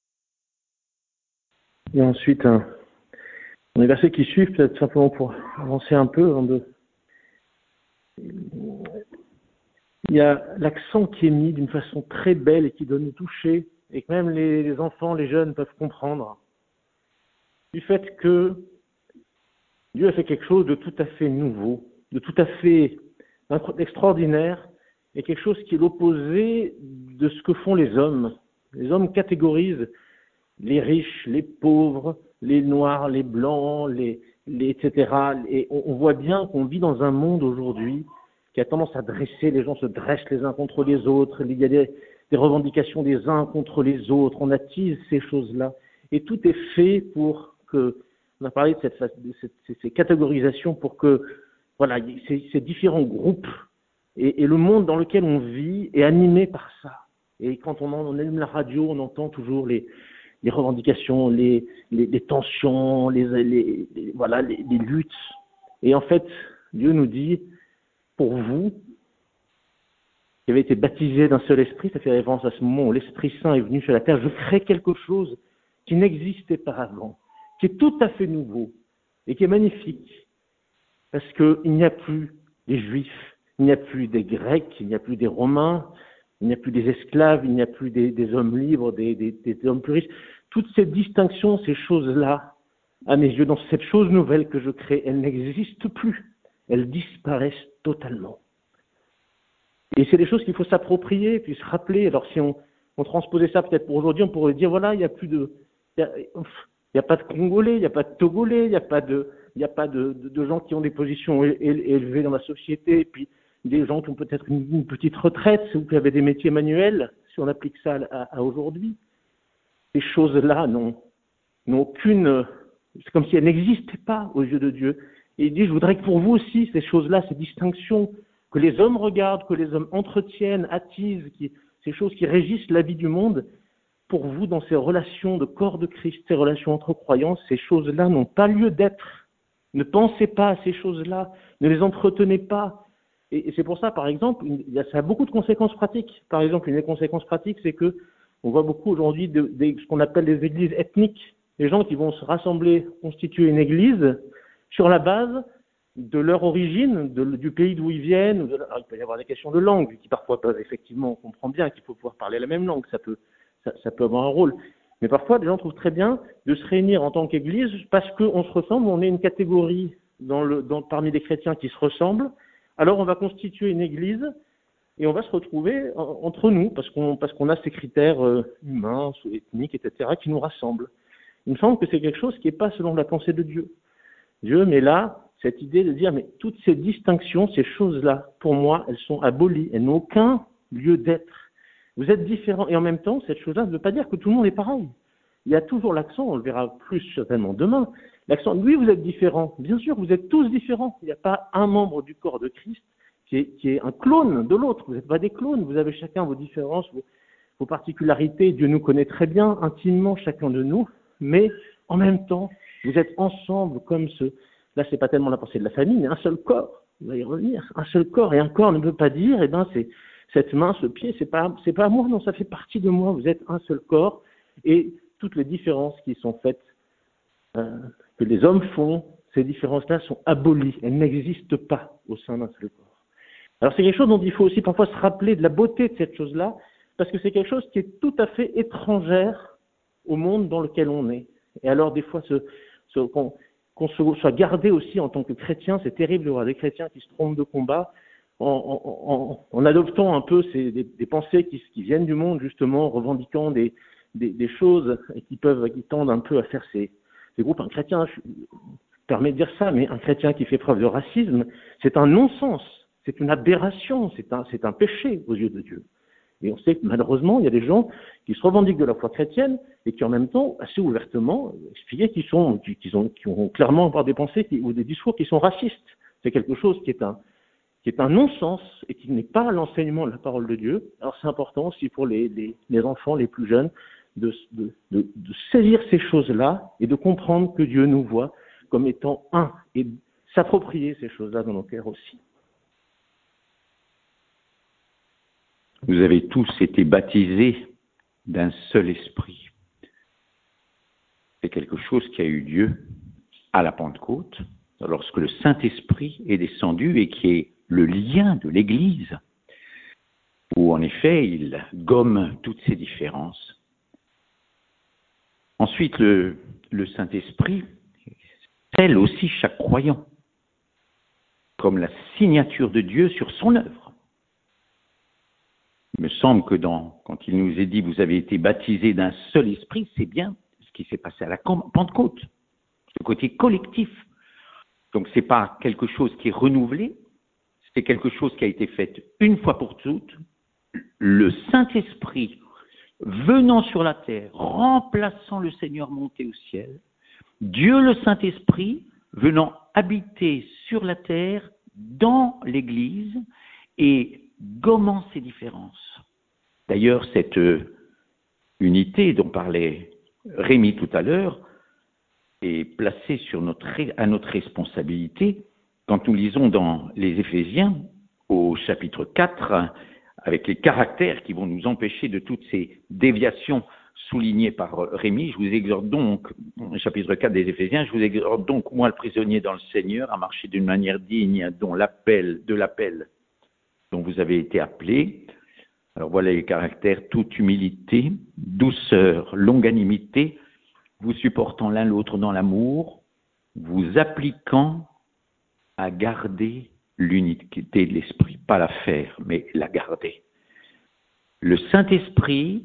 Et ensuite, un, un verset qui suit, peut-être simplement pour avancer un peu, avant de... il y a l'accent qui est mis d'une façon très belle et qui donne le toucher, et que même les, les enfants, les jeunes peuvent comprendre, du fait que Dieu a fait quelque chose de tout à fait nouveau, de tout à fait d'extraordinaire et quelque chose qui est l'opposé de ce que font les hommes. Les hommes catégorisent les riches, les pauvres, les noirs, les blancs, les, les et cetera. Et on, on voit bien qu'on vit dans un monde aujourd'hui qui a tendance à dresser, les gens se dressent les uns contre les autres, il y a des, des revendications des uns contre les autres, on attise ces choses-là. Et tout est fait pour que, on a parlé de, cette, de cette, ces catégorisations pour que, voilà, ces, ces différents groupes et, et le monde dans lequel on vit est animé par ça. Et quand on, on allume la radio, on entend toujours les, les revendications, les, les, les tensions, les, les, les, voilà, les, les luttes. Et en fait, Dieu nous dit, pour vous, qui avez été baptisés d'un seul esprit, ça fait référence à ce moment où l'Esprit Saint est venu sur la terre, je crée quelque chose qui n'existait pas avant, qui est tout à fait nouveau et qui est magnifique, parce qu'il n'y a plus des Juifs, il n'y a plus des Grecs, il n'y a plus des Romains, il n'y a plus des esclaves, il n'y a plus des, des hommes libres, des, des, des hommes plus riches. Toutes ces distinctions, ces choses-là, à mes yeux, dans cette chose nouvelle que je crée, elles n'existent plus. Elles disparaissent totalement. Et c'est des choses qu'il faut s'approprier, puis se rappeler. Alors si on, on transposait ça peut-être pour aujourd'hui, on pourrait dire, voilà, il n'y a plus de... Il n'y a, a pas de Congolais, il n'y a pas de Togolais, il n'y a pas, de, il y a pas de, de, de gens qui ont des positions élevées dans la société, et puis des gens qui ont peut-être une, une petite retraite, ou qui avaient des métiers manuels, si on applique ça à, à aujourd'hui. Ces choses-là n'ont, n'ont aucune... C'est comme si elles n'existaient pas aux yeux de Dieu. Et il dit, je voudrais que pour vous aussi, ces choses-là, ces distinctions, que les hommes regardent, que les hommes entretiennent, attisent, qui, ces choses qui régissent la vie du monde, pour vous, dans ces relations de corps de Christ, ces relations entre croyants, ces choses-là n'ont pas lieu d'être. Ne pensez pas à ces choses-là, ne les entretenez pas. Et, et c'est pour ça, par exemple, il y a, ça a beaucoup de conséquences pratiques. Par exemple, une des conséquences pratiques, c'est que on voit beaucoup aujourd'hui de, de, de ce qu'on appelle des églises ethniques, des gens qui vont se rassembler, constituer une église sur la base de leur origine, de, du pays d'où ils viennent. De, alors, il peut y avoir des questions de langue, qui parfois peuvent, effectivement, on comprend bien qu'il faut pouvoir parler la même langue, ça peut, ça, ça peut avoir un rôle. Mais parfois, des gens trouvent très bien de se réunir en tant qu'église parce qu'on se ressemble, on est une catégorie dans le, dans, parmi les chrétiens qui se ressemblent. Alors, on va constituer une église et on va se retrouver en, entre nous parce qu'on, parce qu'on a ces critères euh, humains, ethniques, et cetera, qui nous rassemblent. Il me semble que c'est quelque chose qui n'est pas selon la pensée de Dieu. Dieu met là cette idée de dire, mais toutes ces distinctions, ces choses-là, pour moi, elles sont abolies, elles n'ont aucun lieu d'être. Vous êtes différents, et en même temps, cette chose-là ne veut pas dire que tout le monde est pareil. Il y a toujours l'accent, on le verra plus certainement demain, l'accent, oui, vous êtes différents, bien sûr, vous êtes tous différents. Il n'y a pas un membre du corps de Christ qui est, qui est un clone de l'autre, vous n'êtes pas des clones, vous avez chacun vos différences, vos, vos particularités, Dieu nous connaît très bien, intimement, chacun de nous, mais en même temps, vous êtes ensemble comme ce... Là, c'est pas tellement la pensée de la famille, mais un seul corps. On va y revenir. Un seul corps. Et un corps ne peut pas dire, eh ben, c'est cette main, ce pied, c'est pas, c'est pas à moi. Non, ça fait partie de moi. Vous êtes un seul corps. Et toutes les différences qui sont faites, euh, que les hommes font, ces différences-là sont abolies. Elles n'existent pas au sein d'un seul corps. Alors, c'est quelque chose dont il faut aussi parfois se rappeler de la beauté de cette chose-là, parce que c'est quelque chose qui est tout à fait étrangère au monde dans lequel on est. Et alors, des fois, ce, ce, qu'on, qu'on se, soit gardé aussi en tant que chrétien, c'est terrible de voir des chrétiens qui se trompent de combat en, en, en, en adoptant un peu ces, des, des pensées qui, qui viennent du monde, justement, revendiquant des, des, des choses et qui peuvent, qui tendent un peu à faire ces, ces groupes. Un chrétien, je, je permets de dire ça, mais un chrétien qui fait preuve de racisme, c'est un non-sens, c'est une aberration, c'est un, c'est un péché aux yeux de Dieu. Et on sait que malheureusement, il y a des gens qui se revendiquent de la foi chrétienne et qui en même temps, assez ouvertement, expliquent qu'ils sont, qu'ils ont, qui ont clairement encore des pensées qui, ou des discours qui sont racistes. C'est quelque chose qui est un, qui est un non-sens et qui n'est pas l'enseignement de la parole de Dieu. Alors c'est important aussi pour les, les, les enfants les plus jeunes de, de, de, de saisir ces choses-là et de comprendre que Dieu nous voit comme étant un et s'approprier ces choses-là dans nos cœurs aussi. Vous avez tous été baptisés d'un seul esprit. C'est quelque chose qui a eu lieu à la Pentecôte, lorsque le Saint-Esprit est descendu et qui est le lien de l'Église, où en effet il gomme toutes ces différences. Ensuite, le, le Saint-Esprit scelle aussi chaque croyant. comme la signature de Dieu sur son œuvre. Il me semble que dans, quand il nous est dit « vous avez été baptisés d'un seul esprit », c'est bien ce qui s'est passé à la Pentecôte, ce côté collectif. Donc ce n'est pas quelque chose qui est renouvelé, c'est quelque chose qui a été fait une fois pour toutes. Le Saint-Esprit venant sur la terre, remplaçant le Seigneur monté au ciel, Dieu le Saint-Esprit venant habiter sur la terre, dans l'Église, et gommant ces différences. D'ailleurs, cette unité dont parlait Rémi tout à l'heure est placée sur notre, à notre responsabilité quand nous lisons dans les Éphésiens, au chapitre quatre, avec les caractères qui vont nous empêcher de toutes ces déviations soulignées par Rémi. Je vous exhorte donc, chapitre quatre des Éphésiens, je vous exhorte donc, moi le prisonnier dans le Seigneur, à marcher d'une manière digne dont l'appel, de l'appel dont vous avez été appelés. Alors voilà les caractères: toute humilité, douceur, longanimité, vous supportant l'un l'autre dans l'amour, vous appliquant à garder l'unité de l'esprit, pas la faire, mais la garder. Le Saint-Esprit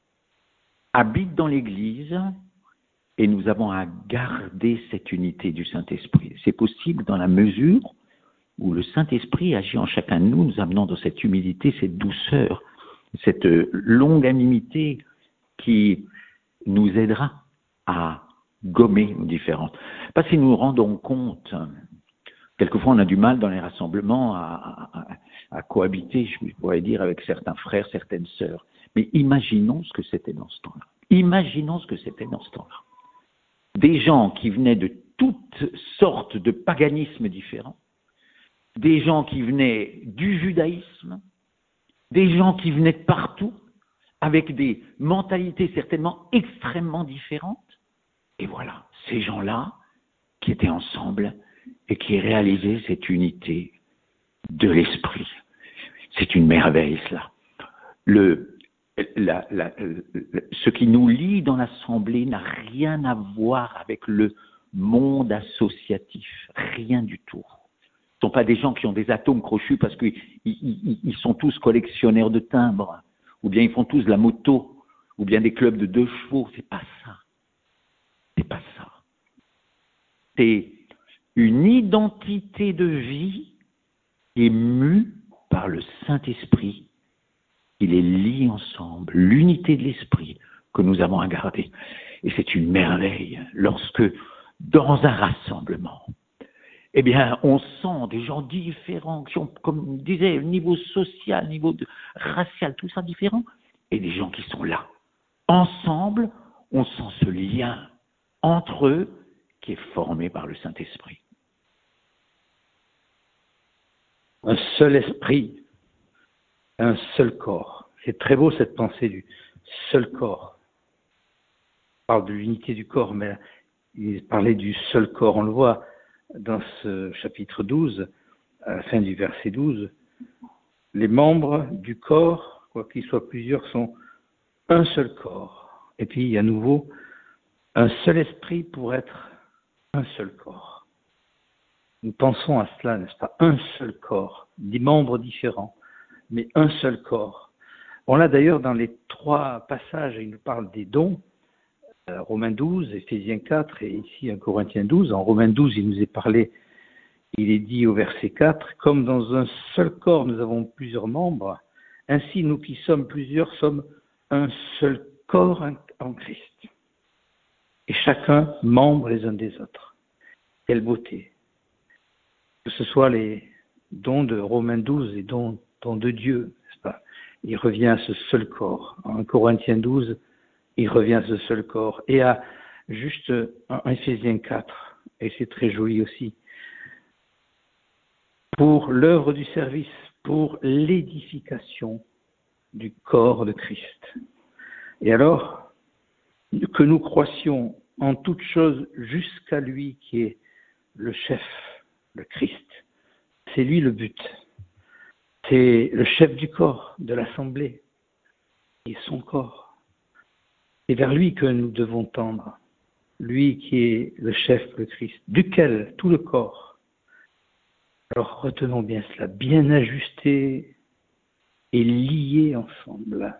habite dans l'Église et nous avons à garder cette unité du Saint-Esprit. C'est possible dans la mesure où le Saint-Esprit agit en chacun de nous, nous amenant dans cette humilité, cette douceur, cette longanimité qui nous aidera à gommer nos différences. Parce que nous nous rendons compte, quelquefois on a du mal dans les rassemblements à, à, à cohabiter, je pourrais dire, avec certains frères, certaines sœurs. Mais imaginons ce que c'était dans ce temps-là. Imaginons ce que c'était dans ce temps-là. Des gens qui venaient de toutes sortes de paganismes différents, des gens qui venaient du judaïsme, des gens qui venaient de partout, avec des mentalités certainement extrêmement différentes. Et voilà, ces gens-là qui étaient ensemble et qui réalisaient cette unité de l'esprit. C'est une merveille, cela. Le, la, la, ce qui nous lie dans l'assemblée n'a rien à voir avec le monde associatif, rien du tout. Ce ne sont pas des gens qui ont des atomes crochus parce qu'ils ils, ils sont tous collectionneurs de timbres, ou bien ils font tous de la moto, ou bien des clubs de deux chevaux. C'est pas ça. C'est pas ça. C'est une identité de vie qui est mue par le Saint-Esprit. Il est lié ensemble, l'unité de l'esprit que nous avons à garder. Et c'est une merveille lorsque, dans un rassemblement, eh bien, on sent des gens différents, qui ont, comme on disait, niveau social, niveau de, racial, tout ça différent, et des gens qui sont là. Ensemble, on sent ce lien entre eux qui est formé par le Saint-Esprit. Un seul esprit, un seul corps. C'est très beau cette pensée du seul corps. On parle de l'unité du corps, mais il parlait du seul corps. On le voit dans ce chapitre douze, à la fin du verset douze. Les membres du corps, quoi qu'ils soient plusieurs, sont un seul corps. Et puis, à nouveau, un seul esprit pour être un seul corps. Nous pensons à cela, n'est-ce pas? Un seul corps, des membres différents, mais un seul corps. On l'a d'ailleurs dans les trois passages, il nous parle des dons, euh, Romains douze, Éphésiens quatre et ici en Corinthiens douze. En Romains douze, il nous est parlé, il est dit au verset quatre, comme dans un seul corps nous avons plusieurs membres, ainsi nous qui sommes plusieurs sommes un seul corps en Christ. Et chacun membre les uns des autres. Quelle beauté! Que ce soit les dons de Romains douze et dons, dons de Dieu, n'est-ce pas? Il revient à ce seul corps. En Corinthiens douze, il revient à ce seul corps. Et à juste en Éphésiens quatre, et c'est très joli aussi, pour l'œuvre du service, pour l'édification du corps de Christ. Et alors, que nous croissions en toutes choses jusqu'à lui qui est le chef, le Christ. C'est lui le but. C'est le chef du corps, de l'assemblée, et son corps. C'est vers lui que nous devons tendre, lui qui est le chef, le Christ, duquel tout le corps, Alors retenons bien cela, bien ajustés et liés ensemble.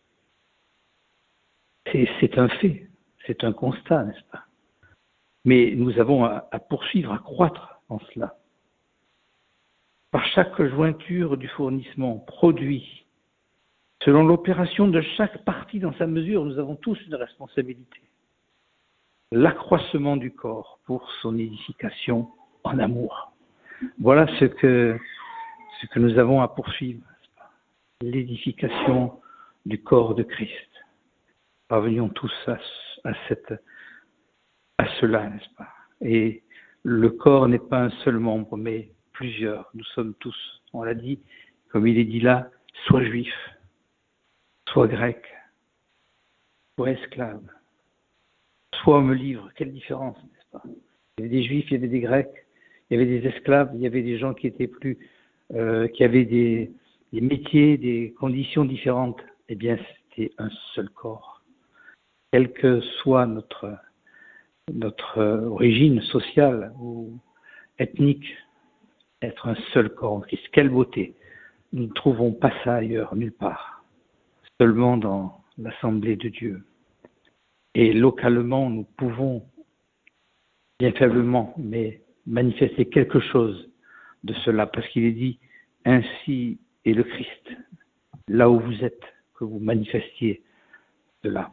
C'est, c'est un fait, c'est un constat, n'est-ce pas? Mais nous avons à, à poursuivre, à croître en cela. Par chaque jointure du fournissement produit, selon l'opération de chaque partie dans sa mesure, nous avons tous une responsabilité. L'accroissement du corps pour son édification en amour. Voilà ce que, ce que nous avons à poursuivre, n'est-ce pas? L'édification du corps de Christ. Parvenions tous à, à, cette, à cela, n'est-ce pas? Et le corps n'est pas un seul membre, mais plusieurs. Nous sommes tous, on l'a dit, comme il est dit là, soit juifs, soit grecs, soit esclaves, soit homme libre. Quelle différence, n'est-ce pas? Il y avait des juifs, il y avait des grecs, il y avait des esclaves, il y avait des gens qui étaient plus, euh, qui avaient des, des métiers, des conditions différentes. Eh bien, c'était un seul corps. Quelle que soit notre, notre origine sociale ou ethnique, être un seul corps en Christ. Quelle beauté! Nous ne trouvons pas ça ailleurs, nulle part, seulement dans l'Assemblée de Dieu. Et localement, nous pouvons, bien faiblement, mais manifester quelque chose de cela, parce qu'il est dit, ainsi est le Christ, là où vous êtes, que vous manifestiez cela.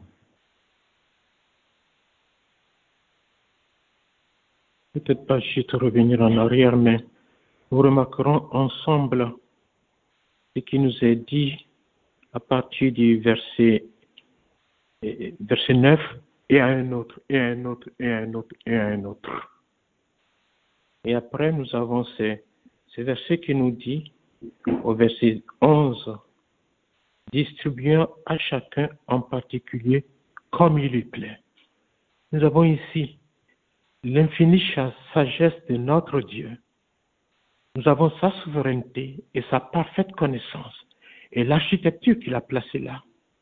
Peut-être pas juste revenir en arrière, mais nous remarquerons ensemble ce qui nous est dit à partir du verset, verset neuf, et à un autre, et à un autre, et à un autre, et à un autre. Et après, nous avons ce, ce verset qui nous dit, au verset onze, distribuant à chacun en particulier comme il lui plaît. Nous avons ici l'infinie sagesse de notre Dieu. Nous avons sa souveraineté et sa parfaite connaissance et l'architecture qu'il a placée là.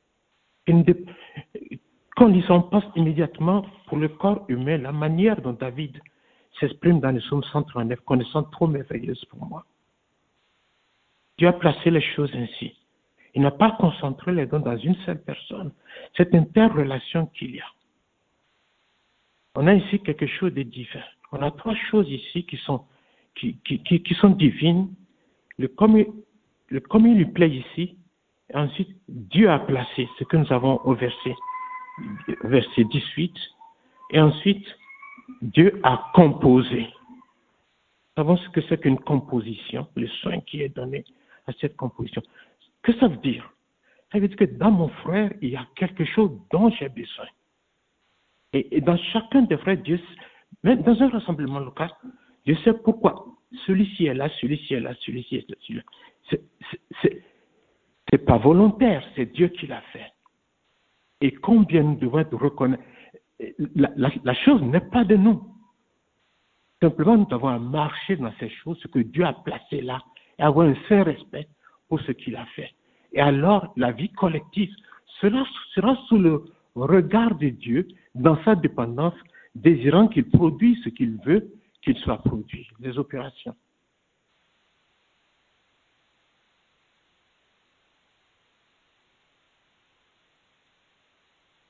Qu'on ne s'en passe immédiatement pour le corps humain, la manière dont David s'exprime dans le psaume cent trente-neuf, connaissant trop merveilleuse pour moi. Dieu a placé les choses ainsi. Il n'a pas concentré les dons dans une seule personne. C'est une interrelation qu'il y a. On a ici quelque chose de divin. On a trois choses ici qui sont, qui, qui, qui, qui sont divines. Le comme, le comme il lui plaît ici. Et ensuite, Dieu a placé ce que nous avons au verset, verset dix-huit. Et ensuite, Dieu a composé. Nous savons ce que c'est qu'une composition, le soin qui est donné à cette composition. Que ça veut dire? Ça veut dire que dans mon frère, il y a quelque chose dont j'ai besoin. Et, et dans chacun des frères, Dieu, même dans un rassemblement local, Dieu sait pourquoi celui-ci est là, celui-ci est là, celui-ci est là, celui-là. C'est, c'est, c'est, c'est pas volontaire, c'est Dieu qui l'a fait. Et combien nous devons être reconnaître. La, la, la chose n'est pas de nous. Simplement, nous avons à marcher dans ces choses, ce que Dieu a placé là, et avoir un saint respect pour ce qu'il a fait. Et alors, la vie collective sera, sera sous le regard de Dieu, dans sa dépendance, désirant qu'il produise ce qu'il veut qu'il soit produit, les opérations.